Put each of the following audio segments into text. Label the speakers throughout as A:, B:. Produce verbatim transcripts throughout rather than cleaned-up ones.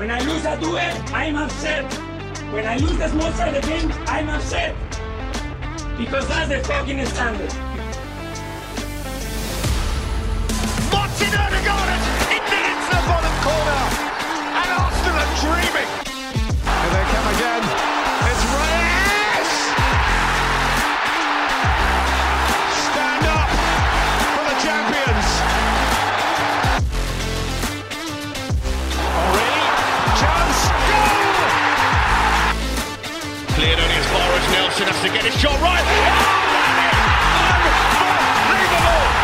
A: When I lose a duel, I'm upset. When I lose the small side of the game, I'm upset. Because that's the fucking standard.
B: Martin Ødegaard into into the bottom corner. And Arsenal are dreaming. Here they come again. It's Reyes! Stand up for the champions. Henry, chance, goal! Cleared only as far as Nelson has to get his shot right. Oh, that is unbelievable!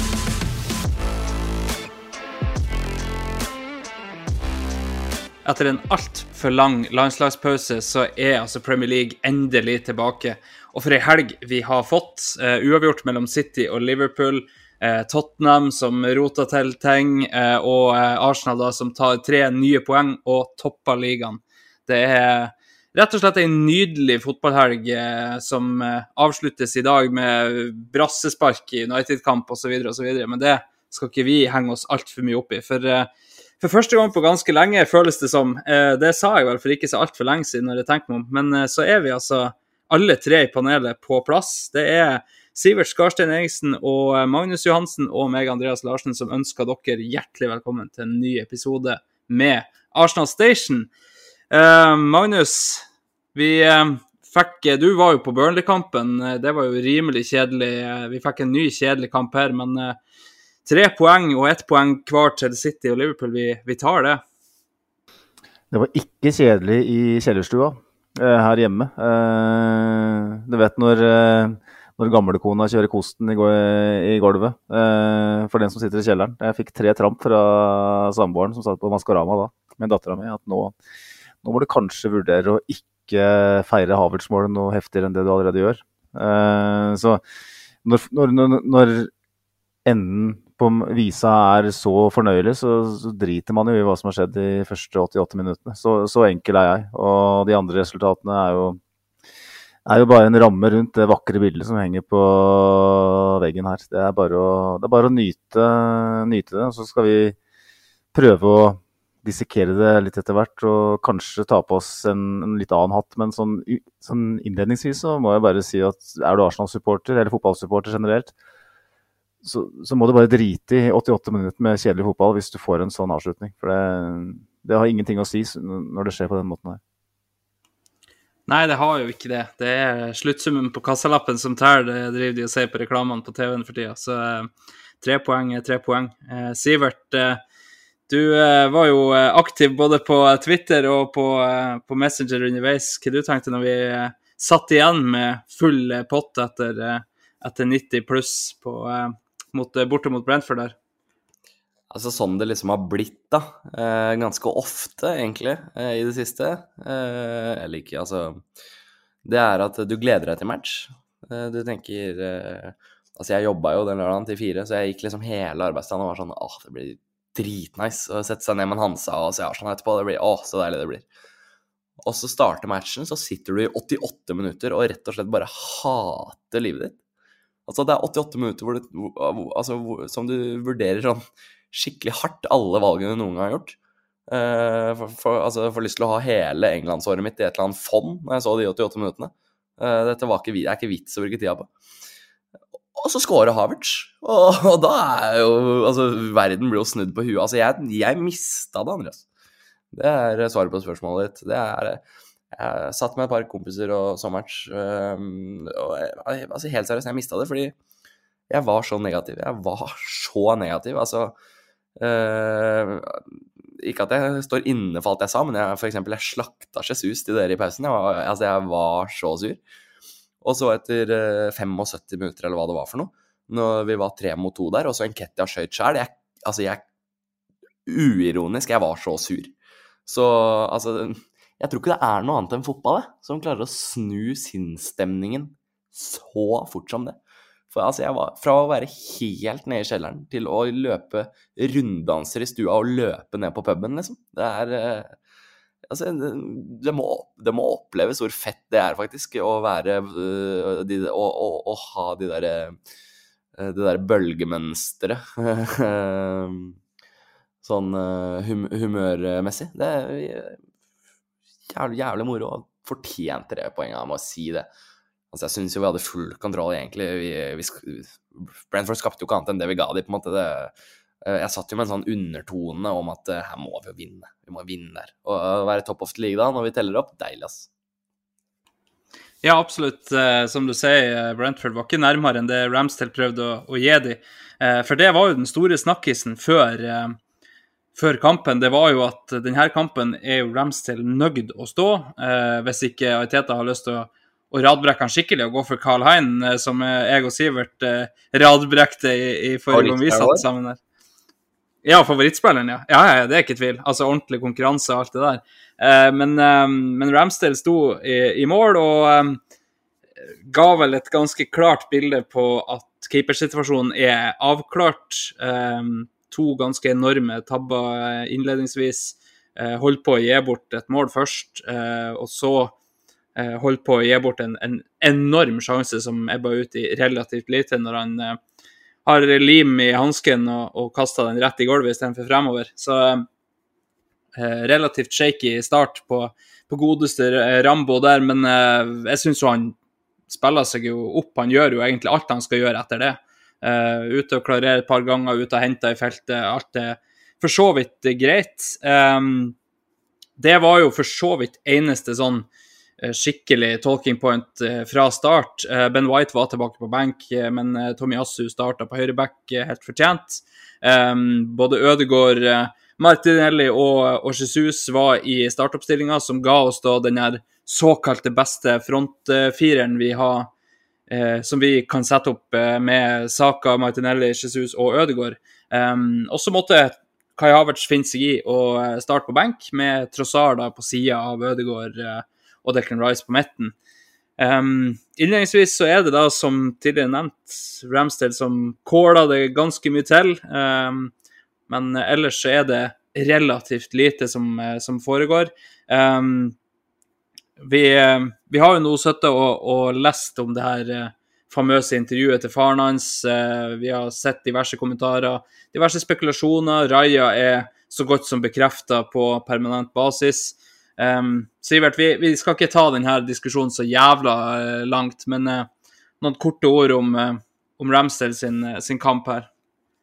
C: Etter en alt for lang landslagspause så er altså Premier League endelig tilbake. Og for en helg vi har fått, uh, uavgjort mellom City og Liverpool, uh, Tottenham som roter til ting, uh, og uh, Arsenal da, som tar tre nye poeng og topper ligaen. Det er rett og slett en nydelig fotballhelg uh, som uh, avsluttes i dag med brassespark i United-kamp og så videre og så videre. Men det skal ikke vi henge oss alt for mye opp i, for... Uh, For første gang på ganske lenge, føles det som. Eh, det sa jeg vel for ikke så alt for lenge siden når jeg tenker meg om. Men eh, så er vi altså alle tre i panelet på plass. Det er Sivert Skarstein Eriksen og Magnus Johansen og meg, Andreas Larsen, som ønsker dere hjertelig velkommen til en ny episode med Arsenal Station. Eh, Magnus, vi eh, fikk, du var jo på Burnley-kampen. Det var jo rimelig kjedelig. Vi fikk en ny kjedelig kamp her, men... Eh, Tre poeng og ett poeng hver til City og Liverpool, vi, vi tar det.
D: Det var ikke kjedelig i kjellerstua eh, her hjemme. Eh, du vet når, eh, når gamle kona kjører kosten i, i gulvet, eh, for den som sitter i kjelleren. Jeg fikk tre tramp fra samboeren som satt på Maskorama da, med datteren min, at nå, nå må du kanskje vurdere å ikke feire Havertz-målet noe heftigere enn det du allerede gjør. Eh, så når, når, når, når enden på visa er så fornøyelig, så, så driter man jo i hva som har skjedd de første åttiåtte minuttene. Så, så enkel er jeg, og de andre resultatene er jo, er jo bare en ramme rundt det vakre bildet som henger på veggen her. Det er bare å, det er bare å nyte, nyte det, og så skal vi prøve å dissekere det litt etter hvert, og kanskje ta på oss en, en litt annen hatt, men sånn, sånn innledningsvis så må jeg bare si at er du Arsenal-supporter, eller fotballsupporter generelt, Så, så må du bare drite i åttiåtte minutter med kjedelig fotball hvis du får en sånn avslutning. For det, det har ingenting å si når det skjer på den måten her.
C: Nei, det har jo ikke det. Det er sluttsummen på kassalappen som tær, det driver de og sier på reklamene på T V-en for tida. Så eh, tre poeng er tre poeng. Eh, Sivert, eh, du eh, var jo aktiv både på Twitter og på, eh, på Messenger underveis. Hva du tenkte når vi eh, satt igjen med full eh, pott etter, eh, etter nitti pluss på... Eh, Mot, borte mot Brentford der?
E: Altså sånn det liksom har blitt da, eh, ganske ofte egentlig eh, i det siste. Eh, eller ikke, altså, det er at du gleder deg til match. Eh, du tenker, eh, altså jeg jobbet jo den lørdagen til fire, så jeg gikk liksom hele arbeidsdagen og var sånn, åh, det blir dritnice å sette seg ned med en Hansa og se Arsenal etterpå, det blir, åh, så deilig det blir. Og så starter matchen, så sitter du i åttiåtte minutter og rett og slett bare hater livet ditt. Altså det er åttiåtte minutter hvor du, altså, hvor, som du vurderer sånn skikkelig hardt alle valgene du noen gang har gjort. Uh, for, for, altså, jeg får lyst til å ha hele Englandsåret mitt i et eller annet fond når jeg så de åttiåtte minuttene. Uh, dette var ikke, det er ikke vits å bruke tida på. Og så scorer Havertz. Og, og da er jo, altså verden blir jo snudd på huet. Altså jeg, jeg mistet det, Andreas. Det er svaret på spørsmålet ditt. Det er... Jeg satt med et par kompiser og så match, um, og jeg, altså helt seriøst, jeg mistet det, fordi jeg var så negativ, jeg var så negativ, altså, uh, ikke at jeg står inne for alt jeg sa, men jeg, for eksempel, jeg slakta Jesus til dere i pausen, jeg var, altså jeg var så sur, og så etter uh, femogsytti minutter, eller hva det var for noe, når vi var tre mot to der, og så en Ketia skjøt selv, jeg, altså jeg, uironisk, jeg var så sur, så, altså, jeg tror ikke det er noe annet enn fotball, som klarer å snu sinnsstemningen så fort som det. For altså, jeg var fra å være helt nede i kjelleren til å løpe runddanser i stua og løpe ned på puben, liksom. Det er, altså, det må, det må oppleves hvor fett det er faktisk, å være, de, å, å, å ha de der, det der bølgemønstret. sånn uh, hum humørmessig. Det er jævlig, jævlig moro, og fortjente det poenget, jeg må si det. Altså, jeg synes jo vi hadde full kontroll, egentlig. Vi, vi, Brentford skapte jo ikke annet enn det vi ga de, på en måte. Det, jeg satt jo med en sånn undertone om at her må vi jo vinne. Vi må vinne der. Og å være top of the league da, når vi teller opp, deilig, ass.
C: Ja, absolutt. Som du sier, Brentford var ikke nærmere enn det Ramsdale prøvde å, å gi de. For det var jo den store snakkisen før, før kampen. Det var jo at denne kampen er jo Ramsdale nøgd å stå, hvis ikke Arteta har lyst til å og radbrekke han skikkelig og gå for Karl Hein, som jeg og Sivert eh, radbrekte i, i forrige gang vi satt sammen der. Ja, favorittspilleren, ja. Ja, ja, det er ikke tvil. Altså ordentlig konkurranse og alt det der. Eh, men, eh, men Ramsdale sto i, i mål og eh, ga vel et ganske klart bilde på at keepersituasjonen er avklart. Eh, to ganske enorme tabber innledningsvis. Eh, holdt på å gi bort et mål først, eh, og så holdt på å gi bort en, en enorm sjanse som ebba ut i relativt lite når han uh, har lim i hansken og, og kastet den rett i gulvet i stedet for fremover. Så uh, relativt shaky start på, på godeste Rambo der, men uh, jeg synes jo han spiller seg jo opp. Han gjør jo egentlig alt han skal gjøre etter det. Uh, ute og klarere et par ganger, ute og hente i feltet, alt er for så vidt greit. Um, det var jo for så vidt eneste sånn skikkelig talking point fra start. Ben White var tilbake på bank, men Tomiyasu startet på høyreback helt fortjent. Både Ødegaard, Martinelli og, og Jesus var i startoppstillingen, som ga oss da den her såkalte beste frontfireren vi har, som vi kan sette opp med Saka, Martinelli, Jesus og Ødegaard. Og så måtte Kai Havertz finne seg i å starte på bank, med Trossard på siden av Ødegaard og Declan Rice på midten. Um, innledningsvis så er det da, som tidligere nevnt, Ramsdale som kåler det ganske mye til, um, men ellers så er det relativt lite som, som foregår. Um, vi, vi har jo nå suttet og, og lest om det her famøse intervjuet til faren hans. Uh, vi har sett diverse kommentarer, diverse spekulasjoner. Raya er så godt som bekreftet på permanent basis. Um, Sivert, vi, vi skal ikke ta denne diskusjonen så jævla uh, langt, men uh, noen korte ord om, uh, om Ramsdale sin, uh, sin kamp her.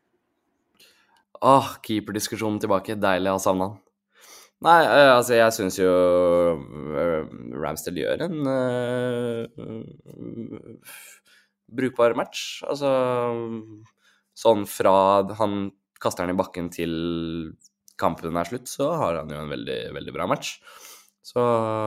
E: Åh, keeperdiskusjonen tilbake, deilig å savne han. Nei, uh, altså jeg synes jo uh, Ramsdale gjør en uh, brukbar match. Altså, sånn fra han kaster den i bakken til kampen er slutt, så har han jo en veldig, veldig bra match. Så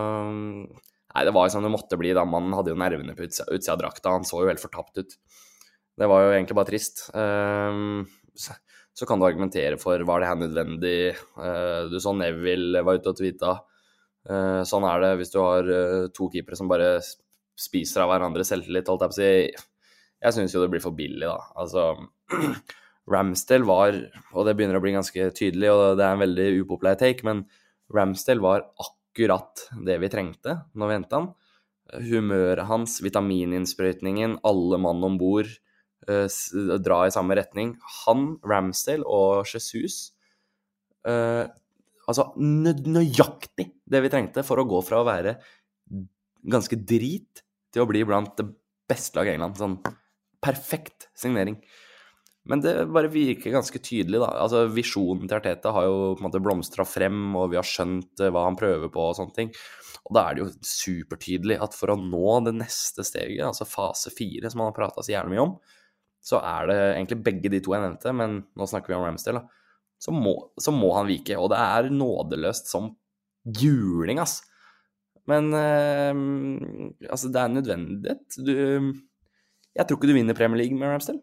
E: nei, det var jo sånn det måtte bli da. Man hadde jo nervene på utsida, utsida av drakta. Han så jo helt fortapt ut. Det var jo egentlig bare trist. Um, så, så kan du argumentere for, var det her nødvendig? Uh, du så Neville var ute og tweeta. Uh, sånn er det hvis du har uh, to keepere som bare spiser av hverandre selvtillit, holdt jeg på å si. Jeg synes jo det blir for billig da. Altså, Ramsdale var, og det begynner å bli ganske tydelig, og det er en veldig upopulær take, men Ramsdale var akkurat det vi trengte når vi hentet han. Humøret hans, vitamininnsprøytningen, alle mann ombord, uh, dra i samme retning. Han, Ramsdale og Jesus, uh, altså nø nøyaktig det vi trengte for å gå fra å være ganske drit til å bli blant det beste laget i England. Sånn perfekt signering. Men det bare virker ganske tydelig da. Altså visjonen til Arteta har jo på en måte blomstret frem, og vi har skjønt hva han prøver på og sånne ting. Og da er det jo supertydelig at for å nå det neste steget, altså fase fire, som han har pratet så gjerne mye om, så er det egentlig begge de to jeg nevnte, men nå snakker vi om Ramsdale da. Så må, så må han vike, og det er nådeløst som juling, ass. Men eh, altså det er nødvendighet. Du, jeg tror ikke du vinner Premier League med Ramsdale.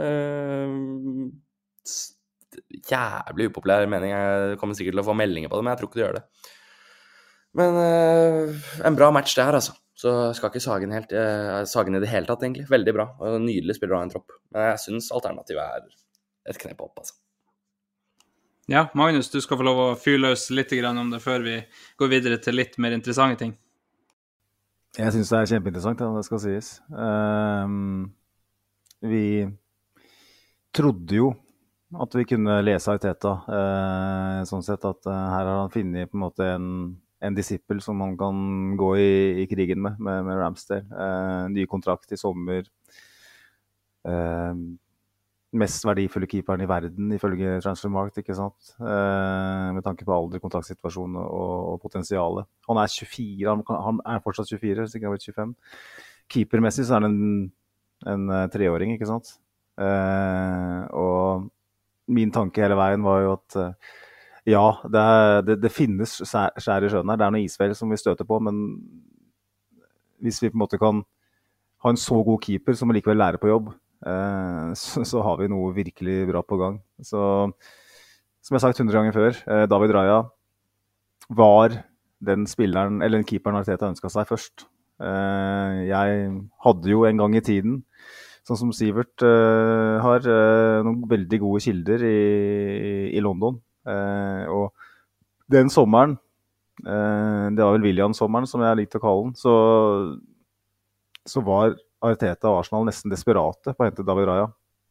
E: Uh, jævlig upopulær mening. Jeg kommer sikkert til å få meldinger på det, men jeg tror ikke du gjør det. Men uh, en bra match det her, altså. Så jeg skal ikke sage den helt uh, sage den i det hele tatt, egentlig. Veldig bra, og nydelig spiller av en tropp. Men jeg synes alternativet er et knep opp, altså.
C: Ja, Magnus, du skal få lov å fyre løs litt grann om det før vi går videre til litt mer interessante ting.
D: Jeg synes det er kjempeinteressant, ja, det skal sies. Um, vi trodde jo at vi kunne lese Arteta, eh, sånn sett at eh, her har han funnet på en måte en, en disippel som han kan gå i, i krigen med, med, med Ramsdale. Eh, ny kontrakt i sommer. Eh, mest verdifulle keeperen i verden, ifølge Transfermarkt, ikke sant? Eh, med tanke på alder, kontaktsituasjon og, og potensialet. Han er tjuefire, han, kan, han er fortsatt tjuefire, sikkert har vært tjuefem. Keepermessig så er han en, en treåring, ikke sant? Eh, og min tanke hele veien var jo at eh, ja, det, er, det, det finnes skjær i sjøen her, det er noe isfell som vi støter på, men hvis vi på en måte kan ha en så god keeper som likevel lærer på jobb, Så, så har vi noe virkelig bra på gang. Så, som jeg har sagt hundre ganger før, David Raya var den spilleren, eller den keeperen Arteta ønsket seg først. Jeg hadde jo en gang i tiden, sånn som Sivert har, noen veldig gode kilder i, i London. Og den sommeren, det var vel William-sommeren som jeg likte å kalle den, så, så var Arteta og Arsenal nesten desperate på å hente David Raya.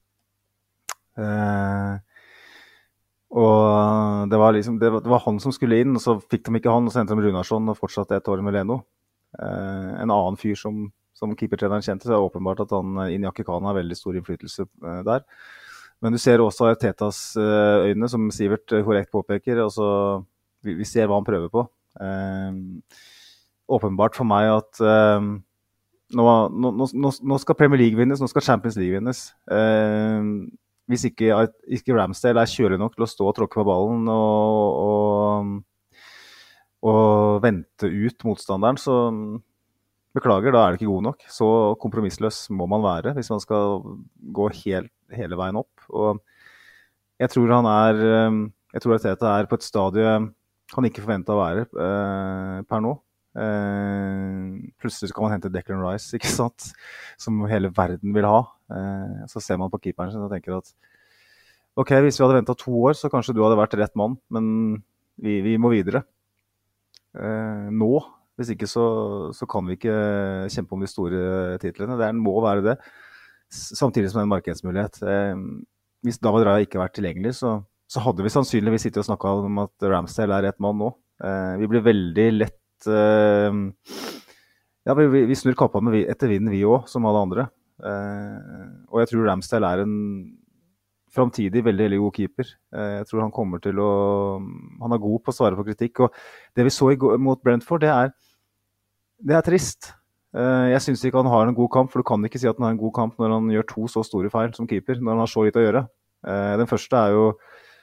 D: Eh, og det var, liksom, det, var, det var han som skulle inn, og så fikk de ikke han, og så hentet de Runarsson og fortsatte et år med Leno. Eh, en annen fyr som, som keepertreneren kjente, så er det åpenbart at han Iñaki Khan har veldig stor innflytelse eh, der. Men du ser også Artetas eh, øyne, som Sivert korrekt påpeker, og så vi, vi ser hva han prøver på. Eh, åpenbart for meg at eh, Nå, nå, nå, nå skal Premier League vinnes, nå skal Champions League vinnes. Eh, hvis ikke, ikke Ramsdale er kjølig nok til å stå og tråkke på ballen og, og, og vente ut motstanderen, så beklager, da er det ikke god nok. Så kompromissløs må man være hvis man skal gå helt, hele veien opp. Og jeg tror han er, jeg tror at Arteta er på et stadie han ikke forventer å være eh, per nå. Uh, plutselig kan man hente Declan Rice, ikke sant? Som hele verden vil ha. Uh, så ser man på keeperen sin og tenker at ok, hvis vi hadde ventet to år, så kanskje du hadde vært rett mann, men vi, vi må videre. Uh, nå, hvis ikke så, så kan vi ikke kjempe om de store titlene. Det er, må være det, samtidig som det er en markedsmulighet. Uh, hvis David Raya ikke har vært tilgjengelig, så, så hadde vi sannsynligvis sittet og snakket om at Ramsdale er rett mann nå. Uh, vi blir veldig lett Uh, ja, vi, vi snur kappa med etter vinden vi også, som alle andre. Uh, og jeg tror Ramsdale er en fremtidig veldig, veldig god keeper. Uh, jeg tror han kommer til å... Han er god på å svare på kritikk. Og det vi så i, mot Brentford, det er, det er trist. Uh, jeg synes ikke han har en god kamp, for du kan ikke si at han har en god kamp når han gjør to så store feil som keeper, når han har så litt å gjøre. Uh, den første er jo...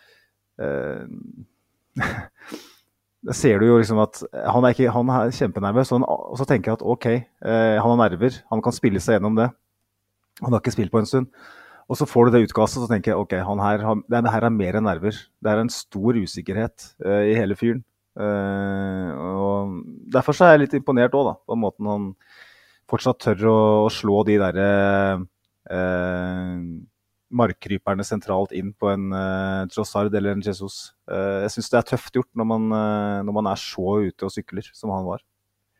D: Uh, Da ser du jo liksom at han er, ikke, han er kjempenervøs, og, og så tenker jeg at ok, eh, han har nerver, han kan spille seg gjennom det. Han har ikke spilt på en stund. Og så får du det utkastet, og så tenker jeg ok, han her, han, det her er mer enn nerver. Det er en stor usikkerhet eh, i hele fyren. Eh, og derfor så er jeg litt imponert også da, på måten han fortsatt tør å, å slå de der eh, markkryperne sentralt inn på en uh, Trossard eller en Jesus. Uh, jeg synes det er tøft gjort når man, uh, når man er så ute og sykler som han var.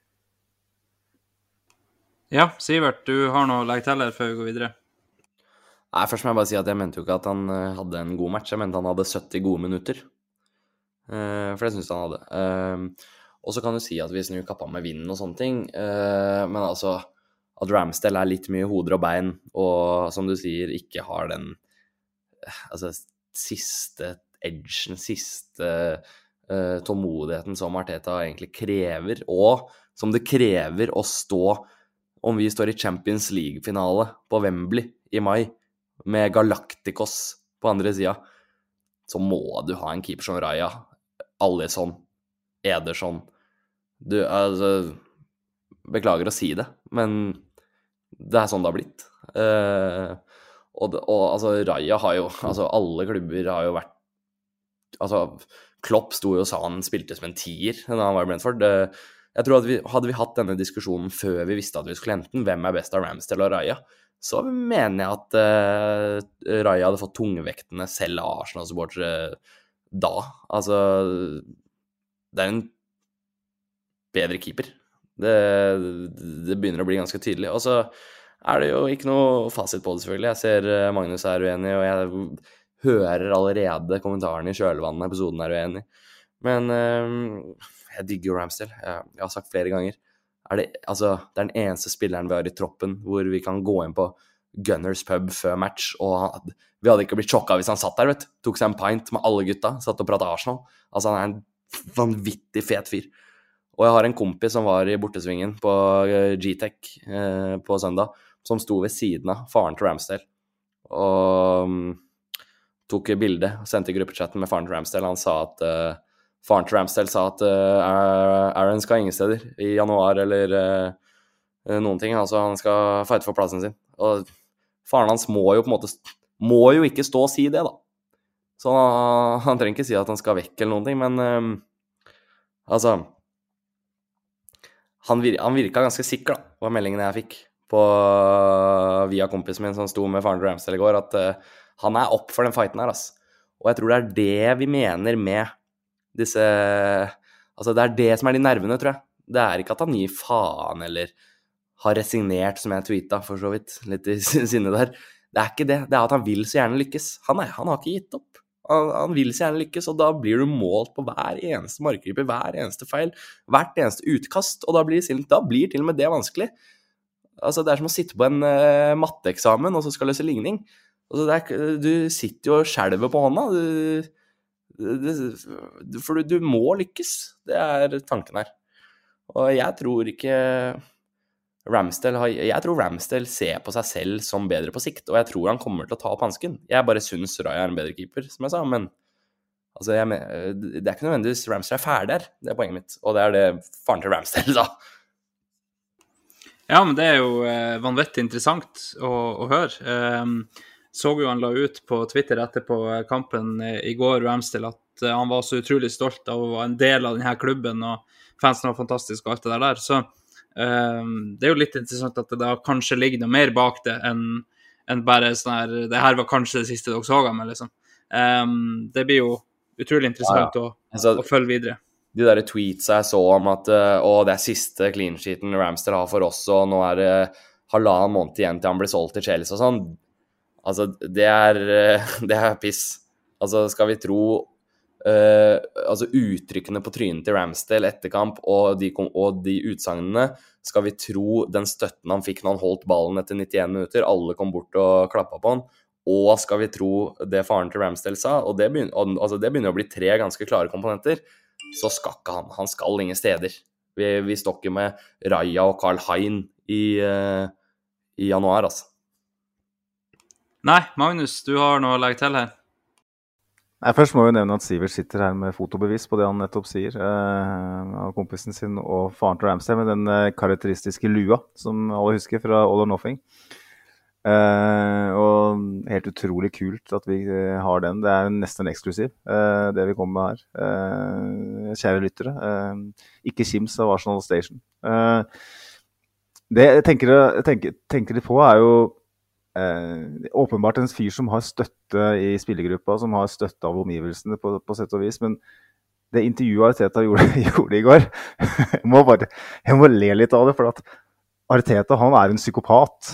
C: Ja, Sivert, du har noe å legge til her før vi går videre.
E: Nei, først må jeg bare si at jeg mente jo ikke at han uh, hadde en god match, jeg mente han hadde sytti gode minutter. Uh, for det synes jeg han hadde. Uh, og så kan du si at vi snur kappa med vinden og sånne ting, uh, men altså at Ramsdale er litt mye hoder og bein, og som du sier, ikke har den altså, siste edgen, siste uh, tålmodigheten som Arteta egentlig krever, og som det krever å stå, om vi står i Champions League-finale på Wembley i mai, med Galacticos på andre siden, så må du ha en keeper som Raya, Alisson, Ederson. Du, altså, beklager å si det, men det er sånn det har blitt. Uh, og, og altså, Raya har jo, altså alle klubber har jo vært, altså Klopp sto jo og sa han spilte som en tier da han var i Brentford. Uh, jeg tror at vi, hadde vi hatt denne diskusjonen før vi visste at vi skulle hente den, hvem er best av Ramsdale og Raya, så mener jeg at uh, Raya hadde fått tungvektene selv av Arsenal-supportere da. Altså, det er en bedre keeper. Det, det begynner å bli ganske tydelig. Og så er det jo ikke noe fasit på det, selvfølgelig. Jeg ser Magnus er uenig, og jeg hører allerede kommentarene i kjølvannet av episoden er uenig. Men uh, jeg digger jo Ramsdale. Jeg, jeg har sagt flere ganger. Er det, altså, det er den eneste spilleren vi har i troppen hvor vi kan gå inn på Gunners pub før match, og han, vi hadde ikke blitt sjokka hvis han satt der, vet du. Tok seg en pint med alle gutta, satt og pratet Arsenal. Altså, han er en vanvittig fet fyr. Og jeg har en kompis som var i bortesvingen på G-Tech eh, på søndag, som sto ved siden av faren til Ramsdale, og um, tok bilde og sendte i gruppechatten med faren til Ramsdale. Han sa at uh, faren til Ramsdale sa at uh, Aaron skal ingen steder i januar eller uh, noen ting, altså han skal fighte for plassen sin. Og faren hans må jo på en måte må jo ikke stå og si det, da. Så han, han trenger ikke si at han skal vekk eller noen ting, men um, altså han, vir, han virka ganske sikker, da, var meldingen jeg fikk på, via kompisen min som sto med faren til Ramsdale i går, at uh, han er opp for den fighten her, ass. Og jeg tror det er det vi mener med disse, altså det er det som er de nervene, tror jeg. Det er ikke at han gir faen, eller har resignert, som jeg tweetet for så vidt, litt i sinne der. Det er ikke det, det er at han vil så gjerne lykkes. Han, er, han har ikke gitt opp. Han, han vil så gjerne lykkes, og da blir du målt på hver eneste markgripe, hver eneste feil, hvert eneste utkast, og da blir, da blir til og med det vanskelig. Altså, det er som å sitte på en uh, matteeksamen, og så skal løse ligning. Altså, det er, du sitter jo og skjelver på hånda, du, det, for du, du må lykkes. Det er tanken her. Og jeg tror ikke Ramsdale har, jeg tror Ramsdale ser på seg selv som bedre på sikt, og jeg tror han kommer til å ta opp hansken. Jeg bare synes Raya er en bedre keeper, som jeg sa, men altså, jeg, det er ikke nødvendigvis Ramsdale er ferdig der, det er poenget mitt, og det er det faren til Ramsdale sa.
C: Ja, men det er jo eh, vanvittig interessant å, å høre. Um, så jo han la ut på Twitter etterpå kampen i går, Ramsdale, at uh, han var så utrolig stolt av å være en del av denne klubben, og fansen var fantastisk og alt det der der, så Um, det er jo litt interessant at det da kanskje ligger noe mer bak det enn, enn bare sånn her, det her var kanskje det siste dere så av meg, liksom. Um, det blir jo utrolig interessant ja, ja. Å, altså, å følge videre.
E: De der tweets jeg så om at å, det er siste clean sheeten Ramsdale har for oss, og nå er det halvannen måned igjen til han blir solgt til Chelsea og sånn. Altså, det er, det er piss. Altså, skal vi tro Uh, altså uttrykkene på trynet til Ramsdale etter kamp og de, og de utsagnene, skal vi tro den støtten han fikk når han holdt ballen etter nittien minutter, alle kom bort og klappet på han, og skal vi tro det faren til Ramsdale sa, og det begynner, altså det begynner å bli tre ganske klare komponenter, så skal ikke han, han skal ingen steder. Vi, vi stokker med Raya og Karl Hein i, uh, i januar, altså.
C: Nei, Magnus, du har noe å legge til her.
D: Nei, først må vi nevne at Sivert sitter her med fotobevis på det han nettopp sier eh, av kompisen sin og faren til Ramsdale med den eh, karakteristiske lua som alle husker fra All or Nothing. Eh, og helt utrolig kult at vi eh, har den. Det er nesten eksklusiv, eh, det vi kommer med her. Eh, kjære lyttere, eh, ikke kims av Arsenal Station. Eh, det jeg tenker, jeg tenker, tenker litt på er jo Eh, åpenbart en fyr som har støtte i spillergruppa, som har støtte av omgivelsene på, på sett og vis, men det intervjuet Arteta gjorde, gjorde i går, jeg må bare jeg må le litt av det, for at Arteta, han er en psykopat.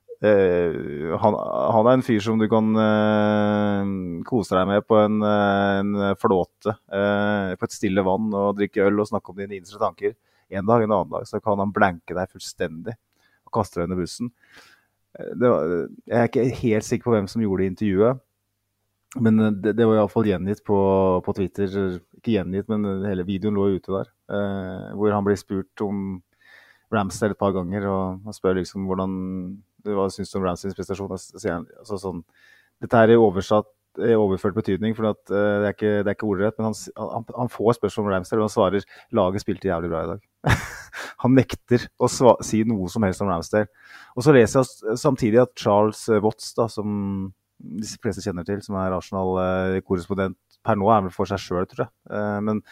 D: Eh, han, han er en fyr som du kan eh, kose deg med på en, en flåte, eh, på et stille vann, og drikke øl og snakke om dine indre tanker. En dag, en annen dag, så kan han blanke deg fullstendig og kaste deg under bussen. Det var, jeg er ikke helt sikker på hvem som gjorde intervjuet, men det, det var i alle fall gjengitt på, på Twitter, ikke gjengitt, men hele videoen lå ute der, eh, hvor han ble spurt om Ramsdale et par ganger, og han spør liksom hvordan, hva synes du om Ramsdales prestasjon, altså sånn, dette er oversatt, overført betydning, for at, uh, det er ikke, det er ikke ordrett, men han, han, han får spørsmål om Ramsdale, og han svarer, laget spilte jævlig bra i dag. Han nekter å sva- si noe som helst om Ramsdale. Og så leser jeg samtidig at Charles Watts, da, som de fleste kjenner til, som er Arsenal-korrespondent, per nå er han vel for seg selv, tror jeg. Uh, men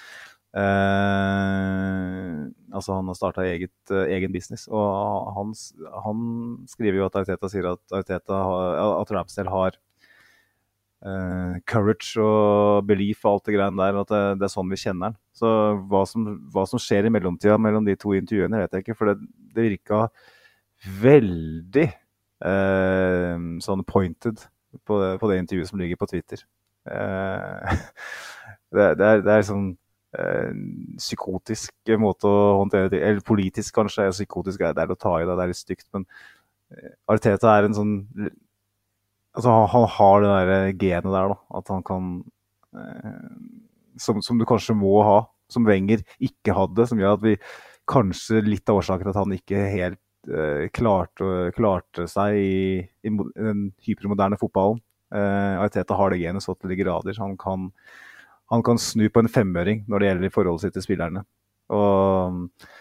D: uh, altså han har startet eget, uh, egen business, og han, han skriver jo at Arteta sier at, Arteta har, at Ramsdale har Uh, courage og belief og alt det greiene der, at det, det er sånn vi kjenner den. Så hva som, hva som skjer i mellomtida mellom de to intervjuene, vet jeg ikke, for det, det virka veldig uh, sånn pointed på det, på det intervjuet som ligger på Twitter. Eh, det, det, er, det er sånn eh, psykotisk måte å håndtere det, eller politisk kanskje, psykotisk er det å ta i det, det er litt stygt, men Arteta er en sånn, altså han, han har det der genet der da, at han kan, eh, som, som du kanskje må ha, som Wenger ikke hadde, som gjør at vi kanskje litt av årsaken at han ikke helt eh, klarte, klarte seg i, i den hypermoderne fotballen. Eh, Arteta har det genet så til de grader. Han kan, han kan snu på en femøring når det gjelder i forholdet sitt til spillerne. Og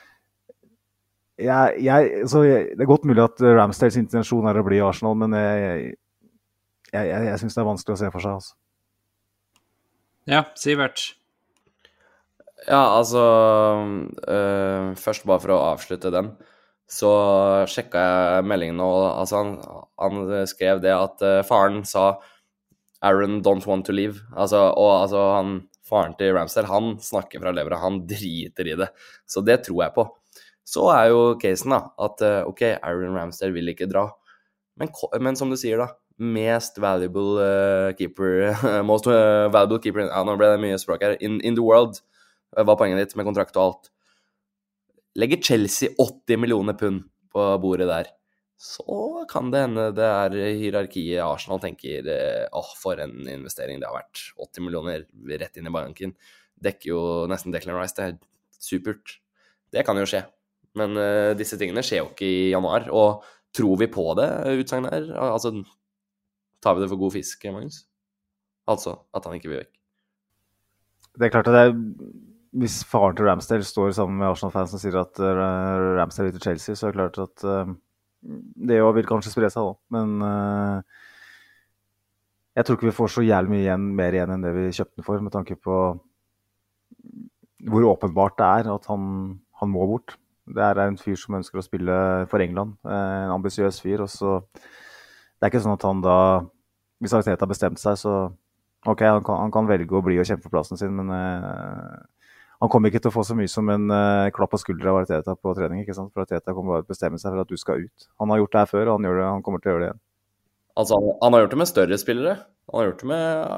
D: jeg, jeg, så jeg, det er godt mulig at Ramsdales intensjon er å bli i Arsenal, men jeg, jeg, jeg, jeg synes det er vanskelig å se for seg. Altså.
C: Ja, Sivert.
E: Ja, altså øh, først bare for å avslutte den, så sjekket jeg meldingen nå, altså han, han skrev det at uh, faren sa Aaron don't want to leave, altså, og altså han, faren til Ramsdale, han snakker fra leveren, han driter i det, så det tror jeg på. Så er jo casen da, at uh, ok, Aaron Ramsdale vil ikke dra, men, men som du sier da, mest valuable uh, keeper, most uh, valuable keeper, ja, nå ble det mye språk her, in, in the world, hva poenget ditt med kontrakt og alt. Legger Chelsea åtti millioner pund på bordet der, så kan det hende det er hierarkiet Arsenal tenker, åh, oh, for en investering det har vært. åtti millioner rett inn i banken, dekker jo nesten Declan Rice, det er supert. Det kan jo skje, men uh, disse tingene skjer jo ikke i januar, og tror vi på det utsagnet her? Altså, tar vi det for god fisk, Magnus? Altså, at han ikke vil vekk.
D: Det er klart at det er hvis faren til Ramsdale står sammen med Arsenal-fans og sier at uh, Ramsdale vil til Chelsea, så er det klart at uh, det jo vil kanskje spre seg også. Men uh, jeg tror ikke vi får så jævlig mye igjen, mer igjen enn det vi kjøpte den for, med tanke på hvor åpenbart det er at han, han må bort. Det er en fyr som ønsker å spille for England, uh, en ambisiøs fyr, og så det er ikke sånn at han da, hvis Arteta har bestemt seg, så ok, han kan, han kan velge å bli og kjempe for plassen sin, men uh, han kommer ikke til å få så mye som en uh, klapp på skuldra av Arteta på trening, ikke sant? For Arteta kommer bare til å bestemme seg for at du skal ut. Han har gjort det her før, og han, gjør det, han kommer til å gjøre det igjen.
E: Altså, han, han har gjort det med større spillere. Han har gjort det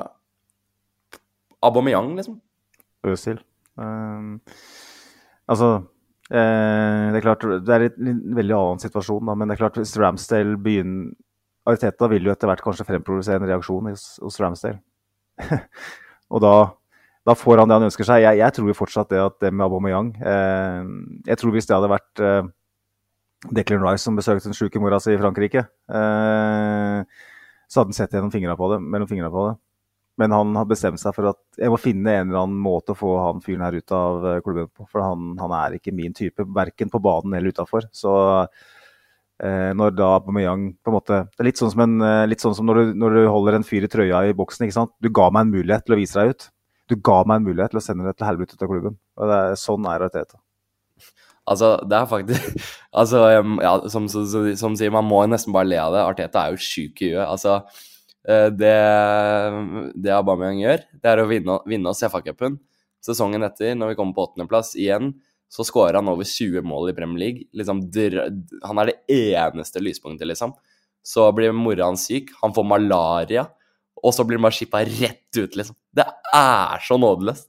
E: med Aubameyang, liksom.
D: Øsil. Um, altså, eh, det er klart, det er en veldig annen situasjon, da, men det er klart, hvis Ramsdale begynner... Arteta vil jo etter hvert kanskje fremprodusere en reaksjon hos, hos Ramsdale. Og da... Da får han det han ønsker seg. Jeg, jeg tror jo fortsatt det at det med Aubameyang, eh, jeg tror hvis det hadde vært eh, Declan Rice som besøkte den syke mora si i Frankrike, eh, så hadde han sett gjennom fingrene på det, mellom fingrene på det. Men han har bestemt seg for at jeg må finne en eller annen måte å få han fyren her ut av klubben på, for han, han er ikke min type, hverken på banen eller utenfor. Så eh, når da Aubameyang på en måte, det er litt sånn som, en, litt sånn som når, du, når du holder en fyr i trøya i boksen, ikke sant? Du ga meg en mulighet til å vise deg ut. Du ga meg en mulighet til å sende det til helvete ut av klubben. Og det er, sånn er Arteta.
E: Altså, det er faktisk... Altså, ja, som, som, som sier, man må nesten bare le av det. Arteta er jo syk i huet. Altså, det, det Aubameyang gjør, det er å vinne, vinne oss C F A-cupen. Sesongen etter, når vi kommer på åttende plass igjen, så skårer han over tjue mål i Premier League. Liksom, han er det eneste lyspunktet, liksom. Så blir mora hans syk. Han får malaria. Og så blir man skippa rett ut, liksom. Det er så nådeløst.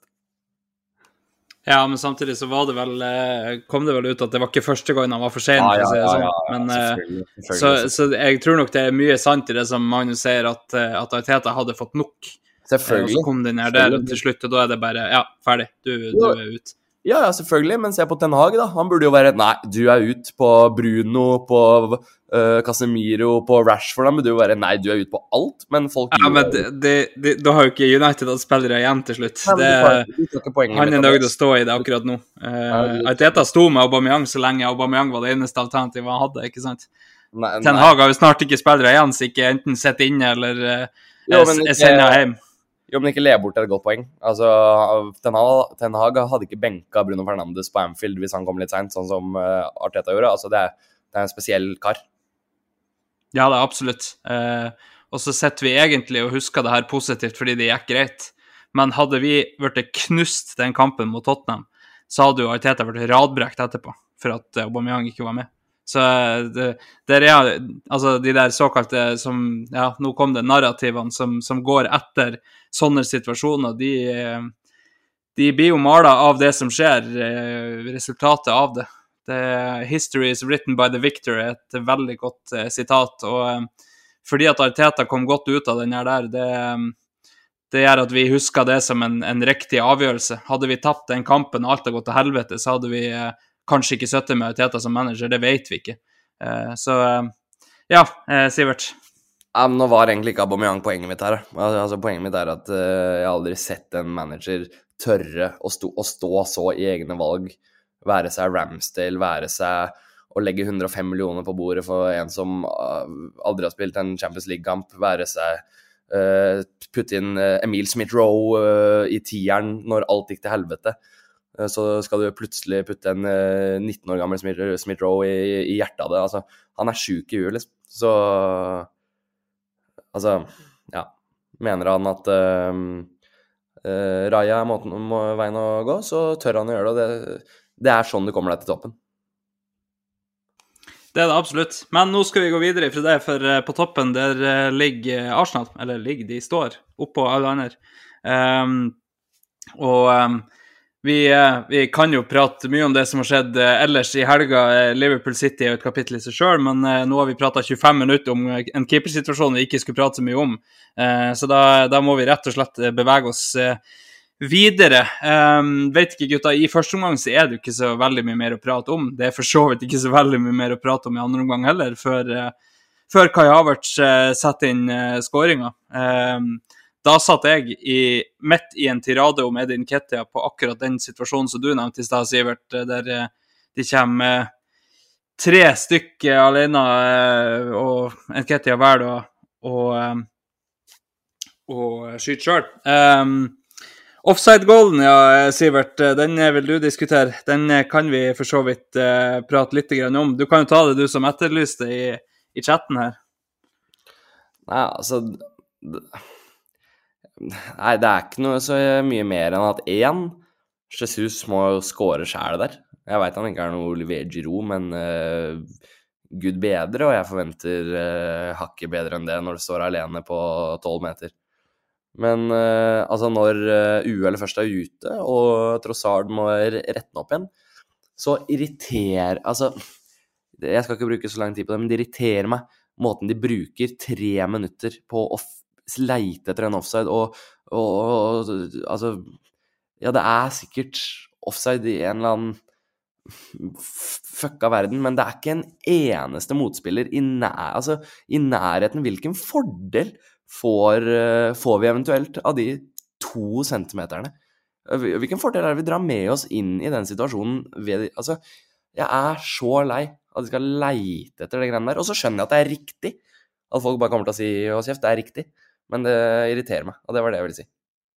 C: Ja, men samtidig så var det vel, kom det vel ut at det var ikke første gang han var for sen,
E: ja, ja,
C: for å si det sånn.
E: Ja, ja, ja,
C: men,
E: selvfølgelig, selvfølgelig.
C: Så, så jeg tror nok det er mye sant i det som Magnus sier, at, at Arteta hadde fått nok.
E: Selvfølgelig.
C: Og så kom den her der til slutt, og da er det bare, ja, ferdig, du, du er ut.
E: Ja, ja, selvfølgelig, men se på Ten Hag da. Han burde jo være, nei, du er ut på Bruno, på uh, Casemiro, på Rashford. Han burde jo være, nei, du er ut på alt, men folk...
C: Ja, men det, det, det, da har jo ikke United hatt spillere igjen til slutt.
E: Nei,
C: det,
E: du får, du
C: han er nøyd å stå i det akkurat nå. Uh, Arteta sto med Aubameyang så lenge Aubameyang var det eneste alternativet han hadde, ikke sant? Nei, nei. Ten Hag har jo snart ikke spillere igjen, så ikke enten sitte inne eller uh, jo, ikke... sende hjem.
E: Jo, men ikke le bort et godt poeng. Altså, Ten Hag, Ten Hag hadde ikke benka Bruno Fernandes på Anfield hvis han kom litt sent, sånn som uh, Arteta gjorde. Altså, det er, det er en spesiell kar.
C: Ja, det er absolutt. Uh, og så setter vi egentlig og husker det her positivt, fordi det gikk greit. Men hadde vi vært knust den kampen mot Tottenham, så hadde jo Arteta vært radbrekt etterpå, for at Aubameyang ikke var med. Så det, det er altså de der såkalte som, ja, nå kom det narrativene som, som går etter sånne situasjoner, de, de blir jo malet av det som skjer, resultatet av det. det. History is written by the victor er et veldig godt eh, sitat, og eh, fordi at Arteta kom godt ut av den her der, det, det gjør at vi husker det som en, en riktig avgjørelse. Hadde vi tapt den kampen og alt har gått til helvete, så hadde vi eh, kanskje ikke sittet med Arteta som manager, det vet vi ikke. Eh, så eh, ja, eh, Sivert.
E: Ja, men nå var egentlig ikke Aubameyang poenget mitt her. Altså, poenget mitt er at uh, jeg har aldri sett en manager tørre å stå, å stå så i egne valg, være seg Ramsdale, være seg å legge hundre og fem millioner på bordet for en som uh, aldri har spilt en Champions League-kamp, være seg uh, putte inn uh, Emil Smith-Rowe uh, i tieren når alt gikk til helvete. Uh, så skal du plutselig putte en uh, nitten år gammel Smith-Rowe i, i hjertet av det. Altså, han er syk i huet, liksom. Så altså, ja, mener han at uh, uh, Raya er måten, må, veien å gå, så tør han å gjøre det, og det, det er sånn du kommer deg til toppen.
C: Det er det absolutt. Men nå skal vi gå videre fra det, for på toppen der ligger Arsenal, eller ligger, de står oppå alle andre. Um, og um, vi, vi kan jo prate mye om det som har skjedd ellers i helga. Liverpool City er jo et kapittel i seg selv, men uh, nå har vi pratet tjuefem minutter om en keepersituasjon vi ikke skulle prate så mye om. Uh, så da, da må vi rett og slett bevege oss uh, videre. Um, vet ikke gutta, i første omgang så er det jo ikke så veldig mye mer å prate om. Det er for så vidt ikke så veldig mye mer å prate om i andre omgang heller, før, uh, før Kai Havertz uh, setter inn uh, skåringa. Um, da satt jeg i, midt i en tirade om Edin Ketia på akkurat den situasjonen som du nevnte i sted, Sivert, der uh, de kommer uh, tre stykker alene, uh, og en Ketia hver da, og, um, og skyter selv. Um, Offside-goalen, ja, Sivert, den vil du diskutere. Den kan vi for så vidt uh, prate litt grann om. Du kan jo ta det, du som etterlyste i, i chatten her.
E: Nei, altså... Nei, det er ikke noe så mye mer enn at en, Jesus må score selv der. Jeg vet han ikke er noe Olivier Giroud, men uh, Gud bedre, og jeg forventer uh, hakket bedre enn det når du står alene på tolv meter. Men uh, altså når uh, U L først er ute, og Trossard må rette den opp igjen, så irriterer, altså, jeg skal ikke bruke så lang tid på det, men det irriterer meg måten de bruker tre minutter på å leite etter en offside, og, og, og altså, ja, det er sikkert offside i en eller annen fucka verden, men det er ikke en eneste motspiller i, nær, altså, i nærheten. Hvilken fordel Får, får vi eventuelt av de to centimeterne? Hvilken fordel er det vi drar med oss inn i den situasjonen? Ved, altså, jeg er så lei at vi skal leite etter det greiene der, og så skjønner jeg at det er riktig, at folk bare kommer til å si, å kjeft, det er riktig, men det irriterer meg, og det var det jeg ville si.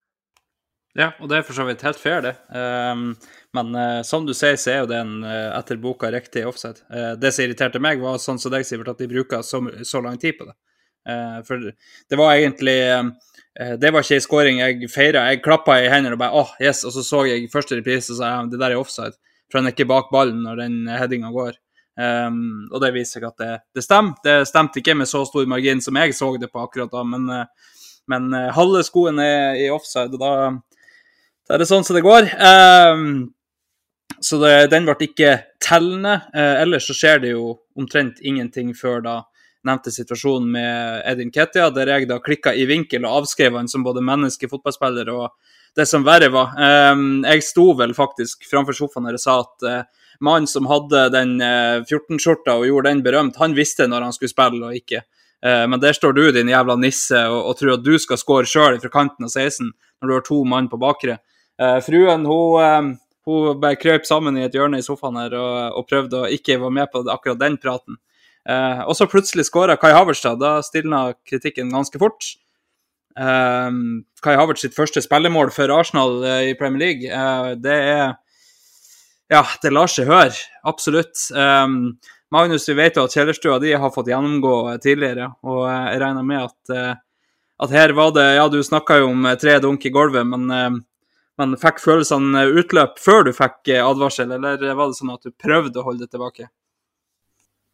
C: Ja, og det er for så vidt helt fair det, um, men uh, som du sier, så er jo det en uh, etter boka riktig offside. Uh, det som irriterte meg var sånn som deg, Sivert, at de bruker så, så lang tid på det. Uh, for det var egentlig uh, det var ikke en scoring jeg feiret. Jeg klappet i hendene og bare, åh, oh, yes, og så så jeg første reprise og sa, ja, det der er offside, for han er ikke bak ballen når den headingen går. Um, og det viser seg at det, det stemmer. Det stemte ikke med så stor margin som jeg så det på akkurat da, men, uh, men uh, halve skoen er i offside, og da, da er det sånn som det går. Um, så det, den ble ikke tellende. Uh, ellers så skjer det jo omtrent ingenting før da nevnte situasjonen med Edin Ketia, der jeg da klikket i vinkel og avskrev han som både menneske, fotballspiller og det som verre var. Um, jeg sto vel faktisk framfor sofaen her og sa at uh, mannen som hadde den uh, fjorten-skjorta og gjorde den berømt, han visste når han skulle spille og ikke. Uh, men der står du, din jævla nisse, og, og tror at du skal score selv fra kanten av seksten når du har to mann på bakre. Uh, fruen, hun, um, hun bare krøp sammen i et hjørne i sofaen her og, og prøvde å ikke være med på akkurat den praten. Uh, og så plutselig skåret Kai Havertz, da stilnet kritikken ganske fort. Um, Kai Havertz sitt første spillemål for Arsenal uh, i Premier League, uh, det er, ja, det lar seg høre, absolutt. Um, Magnus, vi vet jo at Kjellerstua, de har fått gjennomgå tidligere, og uh, jeg regner med at, uh, at her var det, ja, du snakket jo om uh, tre dunk i gulvet, men, uh, men fikk følelsene utløp før du fikk uh, advarsel, eller var det sånn at du prøvde å holde det tilbake?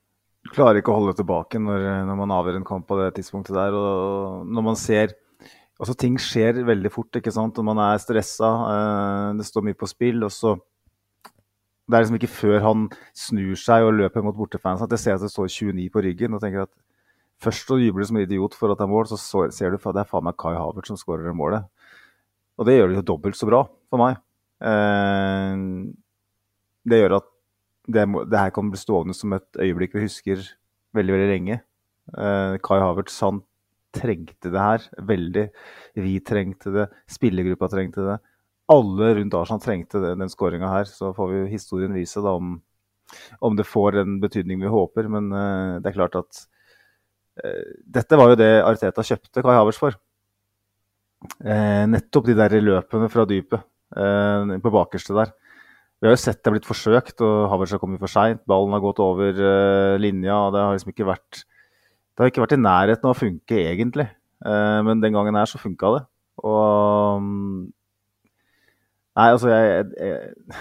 D: klarer ikke å holde tilbake når, når man avgjør en kamp på det tidspunktet der, og når man ser, altså ting skjer veldig fort, ikke sant, og man er stresset, eh, det står mye på spill, og så, det er liksom ikke før han snur seg og løper mot bortefansen, at jeg ser at det står tjueni på ryggen, og tenker at først så jubler du som idiot for at det er mål, så ser du at det er faen meg Kai Havertz som skårer målet, og det gjør det jo dobbelt så bra for meg. Eh, det gjør at Det, det her kan bli stående som et øyeblikk vi husker veldig, veldig lenge. Uh, Kai Havertz, han trengte det her veldig. Vi trengte det, spillergruppa trengte det. Alle rundt Arsenal trengte det, den skåringen her. Så får vi historien vise da om, om det får den betydning vi håper. Men uh, det er klart at uh, dette var jo det Arteta kjøpte Kai Havertz for. Uh, nettopp de der løpene fra dypet uh, på bakerste der. Vi har jo sett det har blitt forsøkt, og Havertz har kommet for sent. Ballen har gått over uh, linja, og det har liksom ikke vært det har ikke vært i nærheten av å funke egentlig. Uh, men den gangen her så funket det. Og um, nei, altså jeg, jeg,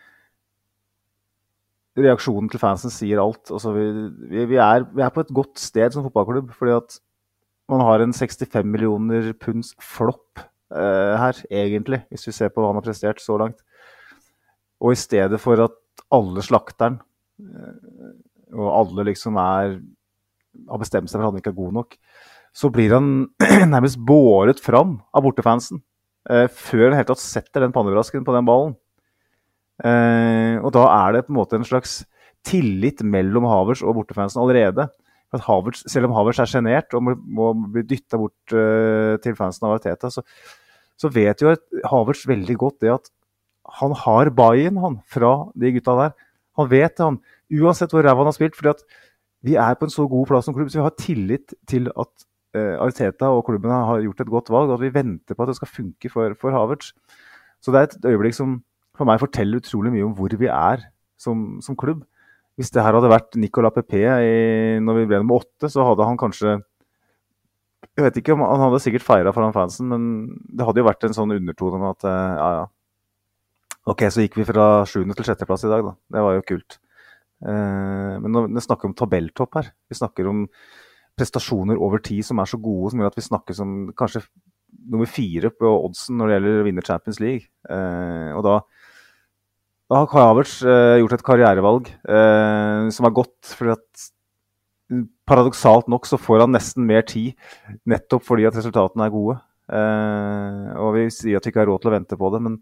D: reaksjonen til fansen sier alt. Altså, vi, vi, vi, er, vi er på et godt sted som fotballklubb, fordi at man har en sekstifem millioner punds flopp uh, her, egentlig, hvis vi ser på hva han har prestert så langt. Og i stedet for at alle slakteren, og alle liksom er, har bestemt seg for at han ikke er god nok, så blir han nærmest båret fram av bortefansen, eh, før han helt tatt setter den pannebrasken på den ballen. Eh, og da er det på en måte en slags tillit mellom Havertz og bortefansen allerede. For at Havertz, selv om Havertz er genert og må, må bli dyttet bort eh, til fansen av Arteta, så, så vet jo Havertz veldig godt det at han har buy-in, han, fra de gutta der. Han vet det, han. Uansett hvor ræva han har spilt, fordi at vi er på en så god plass som klubb, så vi har tillit til at uh, Arteta og klubbene har gjort et godt valg, og at vi venter på at det skal funke for, for Havertz. Så det er et øyeblikk som for meg forteller utrolig mye om hvor vi er som, som klubb. Hvis det her hadde vært Nicolas Pepe i, når vi ble nummer åtte, så hadde han kanskje, jeg vet ikke om han hadde sikkert feiret foran fansen, men det hadde jo vært en sånn undertone om at, uh, ja, ja. Ok, så gikk vi fra sjuende til sjette plass i dag da. Det var jo kult. Eh, men nå, nå snakker vi om tabelltopp her. Vi snakker om prestasjoner over tid som er så gode, som gjør at vi snakker som kanskje nummer fire på oddsen når det gjelder å vinne Champions League. Eh, og da, da har Kai Havertz eh, gjort et karrierevalg eh, som er godt, fordi at paradoksalt nok så får han nesten mer tid, nettopp fordi at resultatene er gode. Eh, og vi sier at vi ikke har råd til å vente på det, men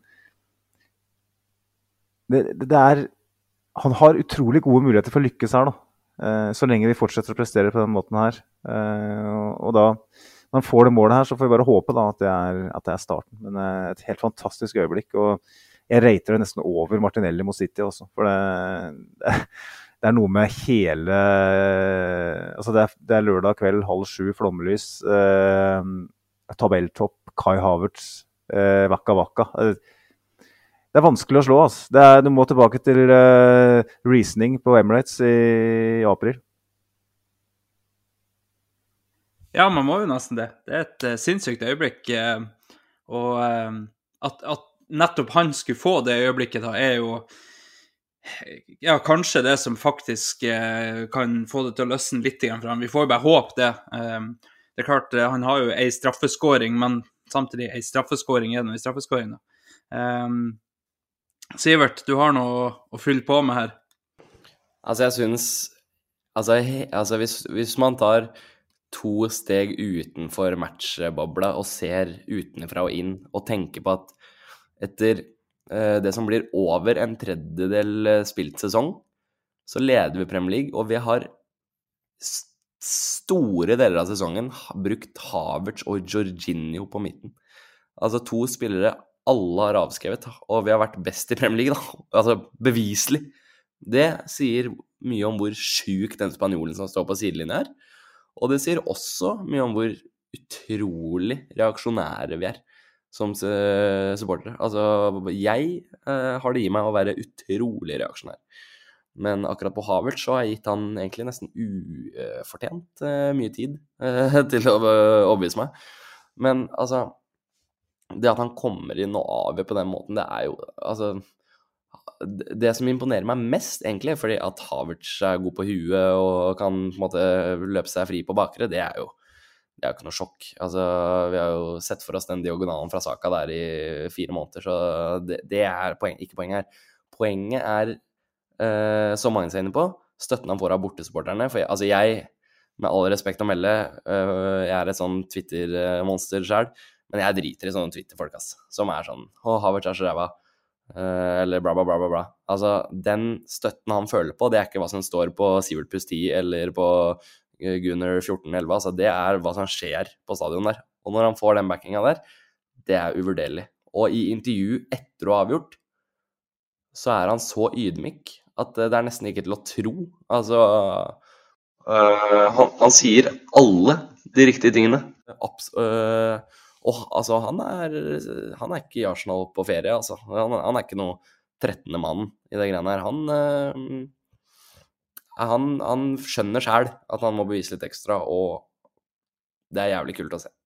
D: Det, det er, han har utrolig gode muligheter for å lykkes her da, eh, så lenge vi fortsetter å prestere på den måten her. Eh, og, og da, når han får det målet her, så får vi bare håpe da, at, det er, at det er starten. Men eh, et helt fantastisk øyeblikk, og jeg rater det nesten over Martinelli mot City også, for det, det, det er noe med hele, altså det er, det er lørdag kveld, halv sju, flommelys, eh, tabelltopp, Kai Havertz, eh, Waka Waka. Det er vanskelig å slå, altså. Det er, du må tilbake til uh, reasoning på Emirates i, i april.
C: Ja, man må jo nesten det. Det er et uh, sinnssykt øyeblikk. Uh, og uh, at, at nettopp han skulle få det øyeblikket da, er jo ja, kanskje det som faktisk uh, kan få det til å løsne litt igjen for ham. Vi får jo bare håpe det. Uh, det er klart, uh, han har jo en straffeskåring, men samtidig en straffeskåring er det noe i straffeskåring da. Um, Sivert, du har noe å fylle på med her.
E: Altså, jeg synes altså, he, altså hvis, hvis man tar to steg utenfor matchbobla og ser utenfra og inn og tenker på at etter eh, det som blir over en tredjedel spilt sesong, så leder vi Premier League, og vi har st- store deler av sesongen brukt Havertz og Jorginho på midten. Altså to spillere alle har avskrevet, og vi har vært best i Premier League da, altså beviselig. Det sier mye om hvor syk den spanjolen som står på sidelinjen er, og det sier også mye om hvor utrolig reaksjonære vi er som supportere. Altså, jeg eh, har det i meg å være utrolig reaksjonær. Men akkurat på Havertz så har jeg gitt han egentlig nesten ufortjent eh, mye tid eh, til å overbevise meg. Men altså, det at han kommer inn og avgjør på den måten, det er jo, altså, det som imponerer meg mest, egentlig, fordi at Havertz er god på huet og kan på en måte løpe seg fri på bakre, det er jo, det er jo ikke noe sjokk. Altså, vi har jo sett for oss den diagonalen fra Saka der i fire måneder, så det, det er poeng, ikke poenget her. Poenget er, eh, som mange ser inne på, støtten han får av bortesupporterne. For jeg, altså jeg, med all respekt å melde, øh, jeg er et sånn Twitter-monster selv, men jeg driter i sånne Twitter-folk, ass, som er sånn, å, Havertz er så ræva. Uh, eller bla bla bla bla bla. Altså, den støtten han føler på, det er ikke hva som står på Sivert pluss ti eller på Gunnar fjorten elleve, altså det er hva som skjer på stadion der. Og når han får den backinga der, det er uvurderlig. Og i intervju etter å ha avgjort, så er han så ydmyk at det er nesten ikke til å tro. Altså, uh, han, han sier alle de riktige tingene. Abs uh, Og altså, han er, han er ikke i Arsenal på ferie, altså. Han, han er ikke noe trettende mann i det greiene her. Han, øh, han, han skjønner selv at han må bevise litt ekstra, og det er jævlig kult å se.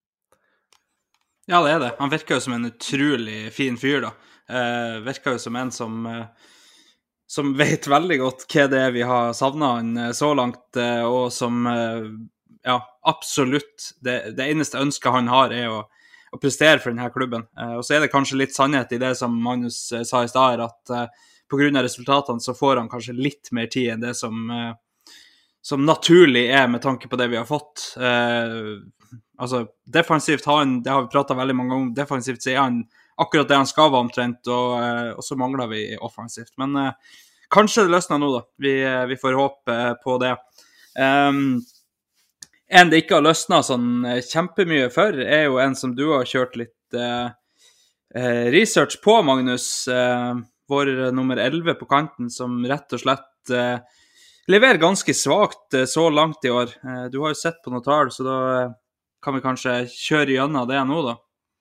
C: Ja, det er det. Han virker jo som en utrolig fin fyr, da. Eh, virker jo som en som, eh, som vet veldig godt hva det er vi har savnet han eh, så langt, eh, og som... Eh, ja, absolutt. Det, det eneste ønsket han har er å, å prestere for denne klubben. Eh, og så er det kanskje litt sannhet i det som Magnus eh, sa i stad, at eh, på grunn av resultatene så får han kanskje litt mer tid enn det som, eh, som naturlig er med tanke på det vi har fått. Eh, altså, defensivt har han, det har vi pratet veldig mange ganger om, defensivt så er han akkurat det han skal være omtrent, og, eh, og så mangler vi offensivt. Men eh, kanskje det løsner nå da. Vi, eh, vi får håpe på det. Um, En det ikke har løsnet sånn kjempemye for, er jo en som du har kjørt litt eh, research på, Magnus. Eh, vår nummer elleve på kanten, som rett og slett eh, leverer ganske svagt eh, så langt i år. Eh, du har jo sett på noe tall, så da eh, kan vi kanskje kjøre gjennom det nå da.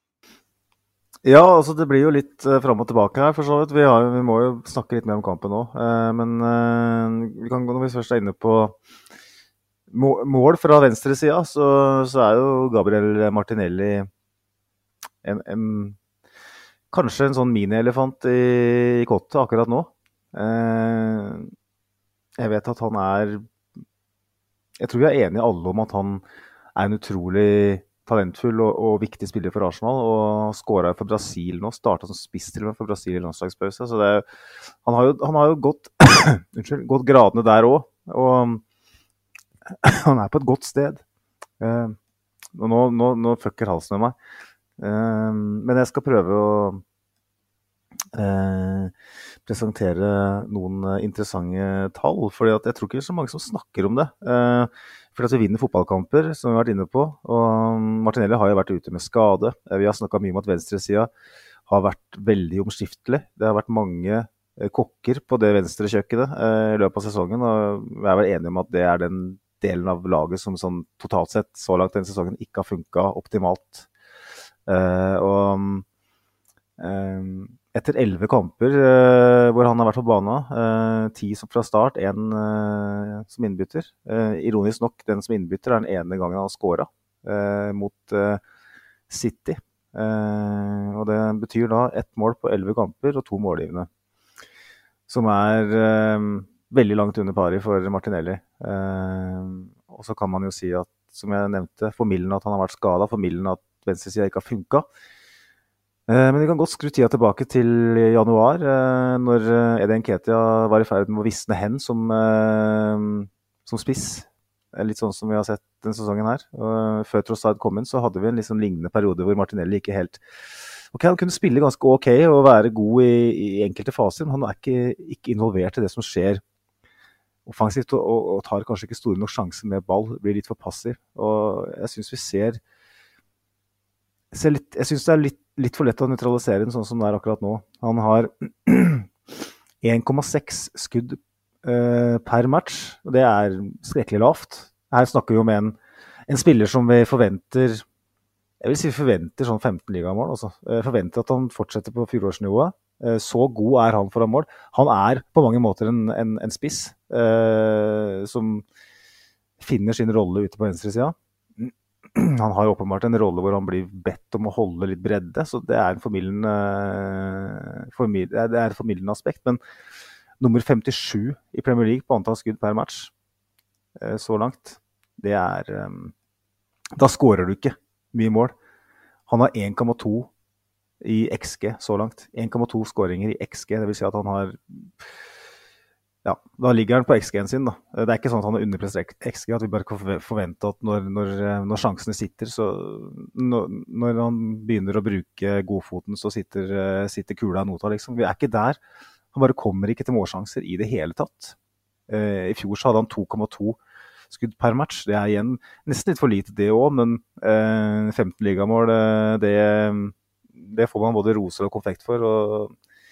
D: Ja, altså det blir jo litt uh, frem og tilbake her, for så vidt. Vi, har, vi må jo snakke litt mer om kampen nå. Uh, men uh, vi kan gå når vi først er inne på mål fra venstre sida, så, så er jo Gabriel Martinelli en, en, kanskje en sånn mini-elefant i, i kottet akkurat nå. Eh, jeg vet at han er jeg tror vi er enige alle om at han er en utrolig talentfull og, og viktig spiller for Arsenal, og skåret for Brasil nå, startet som spiss til og med for Brasil i landslagspause, så det er, han, har jo, han har jo gått, unnskyld, gått gradene der også, og han er på et godt sted. Uh, nå, nå, nå fucker halsen med meg. Uh, men jeg skal prøve å uh, presentere noen interessante tall, fordi at jeg tror ikke det er så mange som snakker om det. Uh, fordi at vi vinner fotballkamper, som vi har vært inne på, og Martinelli har jo vært ute med skade. Uh, vi har snakket mye om at venstresiden har vært veldig omskiftelig. Det har vært mange uh, kokker på det venstre kjøkkenet uh, i løpet av sesongen, og vi er vel enige om at det er den delen av laget som sånn, totalt sett så langt denne sesongen ikke har funket optimalt. Uh, og uh, etter elleve kamper uh, hvor han har vært på banen, uh, ti som fra start, en uh, som innbytter. Uh, ironisk nok, den som innbytter er den ene gangen han har skåret uh, mot uh, City. Uh, og det betyr da ett mål på elleve kamper og to målgivende, som er uh, veldig langt under pari for Martinelli. Eh, og så kan man jo si at, som jeg nevnte, formidlende at han har vært skadet, formidlende at venstresiden ikke har funket. Eh, men vi kan godt skru tida tilbake til januar, eh, når Eddie Nketiah var i ferd med å visne hen som, eh, som spiss. Litt sånn som vi har sett denne sesongen her. Og før Trossard kom inn, så hadde vi en liksom lignende periode hvor Martinelli ikke helt... Ok, han kunne spille ganske ok og være god i, i enkelte faser, men han er ikke, ikke involvert i det som skjer offensivt, og, og, og tar kanskje ikke store nok sjanser med ball, blir litt for passiv. Og jeg synes vi ser, ser litt, jeg synes det er litt, litt for lett å neutralisere den sånn som det er akkurat nå. Han har en komma seks skudd uh, per match, og det er skrekkelig lavt. Her snakker vi om en, en spiller som vi forventer, jeg vil si vi forventer sånn femten ligamål, altså. Jeg forventer at han fortsetter på fjorårsnivået. Så god er han foran mål. Han er på mange måter en, en, en spiss eh, som finner sin rolle ute på venstre siden. han har jo åpenbart en rolle hvor han blir bedt om å holde litt bredde, så det er en formidlende, formid, det er et formidlende aspekt. Men nummer femtisju i Premier League på antall skudd per match, så langt, det er, da skårer du ikke mye mål. Han har en komma to i X G så langt. en komma to skåringer i X G, det vil si at han har... Ja, da ligger han på X G-en sin da. Det er ikke sånn at han har underprestert X G, at vi bare kan forvente at når, når, når sjansene sitter, så når, når han begynner å bruke godfoten, så sitter, sitter kula i nota, liksom. Vi er ikke der. Han bare kommer ikke til målsjanser i det hele tatt. I fjor så hadde han to komma to skudd per match. Det er igjen nesten litt for lite det også, men femten ligamål, det, det får man både roser og konfekt for. Og,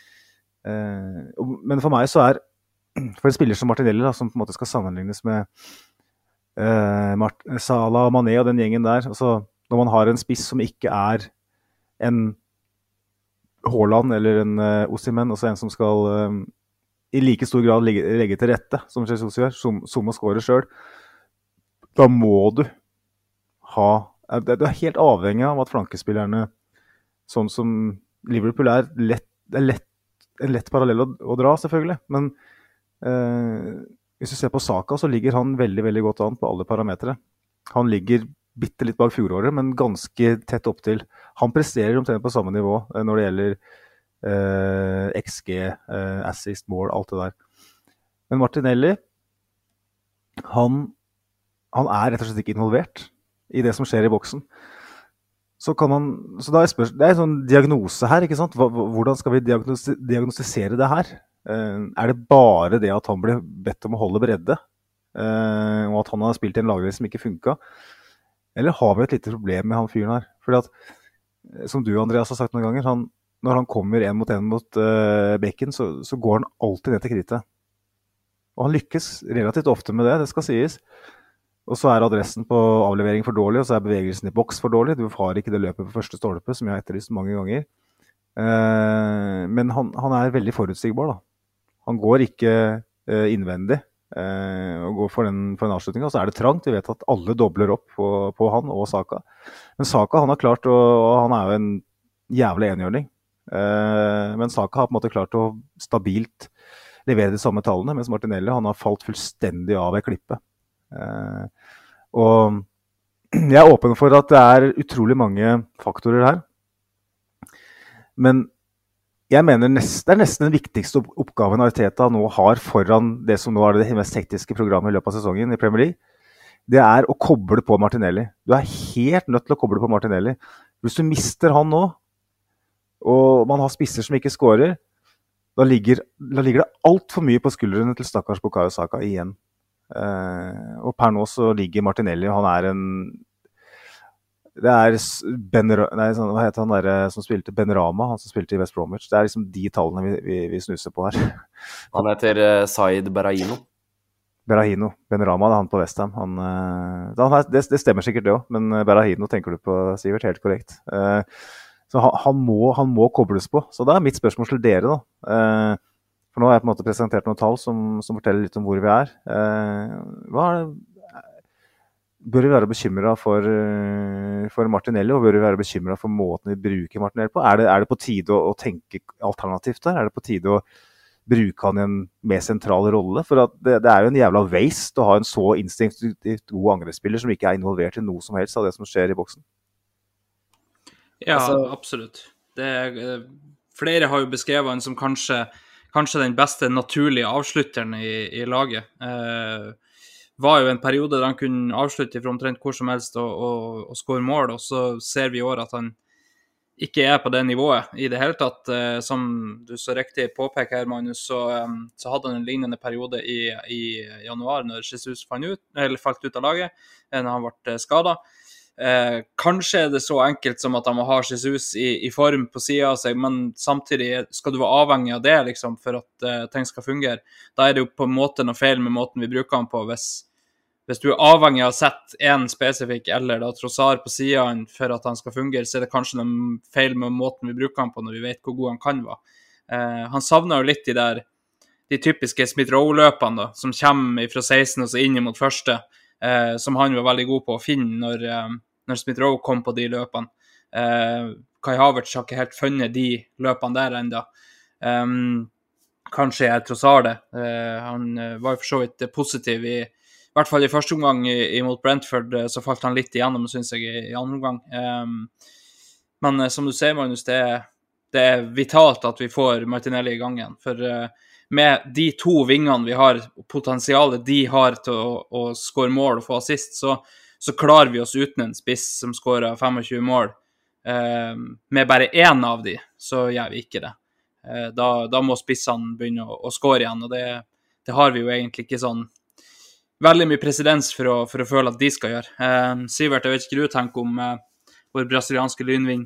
D: men for meg så er for en spiller som Martinelli da, som på en måte skal sammenlignes med eh, Mart- Salah, Mané og den gjengen der, altså, når man har en spiss som ikke er en Haaland eller en uh, Osimhen, altså en som skal uh, i like stor grad legge, legge til rette, som Jesus gjør, som, som å score selv, da må du ha, du er helt avhengig av at flankespillerne, sånn som Liverpool er, lett, det er lett, en lett parallell å, å dra selvfølgelig, men Uh, hvis du ser på Saka, så ligger han veldig, veldig godt an på alle parametere. Han ligger bitte litt bak fjoråret, men ganske tett opp til. Han presterer omtrent på samme nivå uh, når det gjelder uh, X G, uh, assist, mål, alt det der. Men Martinelli, han, han er rett og slett ikke involvert i det som skjer i boksen. Så kan man, så da er spørs, det er en sånn diagnose her, ikke sant? Hvordan skal vi diagnos, diagnostisere det her? Uh, er det bare det at han ble bedt om å holde bredde, uh, og at han har spilt i en lagdel som ikke funket? Eller har vi et lite problem med han fyren her? Fordi at, som du, Andreas, har sagt noen ganger, han, når han kommer en mot en mot uh, bekken, så, så går han alltid ned til krittet. Og han lykkes relativt ofte med det, det skal sies. Og så er adressen på avlevering for dårlig, og så er bevegelsen i boks for dårlig. Du har ikke det løpet på første stolpe, som jeg har etterlyst mange ganger. Uh, men han, han er veldig forutsigbar da. Han går ikke uh, innvendig uh, og går for, den, for en avslutning, og så er det trangt. Vi vet at alle dobler opp på, på han og Saka. Men Saka, han har klart, å, og han er jo en jævlig enhjørning, uh, men Saka har på en måte klart å stabilt levere de samme tallene, mens Martinelli, han har falt fullstendig av et klippe. Uh, og jeg er åpen for at det er utrolig mange faktorer her, men jeg mener nest, det er nesten den viktigste oppgaven Arteta nå har foran det som nå er det mest hektiske programmet i løpet av sesongen i Premier League. Det er å koble på Martinelli. Du er helt nødt til å koble på Martinelli. Hvis du mister han nå, og man har spisser som ikke scorer, da ligger, da ligger det alt for mye på skuldrene til stakkars Bukayo Saka igjen. Eh, og per nå så ligger Martinelli, han er en... Det er Ben, nei, sånn, hva heter han der som spilte Benrahma, han som spilte i West Bromwich. Det er liksom de tallene vi, vi, vi snuser på her.
E: Han heter uh, Said Berahino.
D: Berahino, Benrahma, det er han på West Ham. Han, uh, han er, det, det stemmer sikkert det også, men Berahino tenker du på, Sivert, helt korrekt. Uh, så han, han, må, han må kobles på. Så da er mitt spørsmål til dere da. Uh, for nå har jeg på en måte presentert noen tall som, som forteller litt om hvor vi er. Uh, hva er det? Bør vi være bekymret for, for Martinelli, og bør vi være bekymret for måten vi bruker Martinelli på? Er det, er det på tide å, å tenke alternativt der? Er det på tide å bruke han i en mer sentral rolle? For at det, det er jo en jævla waste å ha en så instinktivt god angrepsspiller som ikke er involvert i noe som helst av det som skjer i boksen.
C: Ja,
E: altså,
C: absolutt. Det er, flere har jo beskrevet han som kanskje, kanskje den beste naturlige avslutteren i, i laget. Eh, var jo en periode der han kunne avslutte fra omtrent hvor som helst og, og, og skåre mål, og så ser vi i år at han ikke er på det nivået i det hele tatt. Eh, som du så riktig påpeker her, Magnus, så, um, så hadde han en lignende periode i, i januar når Jesus fant ut, eller falt ut av laget, når han ble skadet. Eh, kanskje er det så enkelt som at han må ha Jesus i, i form på siden av seg, men samtidig skal du være avhengig av det liksom, for at uh, ting skal fungere. Da er det jo på en måte noe feil med måten vi bruker han på. Hvis, hvis du er avhengig av å sette en spesifikk eller da Trossard på siden for at han skal fungere, så er det kanskje noe feil med måten vi bruker han på når vi vet hvor god han kan være. Eh, han savner jo litt de der de typiske Smith-Rowe-løpene da, som kommer fra seksten og så inn mot første, eh, som han var veldig god på å finne når, eh, når Smith Rowe kom på de løpene. Uh, Kai Havertz har ikke helt funnet de løpene der enda. Um, kanskje jeg trossar det. Uh, han uh, var jo for så vidt positiv i, i hvert fall i første omgang i, mot Brentford, uh, så falt han litt igjennom, synes jeg, i, i andre omgang. Um, men uh, som du ser, Magnus, det er, det er vitalt at vi får Martinelli i gang igjen, for uh, med de to vingene vi har, potensialet de har til å, å skåre mål og få assist, så, så klarer vi oss uten en spiss som skårer tjuefem mål. Uh, med bare én av de, så gjør vi ikke det. Uh, da, da må spissene begynne å, å skåre igjen, og det, det har vi jo egentlig ikke sånn veldig mye presedens for å, for å føle at de skal gjøre. Uh, Sivert, jeg vet ikke hva du tenker om uh, vår brasilianske lynving?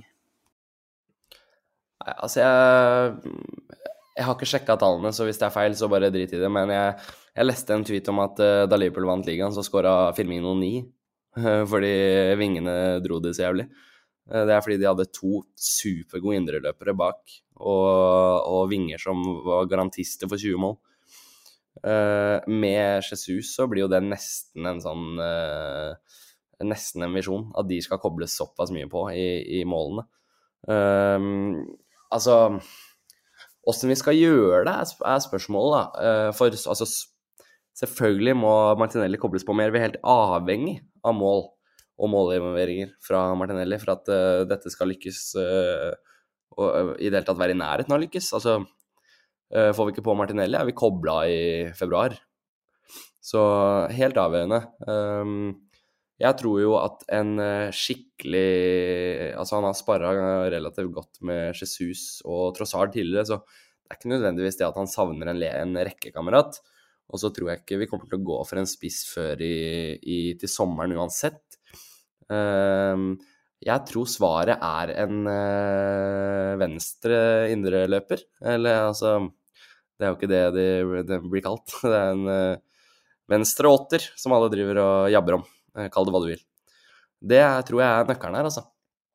E: Nei, altså jeg, jeg har ikke sjekket tallene, så hvis det er feil, så bare drit i det, men jeg, jeg leste en tweet om at uh, da Liverpool vant ligaen, så skåret Firmino ni, uh, fordi vingene dro det så jævlig. Det er fordi de hadde to supergode indreløpere bak, og, og vinger som var garantister for tjue mål. Uh, med Jesus så blir jo det nesten en sånn, uh, nesten en visjon, at de skal kobles såpass mye på i, i målene. Uh, altså, hvordan vi skal gjøre det er, er spørsmålet da. Uh, for altså, selvfølgelig må Martinelli kobles på mer, vi er helt avhengig av mål og målinvolveringer fra Martinelli for at uh, dette skal lykkes uh, og uh, i det hele tatt være i nærheten av å lykkes. Altså, uh, får vi ikke på Martinelli, er vi koblet i februar. Så helt avgjørende. Um, jeg tror jo at en uh, skikkelig, altså han har sparret relativt godt med Jesus og Trossard tidligere, så det er ikke nødvendigvis det at han savner en, en rekkekamerat. Og så tror jeg ikke vi kommer til å gå for en spiss før i, i, til sommeren uansett. Uh, jeg tror svaret er en uh, venstre indreløper, eller altså, det er jo ikke det det, det blir kalt, det er en uh, venstre åtter som alle driver og jabber om, uh, kall det hva du vil. Det tror jeg er nøkkelen her, altså.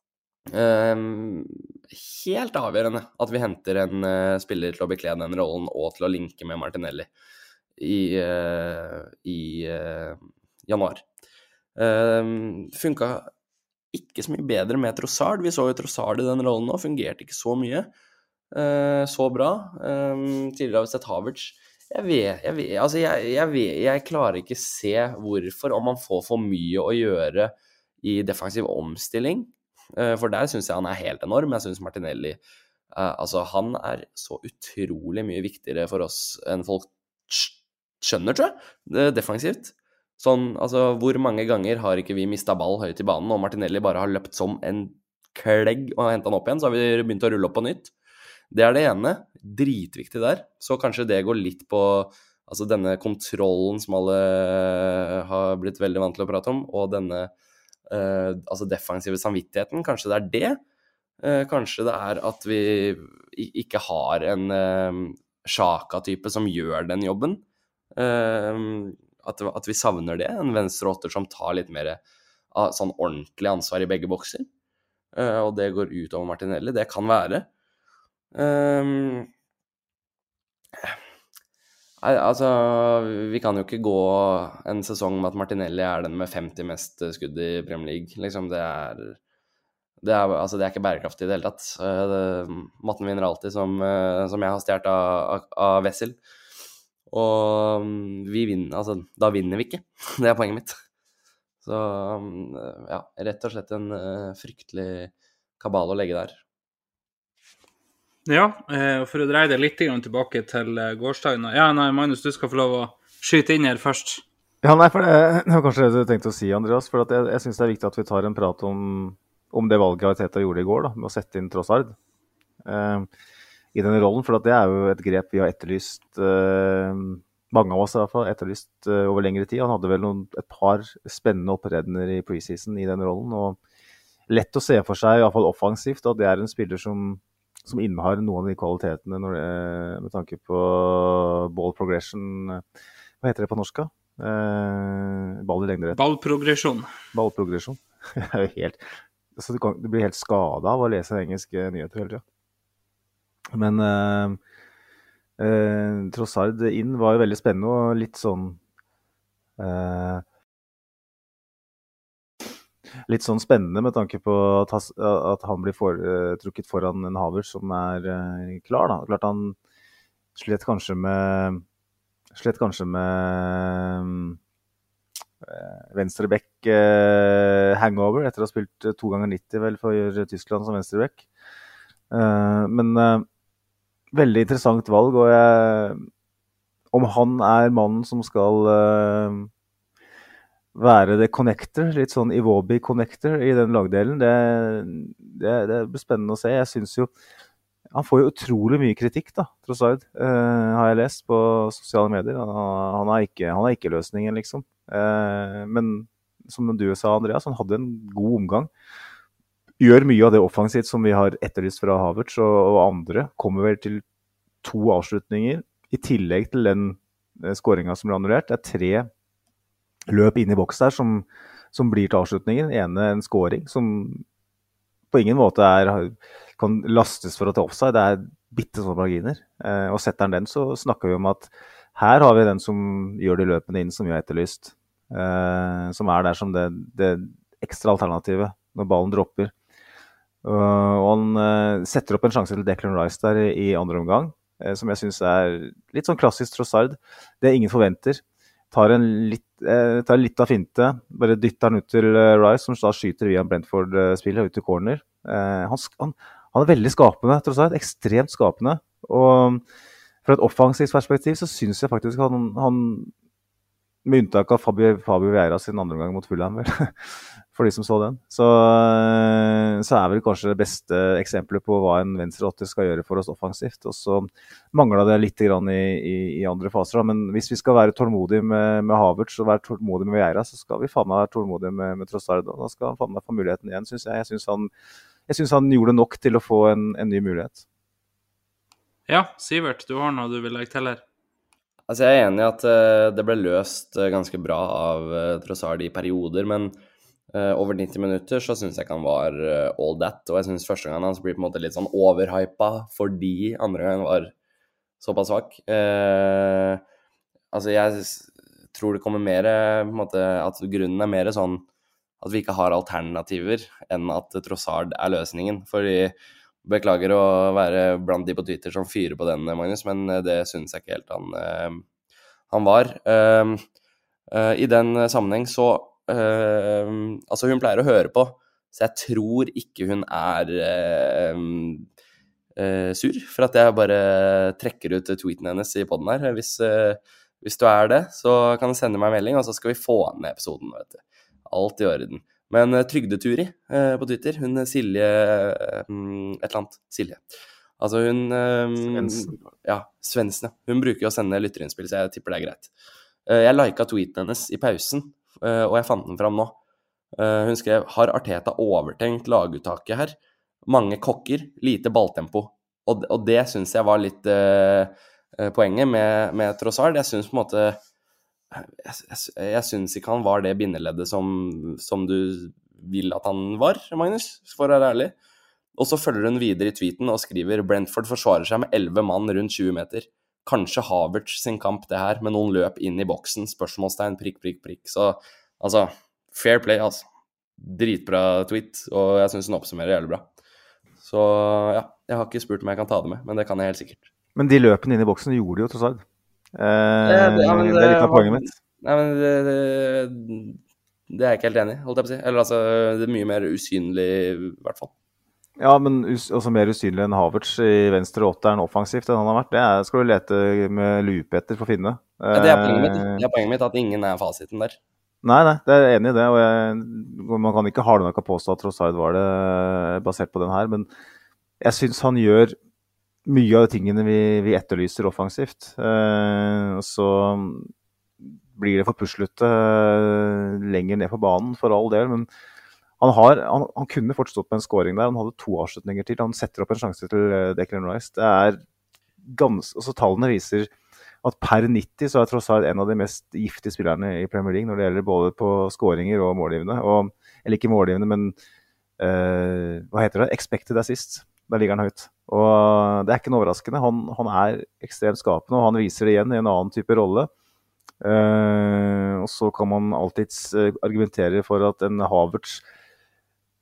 E: Uh, helt avgjørende at vi henter en uh, spiller til å bekle den rollen og til å linke med Martinelli i, uh, i uh, januar. Uh, funka ikke så mye bedre med Trossard. Vi så jo Trossard i den rollen nå, fungerte ikke så mye uh, så bra. Um, tidligere har vi sett Havertz. Jeg vet, jeg vet, altså jeg, jeg vet, jeg klarer ikke se hvorfor, om man får for mye å gjøre i defensiv omstilling, uh, for der synes jeg han er helt enorm. Jeg synes Martinelli, uh, altså han er så utrolig mye viktigere for oss enn folk skjønner, tror jeg, defensivt. Sånn, altså, hvor mange ganger har ikke vi mistet ball høyt i banen, og Martinelli bare har løpt som en klegg og hentet han opp igjen, så har vi begynt å rulle opp på nytt. Det er det ene, dritviktig der. Så kanskje det går litt på altså denne kontrollen som alle har blitt veldig vant til å prate om, og denne uh, altså defensive samvittigheten, kanskje det er det. Uh, kanskje det er at vi ikke har en uh, Xhaka-type som gjør den jobben. Uh, At, at vi savner det, en venstre åtter som tar litt mer uh, sånn ordentlig ansvar i begge bokser. Uh, og det går ut over Martinelli, det kan være. Um, altså, vi kan jo ikke gå en sesong med at Martinelli er den med femti mest skudd i Premier League. Liksom, det er, det er, altså, det er ikke bærekraftig i det hele tatt. Uh, det, matten vinner alltid, som, uh, som jeg har stjert av, av, av Wessel. Og vi vinner, altså, da vinner vi ikke. Det er poenget mitt. Så ja, rett og slett en uh, fryktelig kabal å legge der.
C: Ja, og for å dreie det litt tilbake til gårsdagen. Ja, nei, Magnus, du skal få lov å skyte inn her først.
D: Ja, nei, for det, det var kanskje det du tenkte å si, Andreas, for at jeg, jeg synes det er viktig at vi tar en prat om, om det valget Arteta gjorde i går, da, med å sette inn Trossard. Uh, i denne rollen, for at det er jo et grep vi har etterlyst, eh, mange av oss i hvert fall, etterlyst eh, over lengre tid. Han hadde vel noen, et par spennende oppredner i preseason i denne rollen, og lett å se for seg, i hvert fall offensivt, at det er en spiller som, som innehar noen av de kvalitetene når det, med tanke på ball progression, hva heter det på norsk? Eh, ball i lengderett.
C: Ballprogresjon.
D: Ballprogresjon. Det er jo helt, altså du, kan, du blir helt skadet av å lese engelske nyheter hele tiden. Men uh, uh, Trossard inn var jo veldig spennende og litt sånn uh, litt sånn spennende med tanke på at, has, at han blir for, uh, trukket foran en Havertz som er uh, klar. Da. Klart han slet kanskje med slet kanskje med uh, venstre bekk uh, hangover etter å ha spilt to ganger nitti vel for Tyskland som venstre bekk. Uh, men uh, veldig interessant valg, og jeg, om han er mannen som skal uh, være det connector, litt sånn Iwobi connector i den lagdelen, det, det, det blir spennende å se. Jeg synes jo, han får jo utrolig mye kritikk da, Trossard, uh, har jeg lest på sosiale medier. Han, han, er, ikke, han er ikke løsningen, liksom. Uh, men som du sa, Andreas, han hadde en god omgang. Gjør mye av det offensivt som vi har etterlyst fra Havertz og, og andre. Kommer vel til to avslutninger, i tillegg til den uh, scoringen som ble annullert. Det er tre løp inn i boks der som, som blir til avslutningen. Den ene en scoring som på ingen måte er, kan lastes for å ta offside. Det er bitte sånne marginer. Eh, og setter han den, så snakker vi om at her har vi den som gjør de løpene inn som vi har etterlyst. Eh, som er der som det, det ekstra alternativet når ballen dropper. Uh, og han uh, setter opp en sjanse til Declan Rice der i, i andre omgang, uh, som jeg synes er litt sånn klassisk Trossard. Det ingen forventer. Tar en litt, eh, tar litt av finte, bare dytter han ut til uh, Rice, som da skyter via Brentford-spillet ut til corner. Eh, han, han, han er veldig skapende, tross alt, ekstremt skapende. Og fra et offensivt perspektiv så synes jeg faktisk han, han med unntak av Fabio, Fabio Vieira sin andre gang mot Fulham, vel, for de som så den, så, så er vel kanskje det beste eksempelet på hva en venstre åtte skal gjøre for oss offensivt. Og så mangler det litt grann i, i, i andre faser, da. Men hvis vi skal være tålmodige med, med Havertz og være tålmodige med Vieira, så skal vi faen meg være tålmodige med, med Trossard, og da skal han faen meg få muligheten igjen, synes jeg. Jeg synes han, jeg synes han gjorde nok til å få en, en ny mulighet.
C: Ja, Sivert, du har noe du vil legge til her?
E: Altså, jeg er enig i at uh, det ble løst uh, ganske bra av uh, Trossard i perioder, men uh, over nitti minutter så synes jeg ikke han var uh, all that, og jeg synes første gangen hans blir på en måte litt sånn overhypa fordi andre gangen var såpass svak. Uh, altså, jeg tror det kommer mer, på en måte, at grunnen er mer sånn at vi ikke har alternativer enn at Trossard er løsningen, fordi beklager å være blant de på Twitter som fyrer på den, Magnus, men det synes jeg ikke helt han, uh, han var. Uh, uh, I den sammenheng så, uh, altså hun pleier å høre på, så jeg tror ikke hun er uh, uh, sur, for at jeg bare trekker ut tweeten hennes i podden her. Hvis, uh, hvis du er det, så kan du sende meg en melding, og så skal vi få ned episoden, vet du. Alt i orden. Men uh, Trygdeturi uh, på Twitter, hun Silje, uh, et eller annet, Silje. Altså hun... Um, Svensen. Ja, Svensen, ja. Hun bruker jo å sende lytterinnspill, så jeg tipper det er greit. Uh, jeg liket tweeten hennes i pausen, uh, og jeg fant den fram nå. Uh, hun skrev, har Arteta overtenkt laguttaket her? Mange kokker, lite balltempo. Og, og det synes jeg var litt uh, poenget med, med Trossard. Jeg synes på en måte... Jeg, jeg, jeg synes ikke han var det bindeleddet som, som du vil at han var, Magnus, for å være ærlig. Og så følger hun videre i tweeten og skriver Brentford forsvarer seg med elleve mann rundt tjue meter. Kanskje Havertz sin kamp det her, med noen løp inn i boksen, spørsmålstegn, prikk, prikk, prikk. Så, altså, fair play, altså. Dritbra tweet, og jeg synes hun oppsummerer jævlig bra. Så, ja, jeg har ikke spurt om jeg kan ta det med, men det kan jeg helt sikkert.
D: Men de løpene inn i boksen gjorde de jo, tross alt. Eh,
E: det, ja, det,
D: det er litt av poenget mitt.
E: Nei, men det, det, det er jeg ikke helt enig i, holdt jeg på å si. Eller altså, det er mye mer usynlig, i hvert fall.
D: Ja, men us, også mer usynlig enn Havertz i venstre åtteren offensivt enn han har vært. Det er, skal du lete med lupe etter for å finne.
E: Ja, det er poenget mitt. Det er poenget mitt at ingen er fasiten der.
D: Nei, nei, det er jeg enig i det. Og jeg, man kan ikke ha det nok å påstå at Trossard var det basert på den her, men jeg synes han gjør mye av de tingene vi, vi etterlyser offensivt. Eh, så blir det for puslete eh, lenger ned på banen for all del, men han, har, han, han kunne fortsatt stått på en scoring der. Han hadde to avslutninger til. Han setter opp en sjanse til Declan Rice. Det er gans, altså tallene viser at per nitti så er Trossard en av de mest giftige spillerne i Premier League når det gjelder både på scoringer og målgivende. Og, eller ikke målgivende, men eh, hva heter det? Expected assist. Der ligger han høyt. Og det er ikke noe overraskende. Han, han er ekstremt skapende, og han viser det igjen i en annen type rolle. Uh, og så kan man alltid argumentere for at en Havertz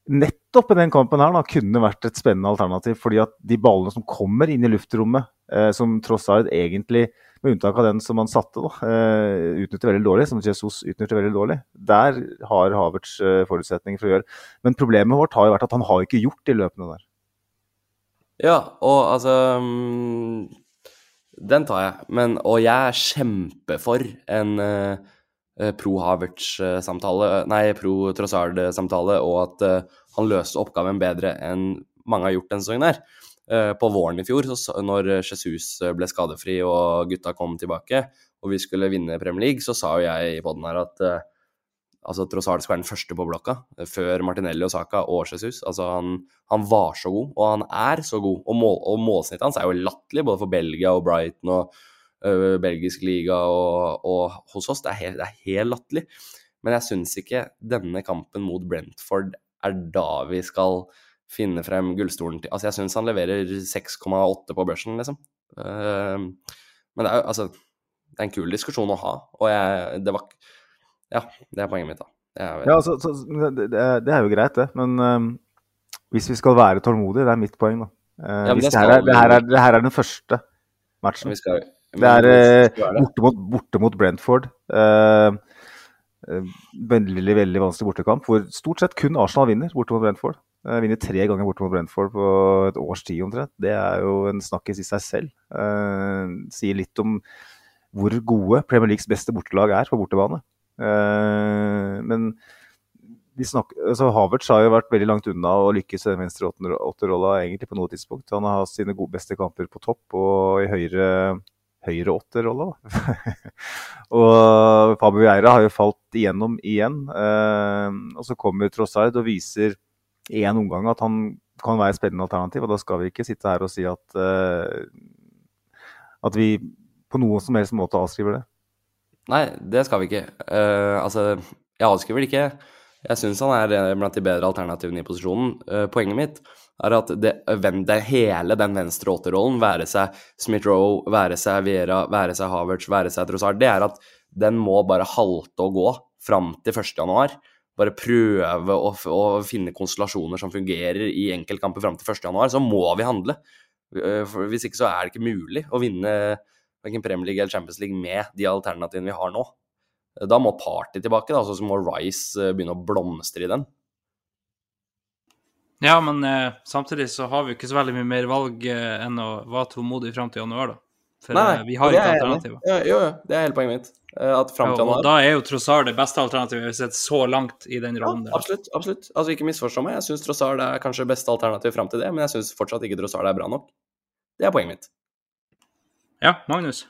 D: nettopp i den kampen her da, kunne vært et spennende alternativ, fordi at de ballene som kommer inn i luftrommet, eh, som Trossard egentlig, med unntak av den som han satte, da, eh, utnytter veldig dårlig, som Jesus utnytter veldig dårlig, der har Havertz eh, forutsetninger for å gjøre. Men problemet vårt har jo vært at han har ikke gjort de løpene der.
E: Ja, og altså mm, den tar jeg, men, og jeg er kjempe for en uh, pro-Havertz-samtale, nei, pro-Trossard-samtale, og at uh, han løste oppgaven bedre enn mange har gjort denne sesongen her. Uh, på våren i fjor, så, når Jesus ble skadefri og gutta kom tilbake, og vi skulle vinne Premier League, så sa jo jeg i podden her at uh, altså Trossard skal være den første på blokka, før Martinelli og Saka og Jesus. Altså han, han var så god, og han er så god, og, mål, og målsnittet hans er jo latterlig, både for Belgia og Brighton og uh, belgisk liga og, og hos oss. Det er helt, det er helt latterlig. Men jeg synes ikke denne kampen mot Brentford er da vi skal finne frem gullstolen til. Altså jeg synes han leverer seks komma åtte på børsen, liksom. Uh, men det er jo, altså, det er en kul diskusjon å ha, og jeg, det var ja, det er poenget mitt da. Ja,
D: altså, så, det, det er jo greit det, men um, hvis vi skal være tålmodige, det er mitt poeng da. Uh,
E: ja,
D: hvis
E: det,
D: det, her er, det, her er, det her er den første matchen.
E: Ja, vi skal,
D: det er uh, borte, mot, borte mot Brentford. Uh, uh, veldig, veldig vanskelig bortekamp, hvor stort sett kun Arsenal vinner borte mot Brentford. Uh, vinner tre ganger borte mot Brentford på et års tid omtrent. Det er jo en snakkes i seg selv. Uh, sier litt om hvor gode Premier Leagues beste bortelag er på bortebane. Uh, men vi snakker, altså Havertz har jo vært veldig langt unna å lykkes i den venstre åtterrolla egentlig på noe tidspunkt. Han har hatt sine gode beste kamper på topp og i høyre, høyre åtterrolla. Og Fabio Vieira har jo falt igjennom igjen. Uh, og så kommer Trossard og viser i en omgang at han kan være et spennende alternativ, og da skal vi ikke sitte her og si at, uh, at vi på noen som helst måte avskriver det.
E: Nei, det skal vi ikke. Uh, altså, jeg avskriver det ikke. Jeg synes han er blant de bedre alternativene i posisjonen. Uh, poenget mitt er at det, det hele den venstre åtterrollen, være seg Smith-Rowe, være seg Vieira, være seg Havertz, være seg Trossard, det er at den må bare halte og gå frem til første januar. Bare prøve å, å finne konstellasjoner som fungerer i enkeltkamper frem til første januar, så må vi handle. Uh, for hvis ikke så er det ikke mulig å vinne hverken Premier League eller Champions League med de alternativene vi har nå. Da må Party tilbake, da, så må Rice begynne å blomstre i den.
C: Ja, men eh, samtidig så har vi ikke så veldig mye mer valg eh, enn å være tålmodig frem til januar, da. For
E: nei,
C: eh, vi har ikke alternativer.
E: Ja, jo, jo, det er hele poenget mitt. At frem til
C: ja,
E: januar...
C: Og da er jo Trossard det beste alternativet vi har sett så langt i den rollen.
E: Ja, absolutt, absolutt. Altså, ikke misforstå meg. Jeg synes Trossard er kanskje beste alternativ frem til det, men jeg synes fortsatt ikke Trossard er bra nok. Det er poenget mitt.
C: Ja, Magnus.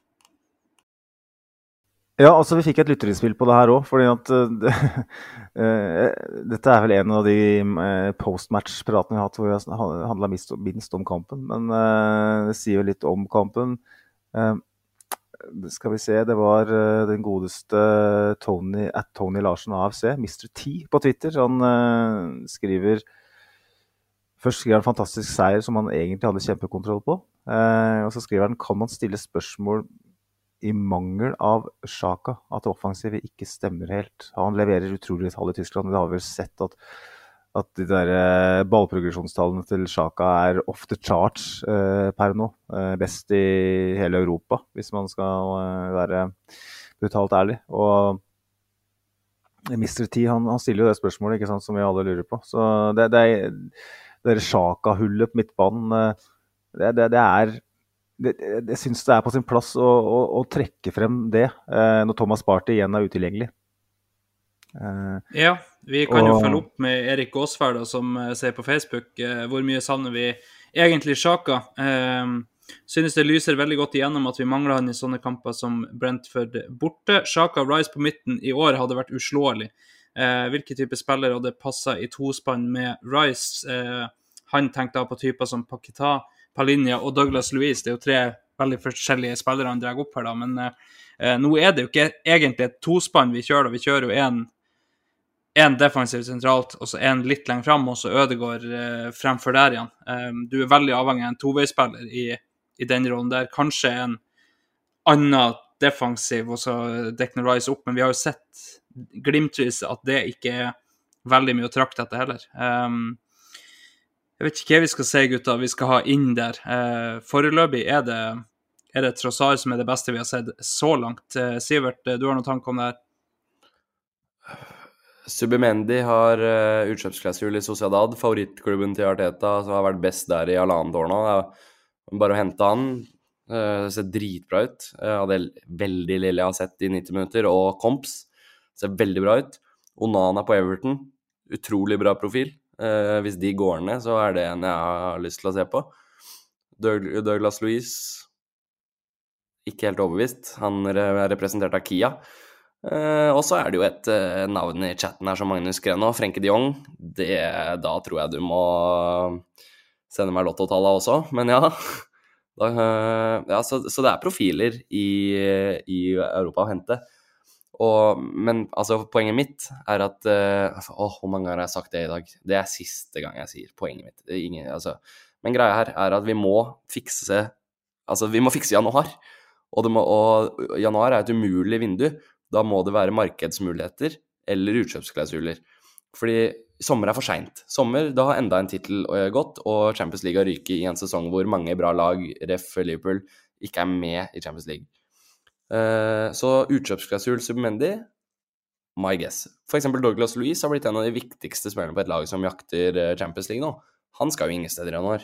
D: Ja, altså vi fikk et lytterinnspill på det her også, fordi at det, uh, dette er vel en av de uh, post-match-pratene vi har hatt hvor vi har handlet minst, minst om kampen, men uh, det sier jo litt om kampen. Uh, skal vi se, det var uh, den godeste Tony, at Tony Larsen A F C, mister T på Twitter. Han uh, skriver, først skriver han fantastisk seier som han egentlig hadde kjempekontroll på, uh, og så skriver han, kan man stille spørsmål i mangel av Xhaka, at offensivet ikke stemmer helt. Han leverer utrolig tall i Tyskland, men det har vi vel sett at, at de der uh, ballprogresjonstallene til Xhaka er off the charts uh, per nå. Uh, best i hele Europa, hvis man skal uh, være brutalt ærlig. Og mister T, han, han stiller jo det spørsmålet, ikke sant, som vi alle lurer på. Så det, det er det er Xhaka-hullet på midtbanen, uh, det, det, det er det, det, jeg synes det er på sin plass å, å, å trekke frem det uh, når Thomas Partey igjen er utilgjengelig. Uh,
C: ja, vi kan jo
D: og...
C: følge opp med Erik Gåsveld som uh, sier på Facebook uh, hvor mye savner vi egentlig Xhaka. Uh, synes det lyser veldig godt igjennom at vi mangler han i sånne kamper som Brentford borte. Xhaka og Rice på midten i år hadde vært uslåelig. Uh, hvilke type spillere hadde passet i tospann med Rice? Uh, han tenkte på typer som Paquetá, Palhinha og Douglas Luiz. Det er jo tre veldig forskjellige spillere han drar opp her da, men uh, nå er det jo ikke egentlig et tospann vi kjører, da. Vi kjører jo en, en defensiv sentralt, og så en litt lenger frem, og så Ødegaard uh, fremfor der igjen. Um, du er veldig avhengig av en toveispiller i, i den rollen der. Kanskje en annen defensiv, og så Declan Rice opp, men vi har jo sett glimtvis at det ikke er veldig mye å trakte etter heller. Um, jeg vet ikke hva vi skal si, gutta, vi skal ha inn der. Uh, foreløpig er det, er det Trossard som er det beste vi har sett så langt. Uh, Sivert, du har noen tanker om det her?
E: Subimendi har uh, utkjøpsklausul i Sociedad, favorittklubben til Arteta, som har vært best der i halvannet år nå. Det er bare å hente han. Uh, det ser dritbra ut. Uh, av det veldig lille jeg har sett i nitti minutter, og Komps ser veldig bra ut. Onana på Everton, utrolig bra profil. Uh, hvis de går ned, så er det en jeg har lyst til å se på. Doug- Douglas Luiz, ikke helt overbevist. Han er representert av Kia. Uh, og så er det jo et uh, navn i chatten her som Magnus skrev nå, Frenkie de Jong. Det, da tror jeg du må sende meg lottotallet også, men ja. Da, uh, ja så, så det er profiler i, i Europa å hente. Og, men altså, poenget mitt er at uh, Åh, hvor mange ganger har jeg sagt det i dag? Det er siste gang jeg sier poenget mitt. Det er ingen, altså. Men greia her er at vi må fikse Altså, vi må fikse januar. Og, det må, og januar er et umulig vindu. Da må det være markedsmuligheter eller utkjøpsklausuler. Fordi sommer er for sent. Sommer, da har enda en titel gått, og Champions League har ryket i en sesong hvor mange bra lag, ref Liverpool, ikke er med i Champions League. Uh, så utkjøpsklausul Subimendi, my guess. For eksempel Douglas Luiz har blitt en av de viktigste spillerne på et lag som jakter Champions League nå. Han skal jo ingen steder i januar.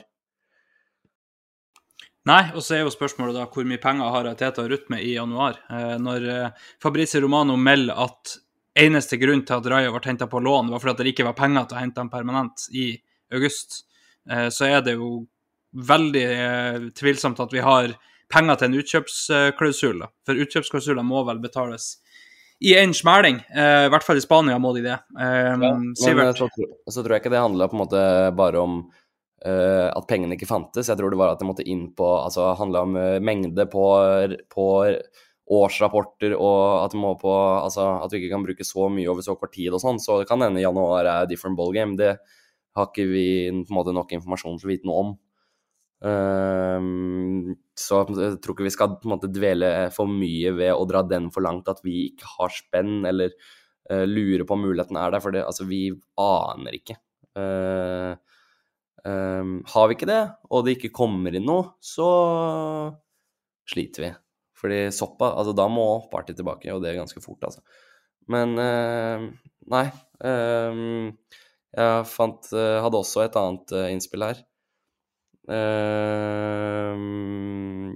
C: Nei, og så er jo spørsmålet da, hvor mye penger har Arteta å rutte med i januar? Eh, når eh, Fabrizio Romano melder at eneste grunn til at Raja ble hentet på lån var fordi at det ikke var penger til å hente ham permanent i august, eh, så er det jo veldig eh, tvilsomt at vi har penger til en utkjøpsklausul. For utkjøpsklausuler må vel betales i en smæling. Eh, I hvert fall i Spania må de det. Eh,
E: ja, men
C: Sivert?
E: Så, så tror jeg ikke det handler på en måte bare om Uh, at pengene ikke fantes. Jeg tror det var at det måtte inn på, altså handla om uh, mengde på, på årsrapporter, og at det må på, altså at vi ikke kan bruke så mye over så kort tid og sånn, så det kan hende januar er different ballgame. Det har ikke vi på en måte nok informasjon til å vite noe om. Uh, så jeg tror ikke vi skal på en måte dvele for mye ved å dra den for langt at vi ikke har spenn, eller uh, lurer på om muligheten er der, for det, altså vi aner ikke. Uh, Um, har vi ikke det, og det ikke kommer inn noe, så sliter vi. Fordi soppa, altså da må Party tilbake, og det er ganske fort, altså. Men uh, nei, um, jeg fant, uh, hadde også et annet uh, innspill her. Um,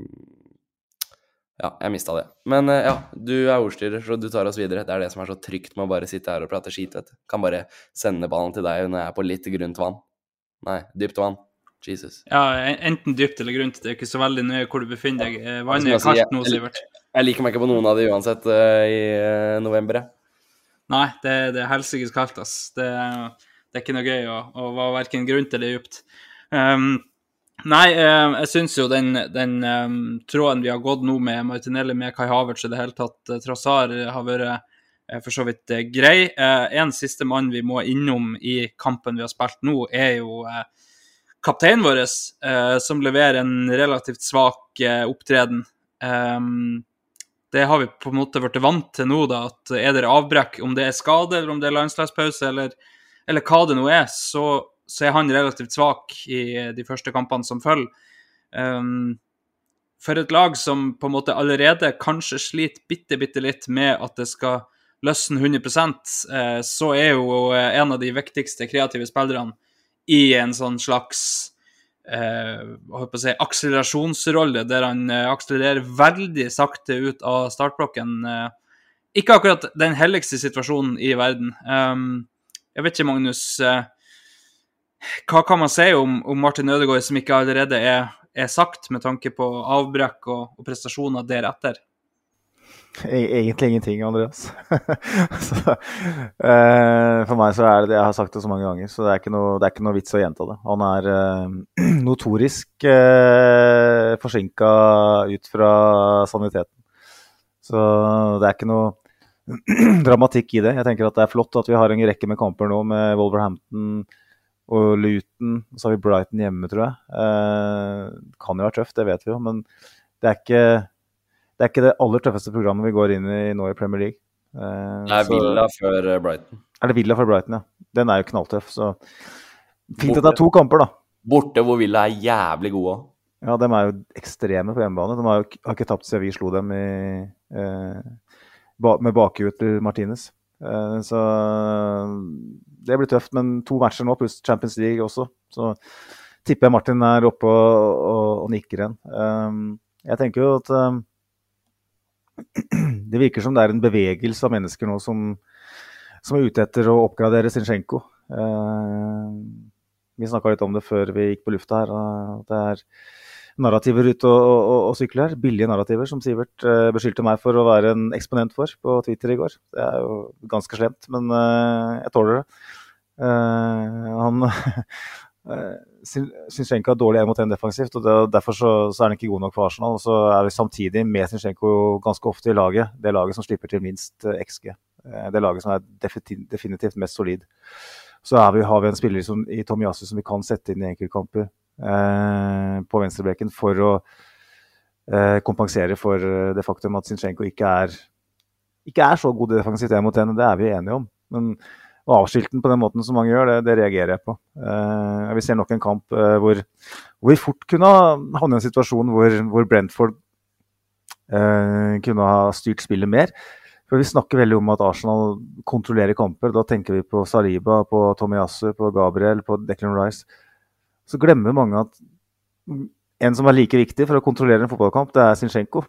E: ja, jeg mistet det. Men uh, ja, du er ordstyrer, så du tar oss videre. Det er det som er så trygt med å bare sitte her og prate skit, vet du. Kan bare sende ballen til deg når jeg er på litt grunt vann. Nei, dypt vann. Jesus.
C: Ja, enten dypt eller grunt. Det er ikke så veldig nøye hvor du befinner deg. Vannet er kaldt nå, Sivert.
E: Jeg liker meg ikke på noen av de uansett uh, i uh, november.
C: Nei, det, det er helsikes kaldt, ass. Det, det er ikke noe gøy å, å være hverken grunt eller dypt. Um, nei, uh, jeg synes jo den, den um, tråden vi har gått nå med Martinelli, med Kai Havertz i det hele tatt, uh, Trossard har vært uh, for så vidt uh, grei. Uh, en siste mann vi må innom i kampen vi har spilt nå, er jo uh, kapteinen vår, uh, som leverer en relativt svak uh, opptreden. Um, det har vi på en måte vært vant til nå, da, at er det avbrekk, om det er skade, eller om det er landslagspause, eller, eller hva det nå er, så, så er han relativt svak i de første kampene som følger. Um, for et lag som på en måte allerede kanskje sliter bitte, bitte litt med at det skal løsne hundre prosent, uh, så er jo en av de viktigste kreative spillerne i en sånn slags eh, hva håper jeg å si, akselerasjonsrolle, der han eh, akselererer veldig sakte ut av startblokken. Eh, ikke akkurat den helligste situasjonen i verden. Um, jeg vet ikke, Magnus, eh, hva kan man si om, om Martin Ødegaard som ikke allerede er, er sagt, med tanke på avbrekk og, og prestasjoner deretter?
D: Egentlig ingenting, Andreas. så, uh, for meg så er det det, jeg har sagt det så mange ganger, så det er ikke noe, det er ikke noe vits å gjenta det. Han er uh, notorisk uh, forsinket ut fra saniteten. Så det er ikke noe dramatikk i det. Jeg tenker at det er flott at vi har en rekke med kamper nå med Wolverhampton og Luton, så har vi Brighton hjemme, tror jeg. Uh, kan jo være tøft, det vet vi jo, men det er ikke Det er ikke det aller tøffeste programmet vi går inn i nå i Premier League. Uh,
E: det er Villa før Brighton.
D: Er det Villa før Brighton, ja. den er jo knalltøff, så fint at det er to kamper da.
E: Borte hvor Villa er jævlig gode også.
D: Ja, de er jo ekstreme på hjemmebane. De har jo har ikke tapt siden vi slo dem i, eh, ba, med bakhjul til Martinez. Eh, så det blir tøft, men to matcher nå, pluss Champions League også. Så tipper jeg Martin er oppe og, og, og nikker igjen. Um, jeg tenker jo at um, det virker som det er en bevegelse av mennesker nå som, som er ute etter å oppgradere Zinchenko. Uh, vi snakket litt om det før vi gikk på lufta her. Uh, det er narrativer ute og, og, og sykler, billige narrativer, som Sivert uh, beskyldte meg for å være en eksponent for på Twitter i går. Det er jo ganske slemt, men uh, jeg tåler det. Uh, han uh, Zinchenko er dårlig en mot en defensivt, og det, derfor så, så er han ikke god nok for Arsenal. Og så er vi samtidig med Zinchenko ganske ofte i laget, det laget som slipper til minst uh, X G. Uh, det laget som er definitivt, definitivt mest solid. Så er vi, har vi en spiller som, i Tomiyasu som vi kan sette inn i enkeltkamper eh, på venstrebreken for å eh, kompensere for det faktum at Zinchenko ikke er, ikke er så god defensivt en mot en, det er vi enige om. Men å avskilte den på den måten som mange gjør, det, det reagerer jeg på. Eh, vi ser nok en kamp eh, hvor, hvor vi fort kunne havne i en situasjon hvor, hvor Brentford eh, kunne ha styrt spillet mer. For vi snakker veldig om at Arsenal kontrollerer kamper. Da tenker vi på Saliba, på Tomiyasu, på Gabriel, på Declan Rice. Så glemmer mange at en som er like viktig for å kontrollere en fotballkamp, det er Zinchenko.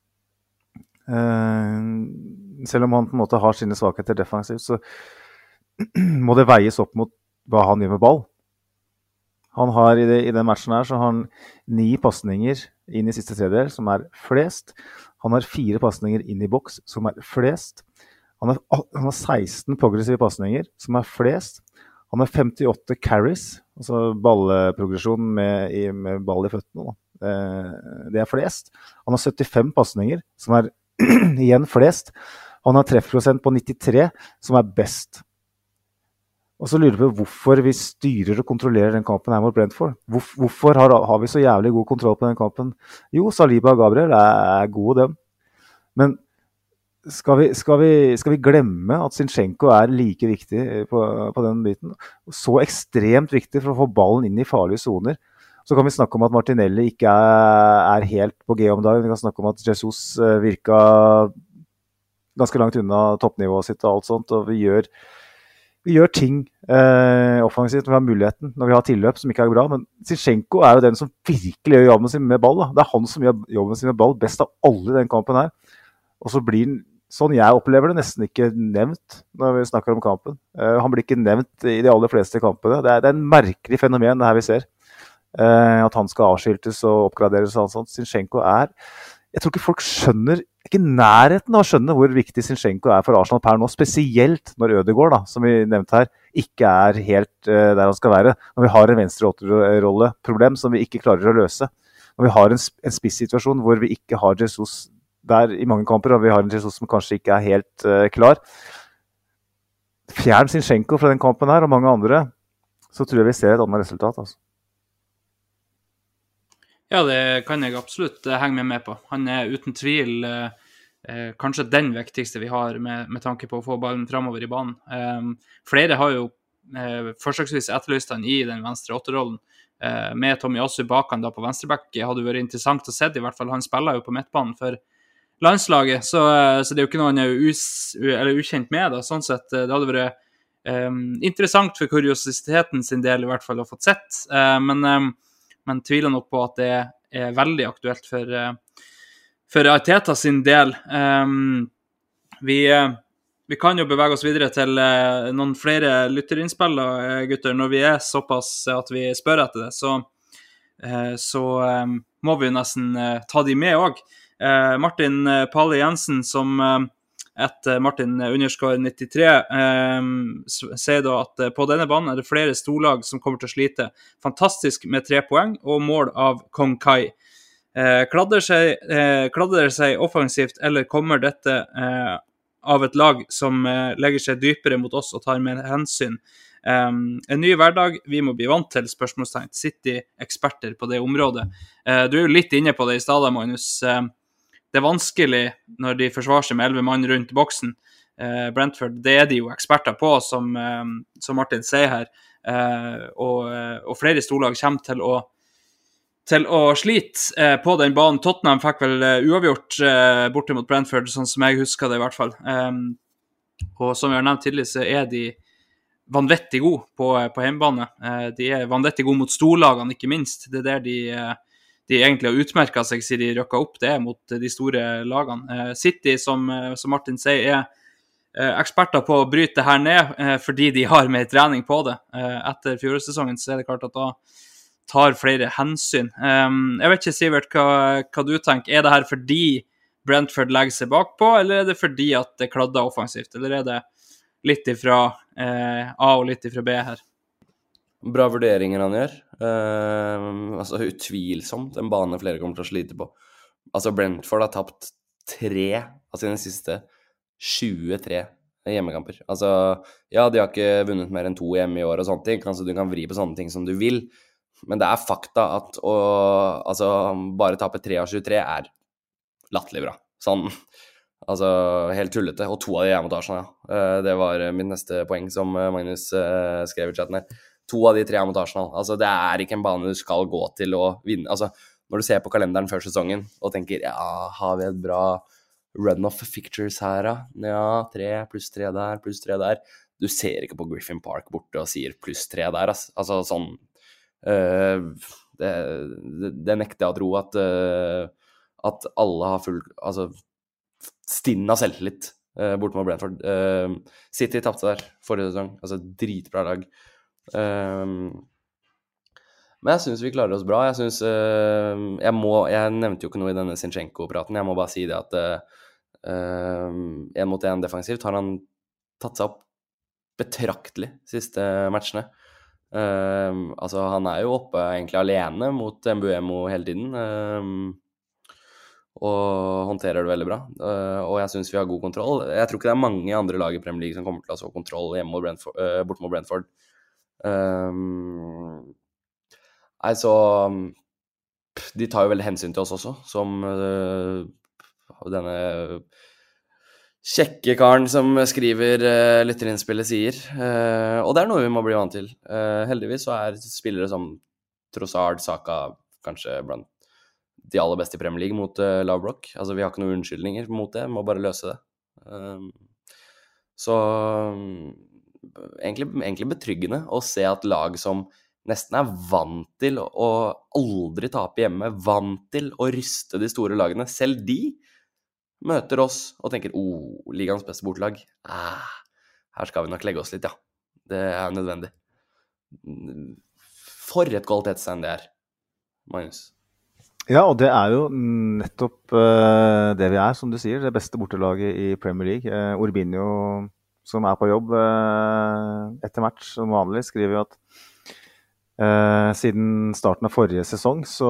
D: Eh, selv om han på en måte har sine svakheter defensivt, så må det veies opp mot hva han gjør med ball. Han har i, det, i den matchen her så har han ni passninger inn i siste tredjedel, som er flest. Han har fire passninger inn i boks, som er flest. Han har, han har seksten progressive passninger, som er flest. Han har femtiåtte carries, altså ballprogresjon med, med ball i føttene. Det er flest. Han har syttifem passninger, som er igjen flest. Han har treffprosent på nittitre, som er best. Og så lurer vi på hvorfor vi styrer og kontrollerer den kampen her mot Brentford. Hvor, hvorfor har, har vi så jævlig god kontroll på den kampen? Jo, Saliba og Gabriel er, er gode dem. Men skal vi, skal, vi, skal vi glemme at Zinchenko er like viktig på, på den biten? Så ekstremt viktig for å få ballen inn i farlige zoner. Så kan vi snakke om at Martinelli ikke er, er helt på G om dagen. Vi kan snakke om at Jesus virka ganske langt unna toppnivået sitt og alt sånt, og vi gjør Vi gjør ting eh, offensivt når vi har muligheten, når vi har tilløp som ikke er bra, men Zinchenko er jo den som virkelig gjør jobben sin med ball. Da. Det er han som gjør jobben sin med ball best av alle i den kampen her. Og så blir han, sånn jeg opplever det, nesten ikke nevnt når vi snakker om kampen. Eh, han blir ikke nevnt i de aller fleste kampene. Det er, det er en merkelig fenomen det her vi ser. Eh, at han skal avskiltes og oppgraderes og sånt. Zinchenko er, jeg tror ikke folk skjønner, ikke nærheten av å skjønne hvor viktig Zinchenko er for Arsenal per nå, spesielt når Ødegaard, da, som vi nevnte her, ikke er helt uh, der han skal være. Når vi har en venstre-åtterrolle-problem som vi ikke klarer å løse. Når vi har en, en spissituasjon hvor vi ikke har Jesus der i mange kamper, og vi har en Jesus som kanskje ikke er helt uh, klar. Fjern Zinchenko fra den kampen her, og mange andre, så tror jeg vi ser et annet resultat, altså.
C: Ja, det kan jeg absolutt henge med med på. Han er uten tvil eh, eh, kanskje den viktigste vi har med, med tanke på å få ballen fremover i banen. Eh, flere har jo eh, forsøksvis etterlyst han i den venstre åtterrollen. Eh, med Tomiyasu bak han da på venstreback hadde vært interessant å se, i hvert fall. Han spiller jo på midtbanen for landslaget, så, så det er jo ikke noe han er us, eller ukjent med. Da. Sånn sett, det hadde vært eh, interessant for kuriositeten sin del i hvert fall å få sett. Eh, men eh, men tviler nok på at det er veldig aktuelt for, for Arteta sin del. Um, vi, vi kan jo bevege oss videre til uh, noen flere lytterinnspill, uh, gutter, når vi er såpass at vi spør etter det, så, uh, så um, må vi jo nesten uh, ta de med også. Uh, Martin uh, Palle Jensen, som uh, et Martin underscore nittitre eh, sier da at på denne banen er det flere storlag som kommer til å slite. Fantastisk med tre poeng og mål av Kong Kai. Eh, kladder, seg, eh, kladder seg offensivt, eller kommer dette eh, av et lag som eh, legger seg dypere mot oss og tar mer hensyn? Eh, en ny hverdag, vi må bli vant til spørsmålstegn. City-eksperter på det området. Eh, du er jo litt inne på det i stedet, Magnus. Eh, Det er vanskelig når de forsvarer seg med elleve mann rundt boksen. uh, Brentford. Det er de jo eksperter på, som, um, som Martin sier her. Uh, og, uh, og flere storlag kommer til å til å slite eh, på den banen. Tottenham fikk vel uh, uavgjort uh, borte mot Brentford, sånn som jeg husker det i hvert fall. Um, og som vi har nevnt tidligere, så er de vanvittig gode på, på hjemmebane. Uh, de er vanvittig gode mot storlagene, ikke minst. Det er der de, uh, de egentlig har utmerket seg siden de røkket opp, det er mot uh, de store lagene. Uh, City, som, uh, som Martin sier, er uh, eksperter på å bryte det her ned, uh, fordi de har mer trening på det. Uh, etter fjorårssesongen så er det klart at da tar flere hensyn. Um, jeg vet ikke, Sivert, hva, hva du tenker. Er det her fordi Brentford legger seg bakpå, eller er det fordi at det kladder offensivt? Eller er det litt ifra eh, A og litt ifra B her?
E: Bra vurderinger han gjør. Uh, altså utvilsomt en bane flere kommer til å slite på. Altså Brentford har tapt tre av sine siste tjuetre hjemmekamper. Altså, ja, de har ikke vunnet mer enn to hjemme i år og sånne ting. Altså, du kan vri på sånne ting som du vil. Men det er fakta at å altså, bare tape tre av tjuetre er latterlig bra. Sånn, altså helt tullete. Og to av de er mot Arsenal, ja. Det var mitt neste poeng som Magnus skrev i chatten her. To av de tre er mot Arsenal. Altså, det er ikke en bane du skal gå til å vinne. Altså, når du ser på kalenderen før sesongen og tenker, ja, har vi et bra run of fictures her, da? Ja, tre, pluss tre der, pluss tre der. Du ser ikke på Griffin Park borte og sier pluss tre der, altså sånn. Uh, det, det, det nekter jeg å tro at, uh, at alle har full altså, stinn av selvtillit uh, borte med Brentford. Uh, City tapte der forrige sesong, altså dritbra lag. Uh, men jeg synes vi klarer oss bra. Jeg synes uh, jeg, må, jeg nevnte jo ikke noe i denne Zinchenko-praten. Jeg må bare si det at uh, uh, en mot en defensivt har han tatt seg opp betraktelig siste matchene. Uh, altså han er jo oppe egentlig alene mot Mbuemo hele tiden uh, og håndterer det veldig bra, uh, og jeg synes vi har god kontroll. Jeg tror ikke det er mange andre lag i Premier League som kommer til å ha så kontroll hjemme mot Brentford, uh, bort mot Brentford. Uh, altså de tar jo veldig hensyn til oss også, som uh, denne kjekke karen som skriver uh, lytterinnspillet sier, uh, og det er noe vi må bli vant til. Uh, heldigvis så er spillere som Trossard, Saka, kanskje blant de aller beste i Premier League mot uh, lav blokk. Altså vi har ikke noen unnskyldninger mot det, må bare løse det. Uh, så um, egentlig, egentlig betryggende å se at lag som nesten er vant til å aldri tape hjemme, vant til å ryste de store lagene, selv de møter oss og tenker, oh, ligaens beste bortelag. Ah, her skal vi nok legge oss litt, ja. Det er nødvendig. For et kvalitetstegn det er, Magnus.
D: Ja, og det er jo nettopp uh, det vi er, som du sier, det beste bortelaget i Premier League. Uh, Urbinho, som er på jobb uh, etter match, som vanlig, skriver jo at uh, siden starten av forrige sesong, så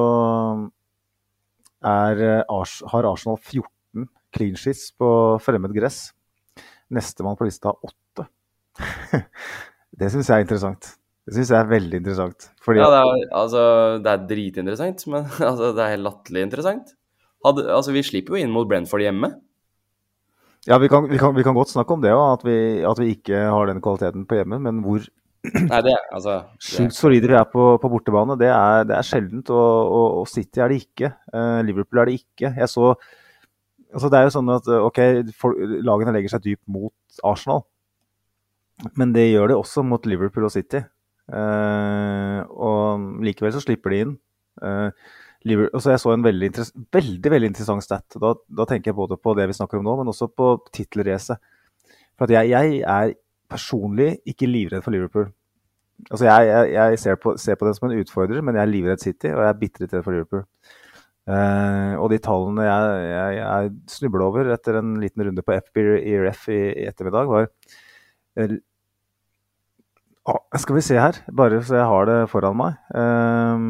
D: er, uh, Ars- har Arsenal fjorten clean sheets på fremmed gress. Nestemann på lista har åtte. Det synes jeg er interessant. Det synes jeg er veldig interessant. Fordi
E: ja, det er, altså, det er dritinteressant, men altså, det er helt latterlig interessant. Hadde, altså, vi slipper jo inn mot Brentford hjemme.
D: Ja, vi kan, vi kan, vi kan godt snakke om det også, at vi, at vi ikke har den kvaliteten på hjemme, men hvor
E: Nei, det, altså, det...
D: sjukt solide vi er på, på bortebane, det er, det er sjeldent, og, og, og City er det ikke. Uh, Liverpool er det ikke. Jeg så Altså det er jo sånn at ok, for, lagene legger seg dypt mot Arsenal, men det gjør det også mot Liverpool og City. Uh, og likevel så slipper de inn. Uh, Liverpool, og så jeg så en veldig, veldig, veldig interessant stat. Da, da tenker jeg både på det vi snakker om nå, men også på titelrace. For at jeg, jeg er personlig ikke livredd for Liverpool. Altså jeg, jeg, jeg ser, på, ser på det som en utfordrer, men jeg er livredd City, og jeg er bittert redd for Liverpool. Uh, og de tallene jeg, jeg, jeg snublet over etter en liten runde på F B i Ref i, i ettermiddag var uh, ah, skal vi se her, bare så jeg har det foran meg. Uh,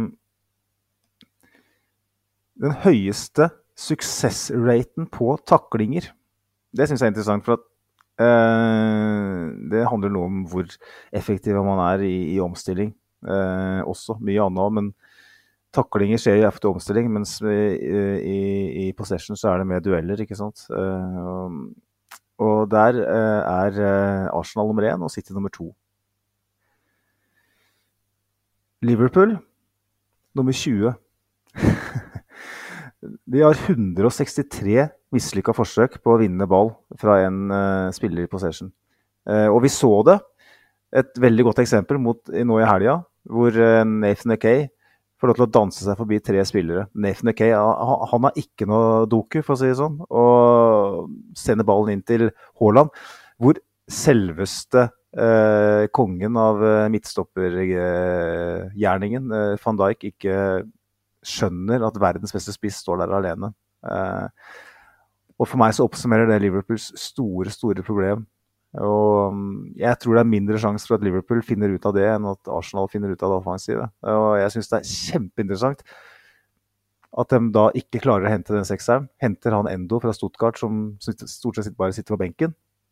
D: den høyeste suksessraten på taklinger, det synes jeg er interessant, for at uh, det handler noe om hvor effektiv man er i, i omstilling, uh, også mye annet, men taklinger skjer jo efter omstilling, mens i, i, i possession så er det mer dueller, ikke sant? Uh, Og der eh, er eh, Arsenal nummer én og City nummer to. Liverpool nummer tjue. De har hundre og sekstitre mislykka forsøk på å vinne ball fra en uh, spiller i possession. Uh, og vi så det, et veldig godt eksempel mot, nå i helga, hvor uh, Nathan Akay får lov til å danse seg forbi tre spillere. Nathan Akay, han, han har ikke noe doku, for å si det sånn, og sender ballen inn til Haaland, hvor selveste uh, kongen av uh, midtstoppergjerningen, uh, Van Dijk, ikke skjønner at verdens beste spiss står der alene. Uh, og for meg så oppsummerer det Liverpools store, store problem. Og um, jeg tror det er mindre sjanse for at Liverpool finner ut av det enn at Arsenal finner ut av det offensive. Og jeg synes det er kjempeinteressant at de da ikke klarer å hente den sekseren. Henter han Endo fra Stuttgart, som stort sett bare sitter på benken.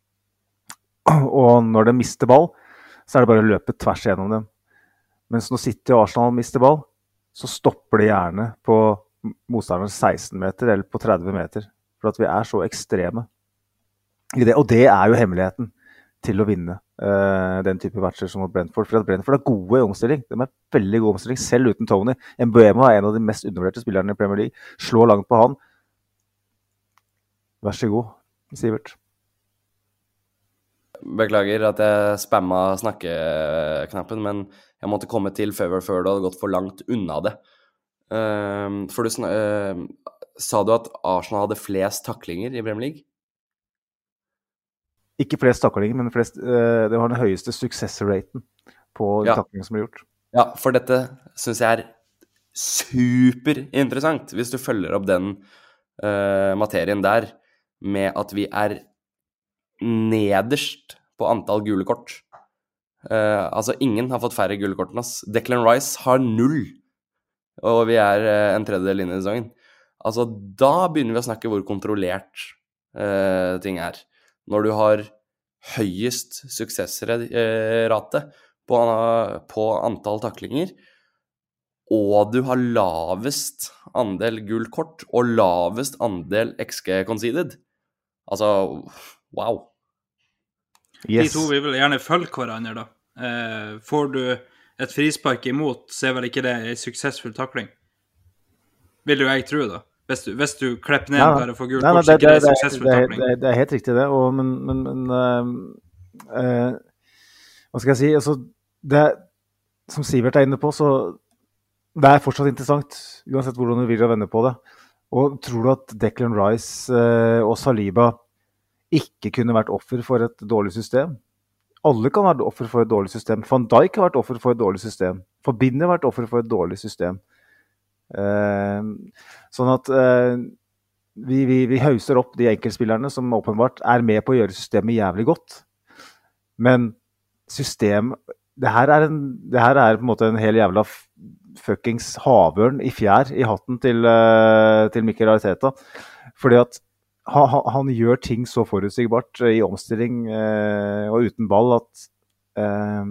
D: Og når de mister ball, så er det bare å løpe tvers gjennom dem. Mens når City og Arsenal mister ball, så stopper det gjerne på motstanderens seksten meter eller på tretti meter. For at vi er så ekstreme i det. Og det er jo hemmeligheten til å vinne uh, den type matcher som mot Brentford. For at Brentford er gode i omstilling. De er veldig gode i omstilling, selv uten Tony. Mbeumo er en av de mest undervurderte spillerne i Premier League. Slå langt på han. Vær så god, Sivert.
E: Beklager at jeg spamma snakkeknappen, men jeg måtte komme til før, før det hadde gått for langt unna det. Uh, for du snak, uh, sa du at Arsenal hadde flest taklinger i Premier League?
D: Ikke flest taklinger, men flest, uh, det var den høyeste suksessraten på ja. taklingene som ble gjort.
E: Ja, for dette synes jeg er superinteressant, hvis du følger opp den uh, materien der, med at vi er nederst på antall gule kort. Uh, altså, ingen har fått færre gule kort enn oss. Declan Rice har null, og vi er uh, en tredjedel inn i sesongen. Altså, da begynner vi å snakke hvor kontrollert uh, ting er. Når du har høyest suksessrate på, uh, på antall taklinger, og du har lavest andel gult kort, og lavest andel X G conceded. Altså, wow.
C: Yes. De to vil vel gjerne følge hverandre da. Eh, får du et frispark imot, så er vel ikke det en suksessfull takling? Vil jo jeg tro da. Hvis du, hvis du klipper ned ja, bare for gult kort, så ikke det er en suksessfull takling.
D: Det, det, det er helt riktig det, og, men, men, men uh, uh, hva skal jeg si? Altså, det, som Sivert er inne på, så det er fortsatt interessant, uansett hvordan du vil vende på det. Og tror du at Declan Rice uh, og Saliba ikke kunne vært offer for et dårlig system? Alle kan være offer for et dårlig system. Van Dijk har vært offer for et dårlig system. Forbinder har vært offer for et dårlig system. Uh, sånn at uh, vi, vi, vi hauser opp de enkeltspillerne som åpenbart er med på å gjøre systemet jævlig godt. Men system... Det her er, en, det her er på en måte en hel jævla fuckings havørn i fjær i hatten til, uh, til Mikel Arteta. Fordi at han, han gjør ting så forutsigbart i omstilling uh, og uten ball at uh,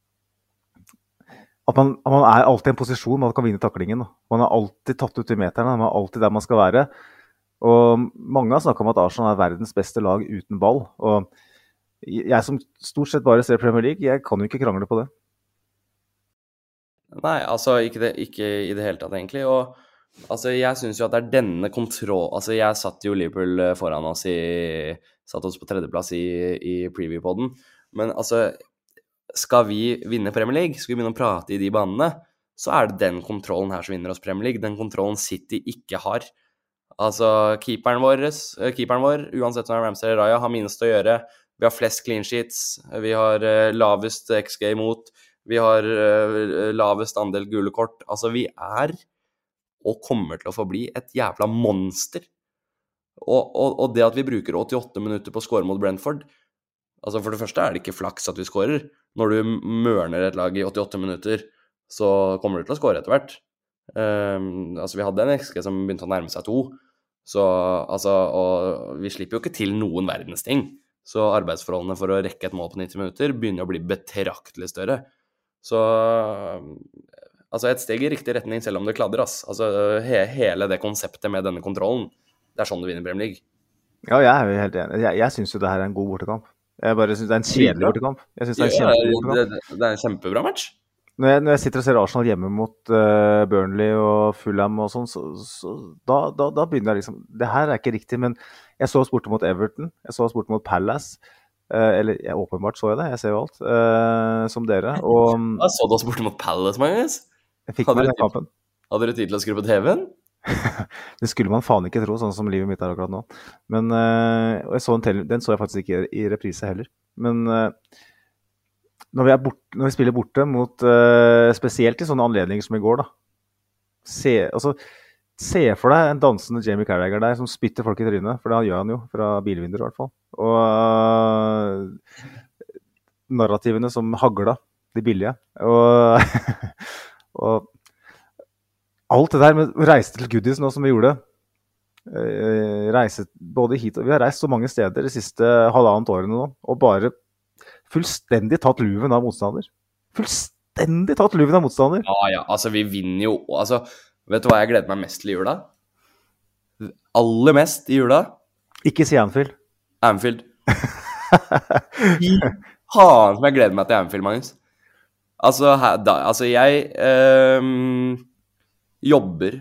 D: at man, man er alltid i en posisjon man kan vinne taklingen. Man er alltid tatt ut i meterne, man er alltid der man skal være. Og mange har snakket om at Arsenal er verdens beste lag uten ball. Og jeg som stort sett bare ser Premier League, jeg kan jo ikke krangle på det.
E: Nei, altså ikke, det, ikke i det hele tatt egentlig. Og altså, jeg synes jo at det er denne kontroll... Altså, jeg satt jo Liverpool foran oss i... Satt oss på tredjeplass i, i preview-podden. Men altså... Skal vi vinne Premier League, skal vi begynne å prate i de banene, så er det den kontrollen her som vinner oss Premier League. Den kontrollen City ikke har. Altså, keeperen vår, keeperen vår uansett om det er Ramsey eller Raya, har minst å gjøre. Vi har flest clean sheets, vi har uh, lavest X G imot, vi har uh, lavest andel gule kort. Altså, vi er, og kommer til å forbli, et jævla monster. Og, og, og det at vi bruker åttiåtte minutter på å score mot Brentford, altså for det første er det ikke flaks at vi scorer. Når du mørner et lag i åttiåtte minutter, så kommer du til å score etter hvert. Um, altså vi hadde en X G som begynte å nærme seg to, så, altså, og vi slipper jo ikke til noen verdens ting. Så arbeidsforholdene for å rekke et mål på nitti minutter begynner å bli betraktelig større. Så altså et steg i riktig retning selv om det kladder, ass. Altså he, hele det konseptet med denne kontrollen, det er sånn du vinner Premier League.
D: Ja, jeg er jo helt enig. Jeg, jeg syns jo det her er en god bortekamp. Jeg bare syns det er en kjedelig
E: Dritbra.
D: bortekamp. Jeg synes det er en
E: Ja,
D: kjempegod
E: det,
D: bortekamp.
E: det, det er en kjempebra match.
D: Når jeg, når jeg sitter og ser Arsenal hjemme mot uh, Burnley og Fulham og sånn, så, så da, da, da begynner jeg liksom Det her er ikke riktig, men jeg så oss borte mot Everton. Jeg så oss borte mot Palace. Uh, eller jeg, åpenbart så jeg det. Jeg ser jo alt. Uh, som dere. Og
E: Da så du oss borte mot Palace, Magnus.
D: jeg fikk
E: Hadde
D: meg
E: du
D: den kampen.
E: Hadde du tid til å skru på T V-en?
D: Det skulle man faen ikke tro, sånn som livet mitt er akkurat nå. Men uh, og jeg så en tele, den så jeg faktisk ikke i reprise heller. Men uh, når, vi er bort, når vi spiller borte mot uh, spesielt i sånne anledninger som i går, da. Se, altså, se for deg en dansende Jamie Carragher der som spytter folk i trynet, for det gjør han jo fra bilvinduer i hvert fall. Og uh, narrativene som hagla, de billige. Og, og alt det der med å reise til Goodies nå som vi gjorde, eh, reise både hit og vi har reist så mange steder de siste halvannet årene nå, og bare fullstendig tatt luven av motstander. Fullstendig tatt luven av motstander.
E: Ja, ja, altså vi vinner jo. Altså, vet du hva jeg gleder meg mest til i jula? Aller mest i jula?
D: Ikke si Anfield.
E: Anfield. Fy faen som jeg gleder meg til Anfield, Magnus. Altså, her, da, altså jeg ehm, jobber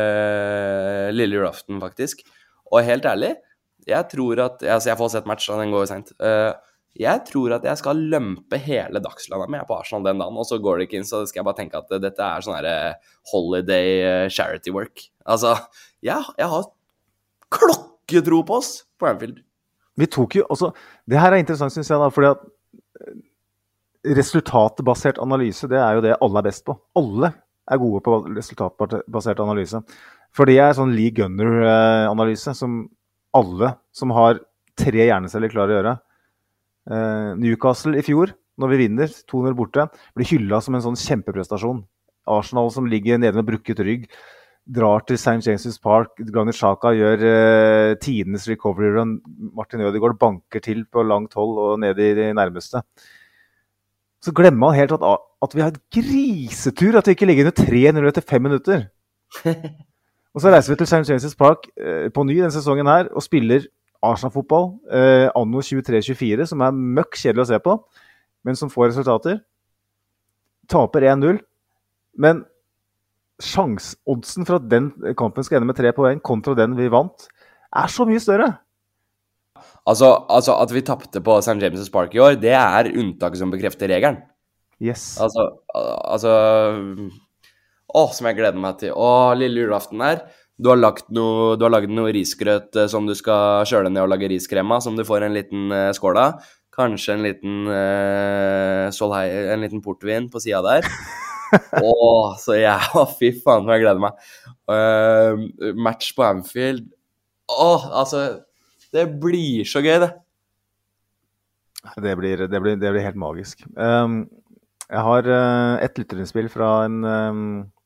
E: eh, lille julaften, faktisk. Og helt ærlig, jeg tror at altså jeg får sett match, og den går jo sent. Eh, jeg tror at jeg skal lømpe hele dagslandet med på Arsenal den dagen, og så går det ikke inn, så skal jeg bare tenke at dette er sånn her holiday charity work. Altså, jeg, jeg har klokketro på oss på Anfield.
D: Vi tok jo, altså, det her er interessant, synes jeg da, fordi at resultatbasert analyse, det er jo det alle er best på. Alle er gode på resultatbasert analyse. For det er sånn Lee Gunner-analyse som alle som har tre hjerneceller klarer å gjøre. Uh, Newcastle i fjor, når vi vinner to null borte, blir hyllet som en sånn kjempeprestasjon. Arsenal som ligger nede med brukket rygg, drar til Saint James' Park, Granit Xhaka gjør uh, tidenes recovery run, Martin Ødegaard banker til på langt hold og ned i de nærmeste. Så glemmer man helt at, at vi har et grisetur, at vi ikke ligger under tre null etter fem minutter. Og så reiser vi til Saint James' Park uh, på ny denne sesongen her, og spiller Arsenal-fotball, uh, anno tjuetre tjuefire, som er møkk kjedelig å se på, men som får resultater. Taper en null, men sjansoddsen for at den kampen skal ende med tre poeng kontra den vi vant, er så mye større.
E: Altså, altså at vi tappte på Saint James' Park i år, det er unntaket som bekrefter regelen.
D: Yes.
E: Altså, altså Å, som jeg gleder meg til. Å, lille julaften her. Du har lagt noe, du har laget noe risgrøt som du skal kjøle ned og lage riskrem av, som du får en liten uh, skål av. Kanskje en liten uh, solhei, en liten portvin på siden der. Å, så ja, fy faen som jeg gleder meg. Uh, match på Anfield. Å, altså, det blir så gøy, det.
D: Det blir, det blir, det blir helt magisk. Um, jeg har uh, et lytterinnspill fra en um,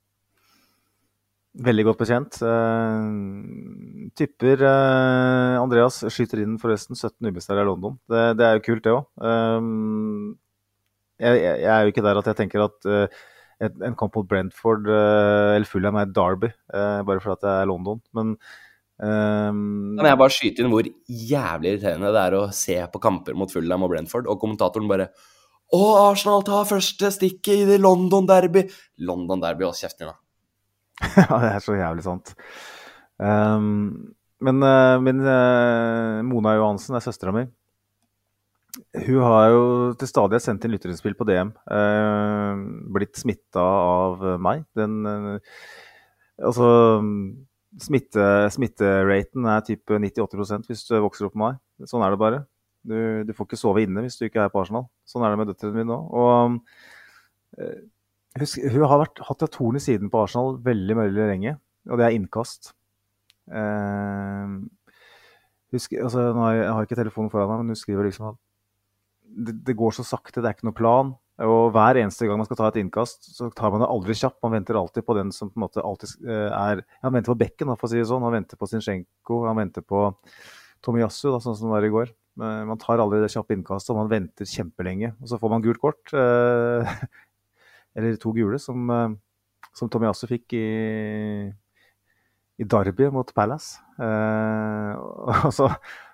D: veldig godt bekjent. Uh, tipper uh, Andreas skyter inn forresten sytten ubeseiret i London. Det, det er jo kult det også. Um, jeg, jeg er jo ikke der at jeg tenker at uh, et, en kamp mot Brentford uh, eller Fulham er Derby, uh, bare for at det er London. Men um,
E: Kan jeg bare skyte inn hvor jævlig irriterende det er å se på kamper mot Fulham og Brentford, og kommentatoren bare Å, Arsenal tar første stikket i det London Derby. London Derby, også kjeften da.
D: Ja, det er så jævlig sant. Um, men uh, min uh, Mona Johansen er søstera mi. Hun har jo til stadighet sendt inn lytterinnspill på D M. Uh, blitt smittet av meg. Den, uh, altså, smitte, smitteraten er typ nittiåtte prosent hvis du vokser opp med meg. Sånn er det bare. Du, du får ikke sove inne hvis du ikke er på Arsenal. Sånn er det med døtrene mine nå. Og uh, Husk, hun har vært, hatt et horn i siden på Arsenal veldig, veldig lenge, og det er innkast. Eh, husk, altså, nå har jeg, jeg har ikke telefonen foran meg, men hun skriver liksom at det, det går så sakte, det er ikke noe plan, og hver eneste gang man skal ta et innkast, så tar man det aldri kjapt. Man venter alltid på den som på en måte alltid er... Han venter på bekken, for å si det sånn. Han venter på Zinchenko, han venter på Tomiyasu, da, sånn som det var i går. Man tar aldri det kjappe innkastet, og man venter kjempelenge, og så får man gult kort. Eh, eller to gule, som, som Tomiyasu fikk i, i Derby mot Palace. Eh, og så,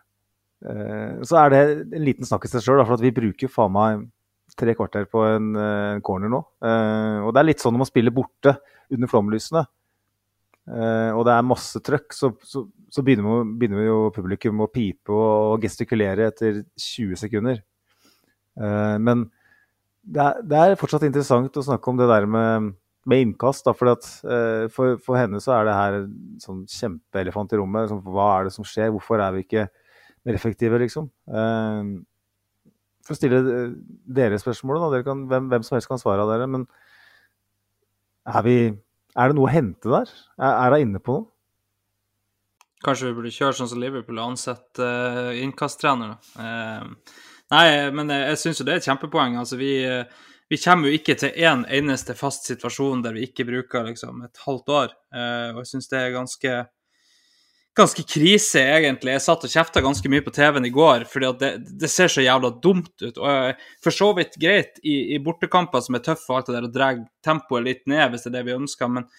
D: eh, så er det en liten snakk i seg selv, for at vi bruker faen meg tre kvarter på en, en corner nå. Eh, og det er litt sånn når man spiller borte under flomlysene, eh, og det er masse trøkk, så, så, så begynner, vi, begynner vi jo publikum å pipe og gestikulere etter tjue sekunder. Eh, men det er, det er fortsatt interessant å snakke om det der med med innkast, da, fordi at eh, for, for henne så er det her sånn kjempeelefant i rommet. Liksom, hva er det som skjer? Hvorfor er vi ikke mer effektive, liksom? Eh, for å stille dere spørsmålet, da. Dere kan, hvem, hvem som helst kan svare av dere, men er, vi, er det noe å hente der? Er, er det inne på noe?
C: Kanskje vi burde kjøre sånn som Liverpool og ansette uh, innkasttrener, da. Uh, nei, men jeg, jeg synes jo det er et kjempepoeng. Altså, vi... Uh, Vi kommer jo ikke til en eneste fast situasjon der vi ikke bruker liksom et halvt år, uh, og jeg synes det er ganske, ganske krise egentlig. Jeg satt og kjeftet ganske mye på T V-en i går, fordi at det, det ser så jævla dumt ut, og uh, for så vidt greit i, i bortekamper som er tøffe og alt det der, og drar tempoet litt ned hvis det er det vi ønsker, men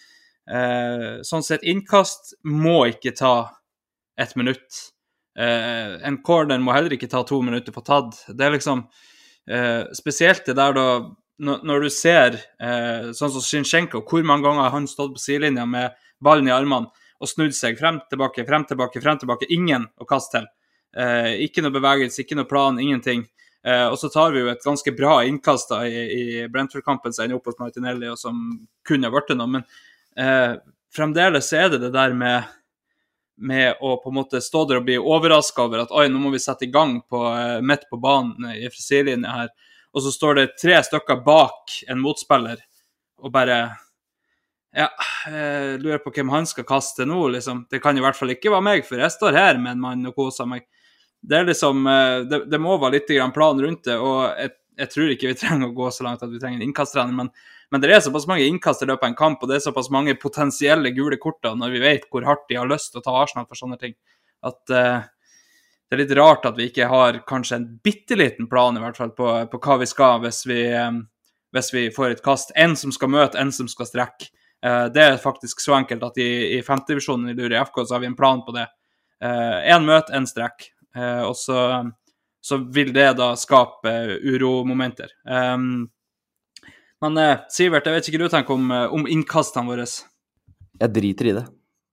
C: uh, sånn sett innkast må ikke ta et minutt. Uh, en corner må heller ikke ta to minutter på tatt. Det er liksom... Uh, spesielt det der da når, når du ser uh, sånn som Zinchenko, hvor mange ganger har han stått på sidelinja med ballen i armene og snudd seg frem, tilbake, frem, tilbake, frem, tilbake, ingen å kaste til, uh, ikke noe bevegelse, ikke noe plan, ingenting, uh, og så tar vi jo et ganske bra innkast da, i, i Brentford-kampen som ender opp hos Martinelli og som kunne ha vært det noe, men uh, fremdeles er det det der med med å på en måte stå der og bli overrasket over at oi, nå må vi sette i gang på, midt på banen i frisidlinjen her, og så står det tre stykker bak en motspiller og bare ja, jeg lurer på hvem han skal kaste nå, liksom. Det kan i hvert fall ikke være meg, for jeg står her med en mann og koser meg. Det er liksom, det, det må være litt grann plan rundt det, og jeg, jeg tror ikke vi trenger å gå så langt at vi trenger en innkasttrener, men Men det er såpass mange innkast i løpet av en kamp, og det er såpass mange potensielle gule korter når vi vet hvor hardt de har lyst til å ta Arsenal for sånne ting, at uh, det er litt rart at vi ikke har kanskje en bitteliten plan i hvert fall på, på hva vi skal hvis vi, um, hvis vi får et kast. En som skal møte, en som skal strekke. Uh, det er faktisk så enkelt at i, i femte divisjonen i Lure F K så har vi en plan på det. Uh, en møte, en strekk. Uh, og så, så vil det da skape uh, uromomenter. Um, Men eh, Sivert, jeg vet ikke hva du tenker om, om innkastene våre.
E: Jeg driter i det.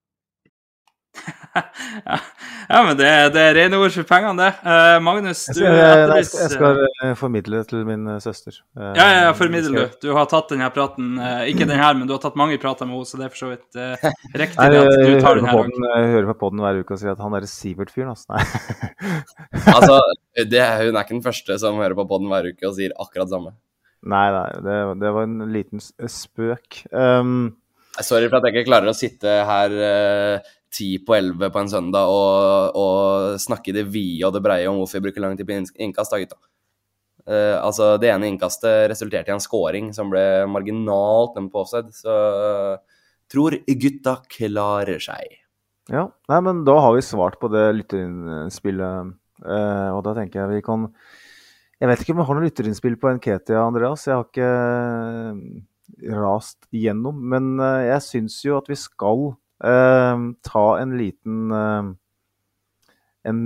C: ja, ja, men det, det er rene ord for pengene, det. Uh, Magnus, du...
D: Jeg skal, jeg, jeg skal, jeg skal uh, formidle det til min uh, søster. Uh,
C: ja, ja, ja, formidle du. Du har tatt denne praten, uh, ikke den her, men du har tatt mange prater med henne, så det er for så vidt uh, riktig Nei, at du tar den her. Podden, jeg hører på podden hver uke og sier at han er Sivert-fyren, altså. Nei.
E: altså, det, hun er ikke den første som hører på podden hver uke og sier akkurat samme.
D: Nei, nei, det, det var en liten spøk. Um,
E: Sorry for at jeg ikke klarer å sitte her uh, ti på elleve på en søndag og, og snakke i det vide og det breie om hvorfor jeg bruker lang tid på innkast da, gutta. Uh, altså, det ene innkastet resulterte i en scoring som ble marginalt dømt på offside, så uh, tror gutta klarer seg.
D: Ja, nei, men da har vi svart på det lytterinnspillet, uh, og da tenker jeg vi kan... Jeg vet ikke om jeg har noen lytterinnspill på Nketia, Andreas. Jeg har ikke rast igjennom, men jeg synes jo at vi skal eh, ta en liten eh, en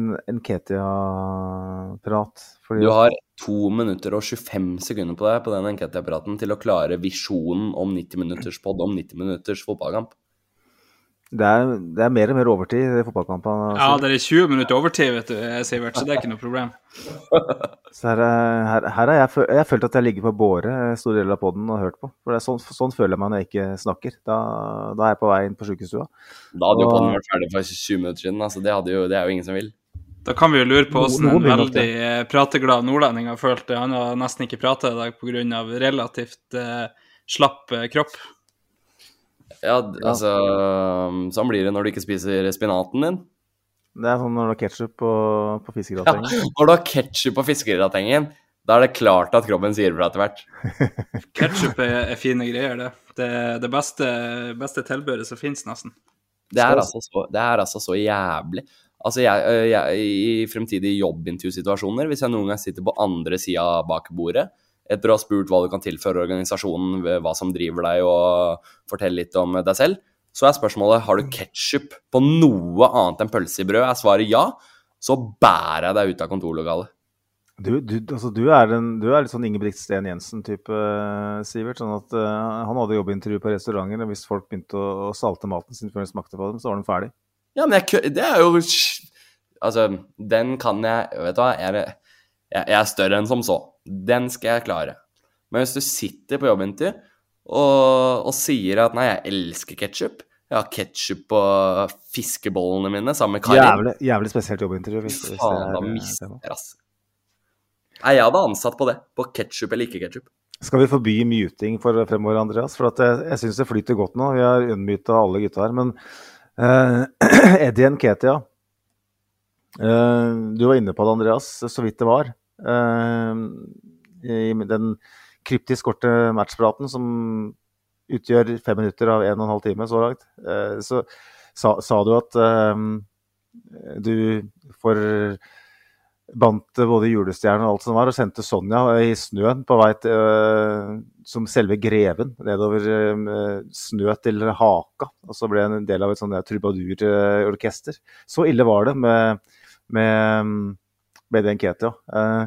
D: Nketia-prat.
E: Du har to minutter og tjuefem sekunder på deg på den Nketia-praten til å klare visjonen om nitti minutters podd, om nitti minutters fotballkamp.
D: Det er, det er mer og mer overtid i fotballkampen. Altså.
C: Ja, det er tjue minutter overtid, vet du, Sivert, så det er ikke noe problem.
D: Så her, her, her har jeg, føl, jeg følt at jeg ligger på båre stor del av podden og hørt på. For det er sånn, sånn føler jeg meg når jeg ikke snakker. Da, da er jeg på vei inn på sykestua.
E: Da hadde jo podden vært ferdig for tjue minutter siden, altså det, hadde jo, det er jo ingen som vil.
C: Da kan vi jo lure på hvordan en veldig prateglad nordlending har følt det. Han har nesten ikke pratet i dag på grunn av relativt eh, slapp eh, kropp.
E: Ja, altså, sånn blir det når du ikke spiser spinaten din.
D: Det er sånn når du har ketchup på, på fiskegrattengen.
E: Ja, når du har ketchup på fiskegrattengen, da er det klart at kroppen sier fra etter hvert.
C: Ketchup er, er fine greier, det. Det er det beste, beste tilbøret som finnes nesten.
E: Det er altså så, det er altså så jævlig. Altså, jeg, jeg, i fremtidige jobbintervju-situasjoner, hvis jeg noen gang sitter på andre siden bak bordet, etter å ha spurt hva du kan tilføre organisasjonen, hva som driver deg, og fortelle litt om deg selv, så er spørsmålet, har du ketchup på noe annet enn pølse i brød? Er svaret ja, så bærer jeg deg ut av kontorlokalet.
D: Du, du, altså, du, er en, du er litt sånn Ingebrigt Sten Jensen-type, uh, Sivert. Sånn at uh, han hadde jobbintervju på restauranter, og hvis folk begynte å, å salte maten sin før de smakte på dem, så var den ferdig.
E: Ja, men jeg, det er jo... Altså, den kan jeg... Vet du hva, jeg, jeg, jeg er større enn som så. Den skal jeg klare. Men hvis du sitter på jobbintervju og, og sier at nei, jeg elsker ketchup, jeg har ketchup på fiskebollene mine sammen med Karin.
D: Jævlig, jævlig spesielt jobbintervju. Hvis, hvis
E: Faen, da mister jeg, ass. Nei, jeg hadde ansatt på det, på ketchup eller ikke ketchup.
D: Skal vi forby muting for fremover, Andreas? For at jeg, jeg synes det flyter godt nå. Vi har unnmutet alle gutta her, men uh, Eddie Nketiah, uh, du var inne på det, Andreas, så vidt det var. Uh, I den kryptisk korte matchpraten som utgjør fem minutter av en og en halv time så langt, uh, så sa, sa du at uh, du får bandt både julestjernen og alt som var, og sendte Sonja i snøen på vei til, uh, som selve greven, nedover uh, snø til Haka, og så ble en del av et sånt trubadur-orkester. Så ille var det med, med, med den Nketiah. Uh,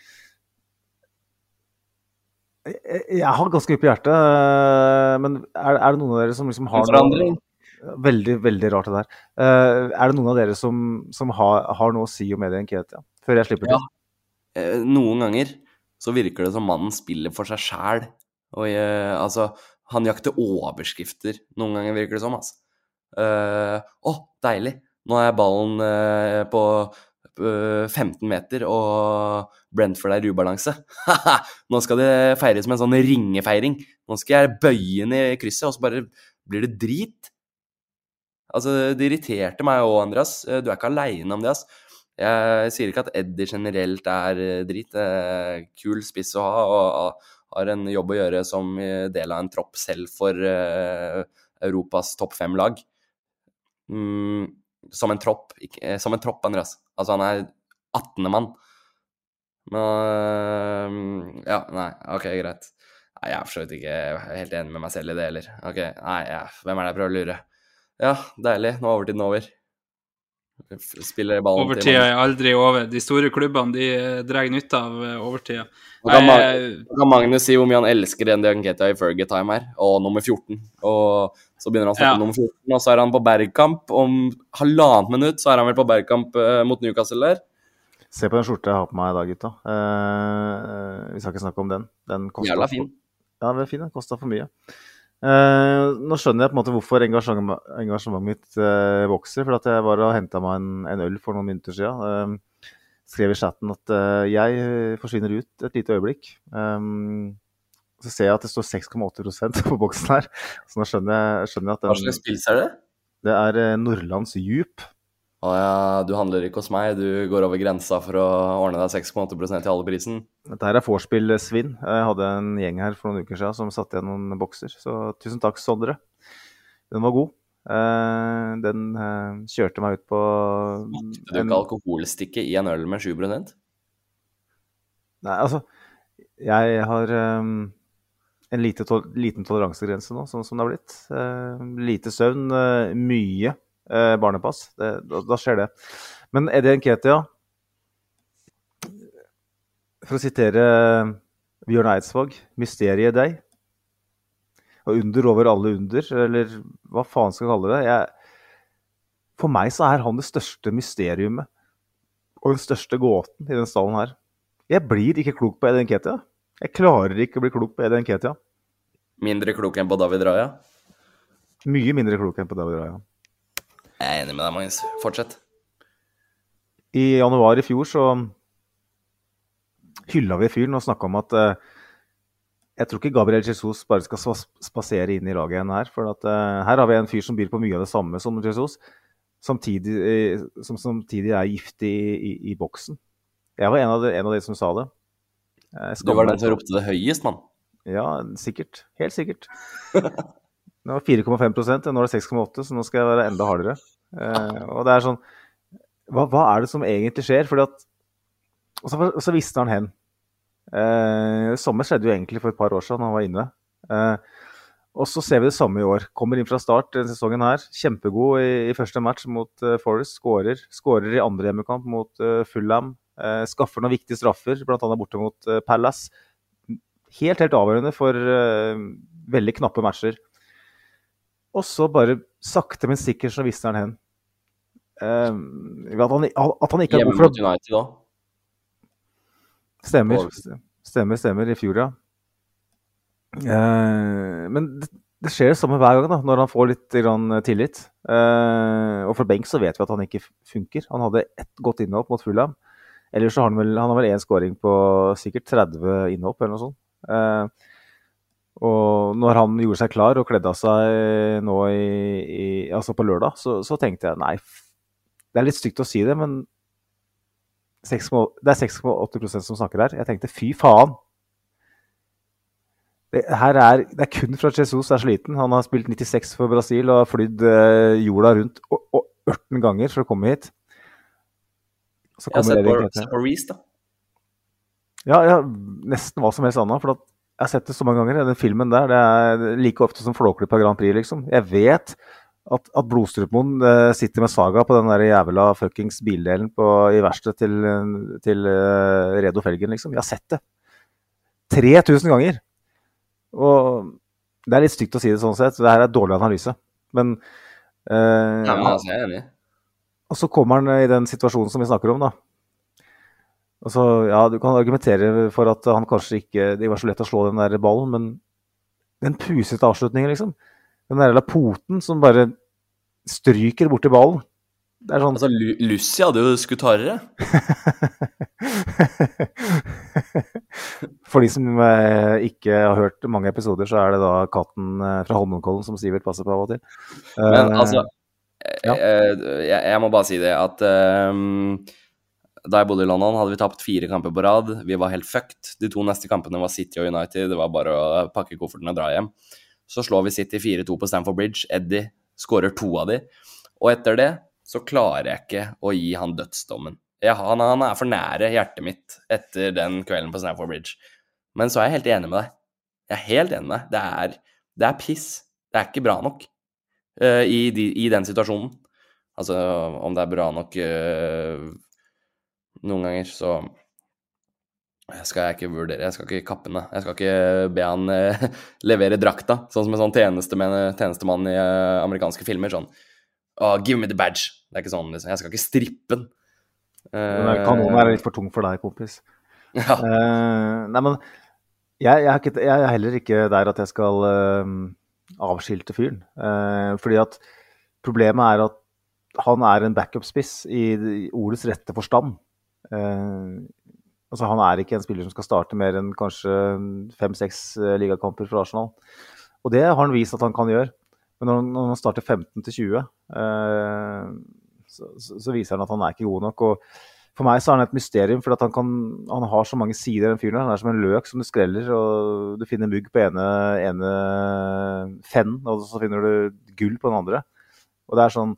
D: jeg, jeg har ganske mye på hjertet, uh, men er, er det noen av dere som liksom har noe... Veldig, veldig rart det der. Uh, er det noen av dere som, som har, har noe å si om Eddie Nketiah? Før jeg slipper til.
E: Ja. Eh, noen ganger så virker det som mannen spiller for seg selv. Og jeg, altså, han jakter overskrifter. Noen ganger virker det som, altså. Åh, uh, oh, deilig. Nå er ballen uh, på uh, femten meter, og Brentford er i ubalanse. Nå skal det feires med en sånn ringefeiring. Nå skal jeg bøye den i krysset, og så bare blir det drit. Altså, det irriterte meg også, Andreas. Du er ikke alene om det, ass. Jeg sier ikke at Eddie generelt er drit. Det er kul spiss å ha, og har en jobb å gjøre som del av en tropp selv for uh, Europas topp fem lag. Mm, som en tropp, ikke, som en tropp, Andreas. Altså, han er attende mann. Men, uh, ja, nei, ok, greit. Nei, jeg er for så vidt ikke helt enig med meg selv i det heller. Ok, nei, ja, hvem er det jeg prøver å lure? Ja, deilig. Nå er overtiden over. Spiller ballen til...
C: Overtida er aldri over. De store klubbene, de drar nytte av overtida.
E: Nå kan, Mag- kan Magnus si hvor mye han elsker Eddie Nketiah i Fergie-time her, og nummer fjorten. Og så begynner han å snakke om
C: Ja.
E: nummer fjorten, og så er han på Bergkamp. Om halvannet minutt så er han vel på Bergkamp uh, mot Newcastle der.
D: Se på den skjorta jeg har på meg i dag, gutta. Uh, vi skal ikke snakke om den. Den kostet
E: Jævla fin.
D: For, ja, den er fin. Den kostet for mye. Uh, nå skjønner jeg på en måte hvorfor engasjementet, engasjementet mitt uh, vokser, for at jeg var og hentet meg en, en øl for noen minutter siden. Uh, skrev i chatten at uh, jeg forsvinner ut et lite øyeblikk. Um, så ser jeg at det står seks komma åtte prosent på boksen her. Så nå skjønner jeg, skjønner jeg at den...
E: Hva slags pils er det?
D: Det er uh, Nordlands Djup.
E: Å ja, du handler ikke hos meg. Du går over grensa for å ordne deg seks komma åtte prosent i alle prisen.
D: Dette her er vorspiel-svinn. Jeg hadde en gjeng her for noen uker siden som satte igjen noen bokser. Så tusen takk, Sondre. Den var god. Uh, den uh, kjørte meg ut på...
E: Smakte du ikke alkoholstikke i en øl med sju prosent?
D: Nei, altså, jeg har um, en lite tol- liten toleransegrense nå, sånn som det har blitt. Uh, lite søvn, uh, mye uh, barnepass. Det, da, da skjer det. Men Eddie Nketiah, for å sitere Bjørn Eidsvåg, mysteriet deg. Og under over alle under, eller hva faen skal jeg kalle det. Jeg, for meg så er han det største mysteriumet, og den største gåten i den stallen her. Jeg blir ikke klok på Eddie Nketiah. Jeg klarer ikke å bli klok på Eddie Nketiah.
E: Mindre klok enn på David Raya?
D: Mye mindre klok enn på David Raya.
E: Jeg er enig med deg, Magnus. Fortsett.
D: I januar i fjor så hylla vi fyren og snakket om at uh, jeg tror ikke Gabriel Jesus bare skal spas- spasere inn i laget igjen her, for at, uh, her har vi en fyr som byr på mye av det samme som Jesus, samtidig, uh, som samtidig er giftig i, i, i boksen. Jeg var en av de, en av de som sa det. Uh,
E: Du var den som ropte det høyest, mann.
D: Ja, sikkert. Helt sikkert. Det var fire komma fem prosent, nå er det seks komma åtte, så nå skal jeg være enda hardere. Uh, og det er sånn, hva, hva er det som egentlig skjer? Fordi at, og så, og så visste han hen. Uh, sommer skjedde jo egentlig for et par år siden, han var inne. Uh, Og så ser vi det samme i år. Kommer inn fra start denne sesongen her. Kjempegod i, i første match mot uh, Forest. Skårer. Skårer i andre hjemmekamp mot uh, Fulham. Uh, skaffer noen viktige straffer, blant annet borte mot uh, Palace. Helt, helt avgjørende for uh, veldig knappe matcher. Og så bare sakte, men sikkert så visste han hen. Uh, at, han, at han ikke er
E: Hjemme
D: god for
E: mot United da.
D: Stemmer. Stemmer, stemmer. I fjor, ja. Uh, men det, det skjer det samme hver gang da, når han får litt grann, tillit. Uh, og for Benk så vet vi at han ikke funker. Han hadde ett godt innhopp mot Fulham. Ellers så har han vel, han har vel en scoring på sikkert tretti innhopp eller noe sånt. Uh, og når han gjorde seg klar og kledde av seg nå i, i, altså på lørdag, så, så tenkte jeg, nei, det er litt stygt å si det, men seks, det er seks komma åtte prosent som snakker her. Jeg tenkte, fy faen! Det, her er, det er kun fra Jesus er sliten. Han har spilt nittiseks for Brasil og har flydd uh, jorda rundt og, og ørten ganger for å komme hit. Så
E: Jeg har sett
D: kommer
E: på,
D: Erik
E: sett på Reece da.
D: Ja, ja, nesten hva som helst annet, for at jeg har sett det så mange ganger. Den filmen der, det er like ofte som Flåklypa Grand Prix, liksom. Jeg vet at, at Blodstrupmoen uh, sitter med Saga på den der jævla fuckings bildelen på, i verkstedet til, til uh, Redo Felgen, liksom. Jeg har sett det. tre tusen ganger! Og det er litt stygt å si det sånn sett, det her er dårlig analyse. Men, uh,
E: Ja, men altså, jeg er enig.
D: og så kommer han i den situasjonen som vi snakker om da. Og så, ja, du kan argumentere for at han kanskje ikke, det var så lett å slå den der ballen, men den pusete avslutningen liksom, den der lilla poten som bare stryker bort i ballen. Det er sånn...
E: Altså, Lu- Lucy hadde jo skutarere.
D: For de som eh, ikke har hørt mange episoder, så er det da katten eh, fra Holmenkollen som Sivert passer på av og til.
E: Men
D: Eh,
E: altså,
D: ja.
E: eh, jeg, jeg må bare si det at ehm, da jeg bodde i London, hadde vi tapt fire kamper på rad. Vi var helt fucked. De to neste kampene var City og United. Det var bare å pakke kofferten og dra hjem. Så slår vi City fire to på Stamford Bridge. Eddie skårer to av de. Og etter det så klarer jeg ikke å gi han dødsdommen. Jeg, han, han er for nære hjertet mitt etter den kvelden på Stamford Bridge. Men så er jeg helt enig med deg. Jeg er helt enig med deg. Det er, det er piss. Det er ikke bra nok uh, i, de, i den situasjonen. Altså, om det er bra nok uh, noen ganger, så skal jeg ikke vurdere. Jeg skal ikke kappe den. Jeg skal ikke be han uh, levere drakta, sånn som en sånn tjenestemann, tjenestemann i uh, amerikanske filmer. Sånn, oh, give me the badge. Det er ikke sånn, liksom. Jeg skal ikke strippe den.
D: Den der kanonen er litt for tung for deg, kompis.
E: Ja.
D: Eh, nei, men jeg, jeg, er ikke, jeg er heller ikke der at jeg skal eh, avskilte fyren. Eh, fordi at problemet er at han er en backup-spiss i, i ordets rette forstand. Eh, altså han er ikke en spiller som skal starte mer enn kanskje fem-seks ligakamper for Arsenal. Og det har han vist at han kan gjøre. Men når han, når han starter femten til tjue, eh, Så, så, så viser han at han er ikke god nok, og for meg så er han et mysterium, for at han, kan, han har så mange sider, den fyren. Han er som en løk som du skreller, og du finner mugg på ene, ene fenn, og så finner du gull på den andre. Og det er sånn,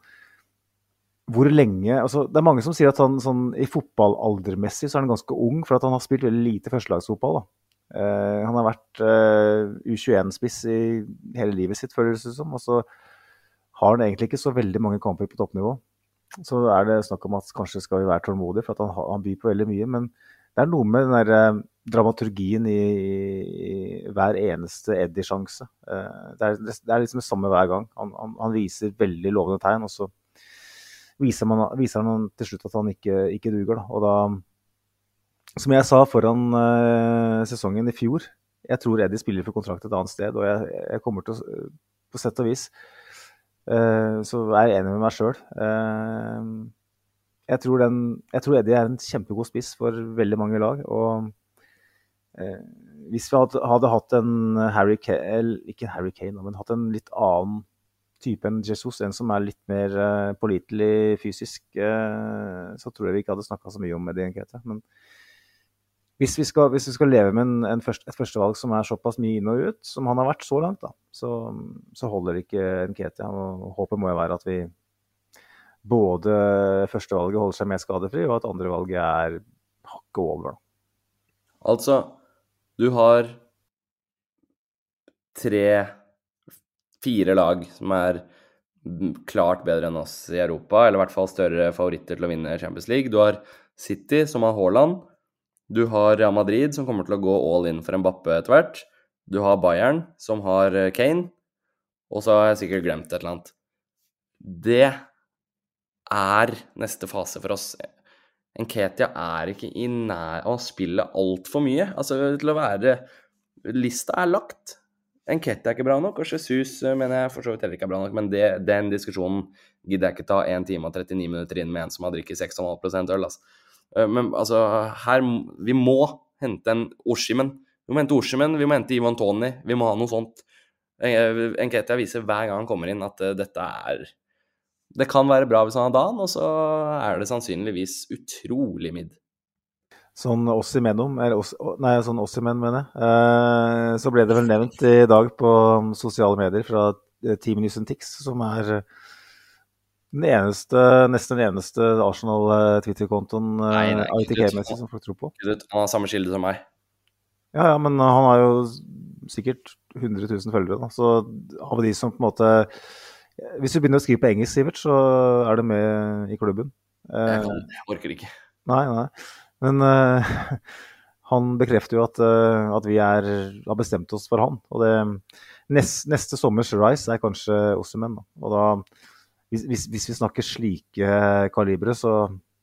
D: hvor lenge, altså det er mange som sier at han sånn, i fotballaldermessig så er han ganske ung, for at han har spilt veldig lite førstelagsfotball da. Eh, han har vært eh, U tjueen-spiss i hele livet sitt, føles det som, og så har han egentlig ikke så veldig mange kamper på toppnivå. Så er det snakk om at kanskje skal vi være tålmodige, for at han, han byr på veldig mye, men det er noe med den der eh, dramaturgien i, i hver eneste Eddie-sjanse. Eh, det, er, det er liksom det samme hver gang. Han, han, han viser veldig lovende tegn, og så viser, man, viser han til slutt at han ikke, ikke duger. Da. Og da, som jeg sa foran eh, sesongen i fjor, jeg tror Eddie spiller for kontrakt et annet sted, og jeg, jeg kommer til å, på sett og vis, Uh, så er jeg enig med meg selv. Uh, jeg, tror den, jeg tror Eddie er en kjempegod spiss for veldig mange lag, og uh, hvis vi hadde, hadde hatt en Harry Kane, ikke Harry Kane, men hatt en litt annen type enn Jesus, en som er litt mer uh, pålitelig fysisk, uh, så tror jeg vi ikke hadde snakket så mye om Eddie Nketiah, men Hvis vi, skal, hvis vi skal leve med en, en først, et førstevalg som er såpass mye inn og ut, som han har vært så langt, da, så, så holder ikke Nketiah. Og håpet må jo være at vi både førstevalget holder seg mer skadefri, og at andre valget er hakket over. Da.
E: Altså, du har tre fire lag som er klart bedre enn oss i Europa, eller i hvert fall større favoritter til å vinne Champions League. Du har City, som har Haaland. Du har Real Madrid, som kommer til å gå all in for Mbappé etter hvert. Du har Bayern, som har Kane. Og så har jeg sikkert glemt et eller annet. Det er neste fase for oss. Nketiah er ikke i nær å spille alt for mye. Altså, til å være... Lista er lagt. Nketiah er ikke bra nok, og Jesus mener jeg for så vidt heller ikke er bra nok, men det, den diskusjonen gidder jeg ikke ta en time og trettini minutter inn med en som har drikket seks komma fem prosent øl, altså. Men altså, her, vi må hente en Osimhen. Vi må hente Osimhen, vi må hente Ivan Toney, vi må ha noe sånt. Nketiah viser hver gang han kommer inn at dette er... Det kan være bra hvis han har dagen, og så er det sannsynligvis utrolig midd.
D: Sånn Osimhenom, eller Os, nei, sånn Osimhen mener jeg. Eh, så ble det vel nevnt i dag på sosiale medier fra Team News and Tix, som er den eneste, nesten den eneste Arsenal-Twitter-kontoen I T K-messig som folk tror på.
E: Han har samme skilde som meg.
D: Ja, ja, men han har jo sikkert hundre tusen følgere, da. Så av de som på en måte... Hvis du begynner å skrive på engelsk, Sivert, så er det med i klubben.
E: Eh, jeg, kan, jeg orker ikke.
D: Nei, nei. Men uh, han bekrefter jo at, uh, at vi er, har bestemt oss for han. Og det, nest, neste sommers Rice er kanskje Osimhen. Da. Og da, hvis, hvis, hvis vi snakker slike kalibre, så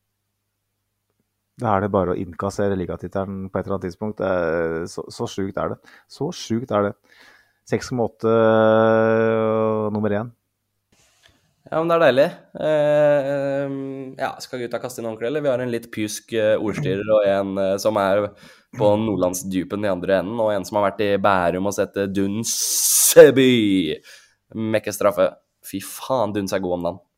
D: da er det bare å innkassere ligatittelen på et eller annet tidspunkt. Det, så, så sjukt er det. Så sjukt er det. seks komma åtte uh, nummer én.
E: Ja, men det er deilig. Eh, ja, skal gutta kaste inn ordentlig, eller? Vi har en litt pysk ordstyrer, og en eh, som er på Nordlandsdypen i andre enden, og en som har vært i Bærum og sett Dunseby mekke straffe. Fy faen, Duns er god om dagen.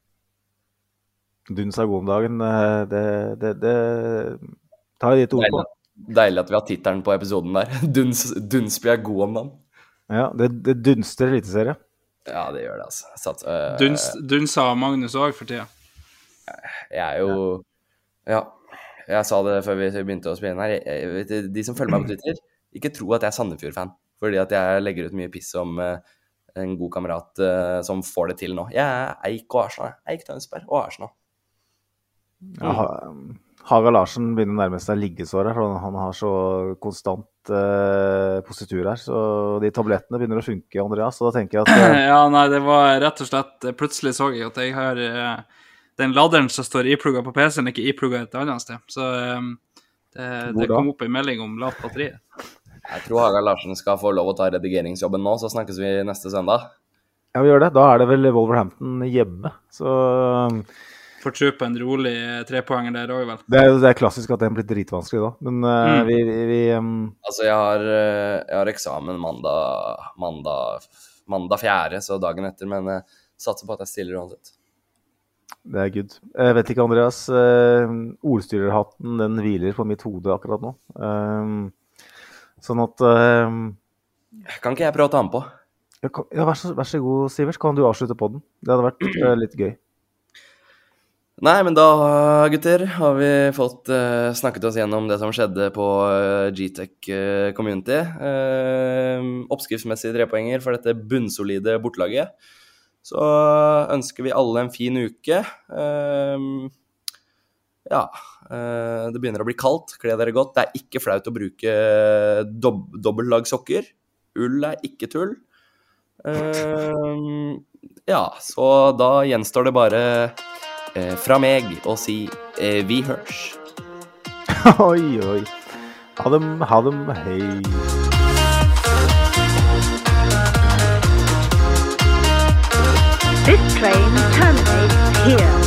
D: Duns er god om dagen, det, det, det tar jeg litt ord på.
E: Deilig, deilig at vi har titelen på episoden der. Duns, Dunsby er god om dagen.
D: Ja, det, det dunster eliteserie.
E: Ja, det gjør det, altså. Sats, øh,
C: Duns, Dunsa Magnus også for tida.
E: Jeg er jo... Ja, jeg sa det før vi begynte å spille her. Jeg, jeg vet, de som følger meg på Twitter, ikke tro at jeg er Sandefjord-fan. Fordi at jeg legger ut mye piss om uh, en god kamerat uh, som får det til nå. Jeg er Eik og Arsenal. Eik Tønsberg og Arsenal. Mm.
D: Ja, Haga Larsen begynner å nærme seg liggesår her, for han har så konstant uh, positur her, så de tablettene begynner å funke, Andreas, så da tenker jeg at... Uh...
C: ja, nei, det var rett og slett, plutselig så jeg at jeg har uh, den laderen som står iplugget på P C-en, ikke iplugget et annet sted, så um, det, det kom opp en melding om lavt batteri.
E: Jeg tror Haga Larsen skal få lov å ta redigeringsjobben nå, så snakkes vi neste søndag.
D: Ja, vi gjør det. Da er det vel Wolverhampton hjemme, så...
C: Får tro på en rolig trepoenger der også, vel.
D: Det er jo det er klassisk at den blir dritvanskelig da, men uh, mm. vi... vi um...
E: Altså, jeg har, jeg har eksamen mandag, mandag, mandag fjerde, så dagen etter, men jeg satser på at jeg stiller uansett.
D: Det er good. Jeg vet ikke, Andreas, uh, ordstyrerhatten, den hviler på mitt hode akkurat nå. Um, sånn at... Uh,
E: kan ikke jeg prøve å ta den på?
D: Ja, kan, ja vær, så, vær så god, Sivert, kan du avslutte på den? Det hadde vært uh, litt gøy.
E: Nei, men da, gutter, har vi fått uh, snakket oss gjennom det som skjedde på uh, G-Tech uh, Community. Uh, oppskriftsmessige trepoenger for dette bunnsolide bortlaget. Så ønsker vi alle en fin uke. Uh, ja, uh, det begynner å bli kaldt. Kle dere godt. Det er ikke flaut å bruke dob dobbeltlag sokker. Ull er ikke tull. Uh, ja, så da gjenstår det bare... Eh, fra meg og si eh, vi hørs.
D: Oi, oi. Ha dem, ha dem, hei.
F: This train terminates here.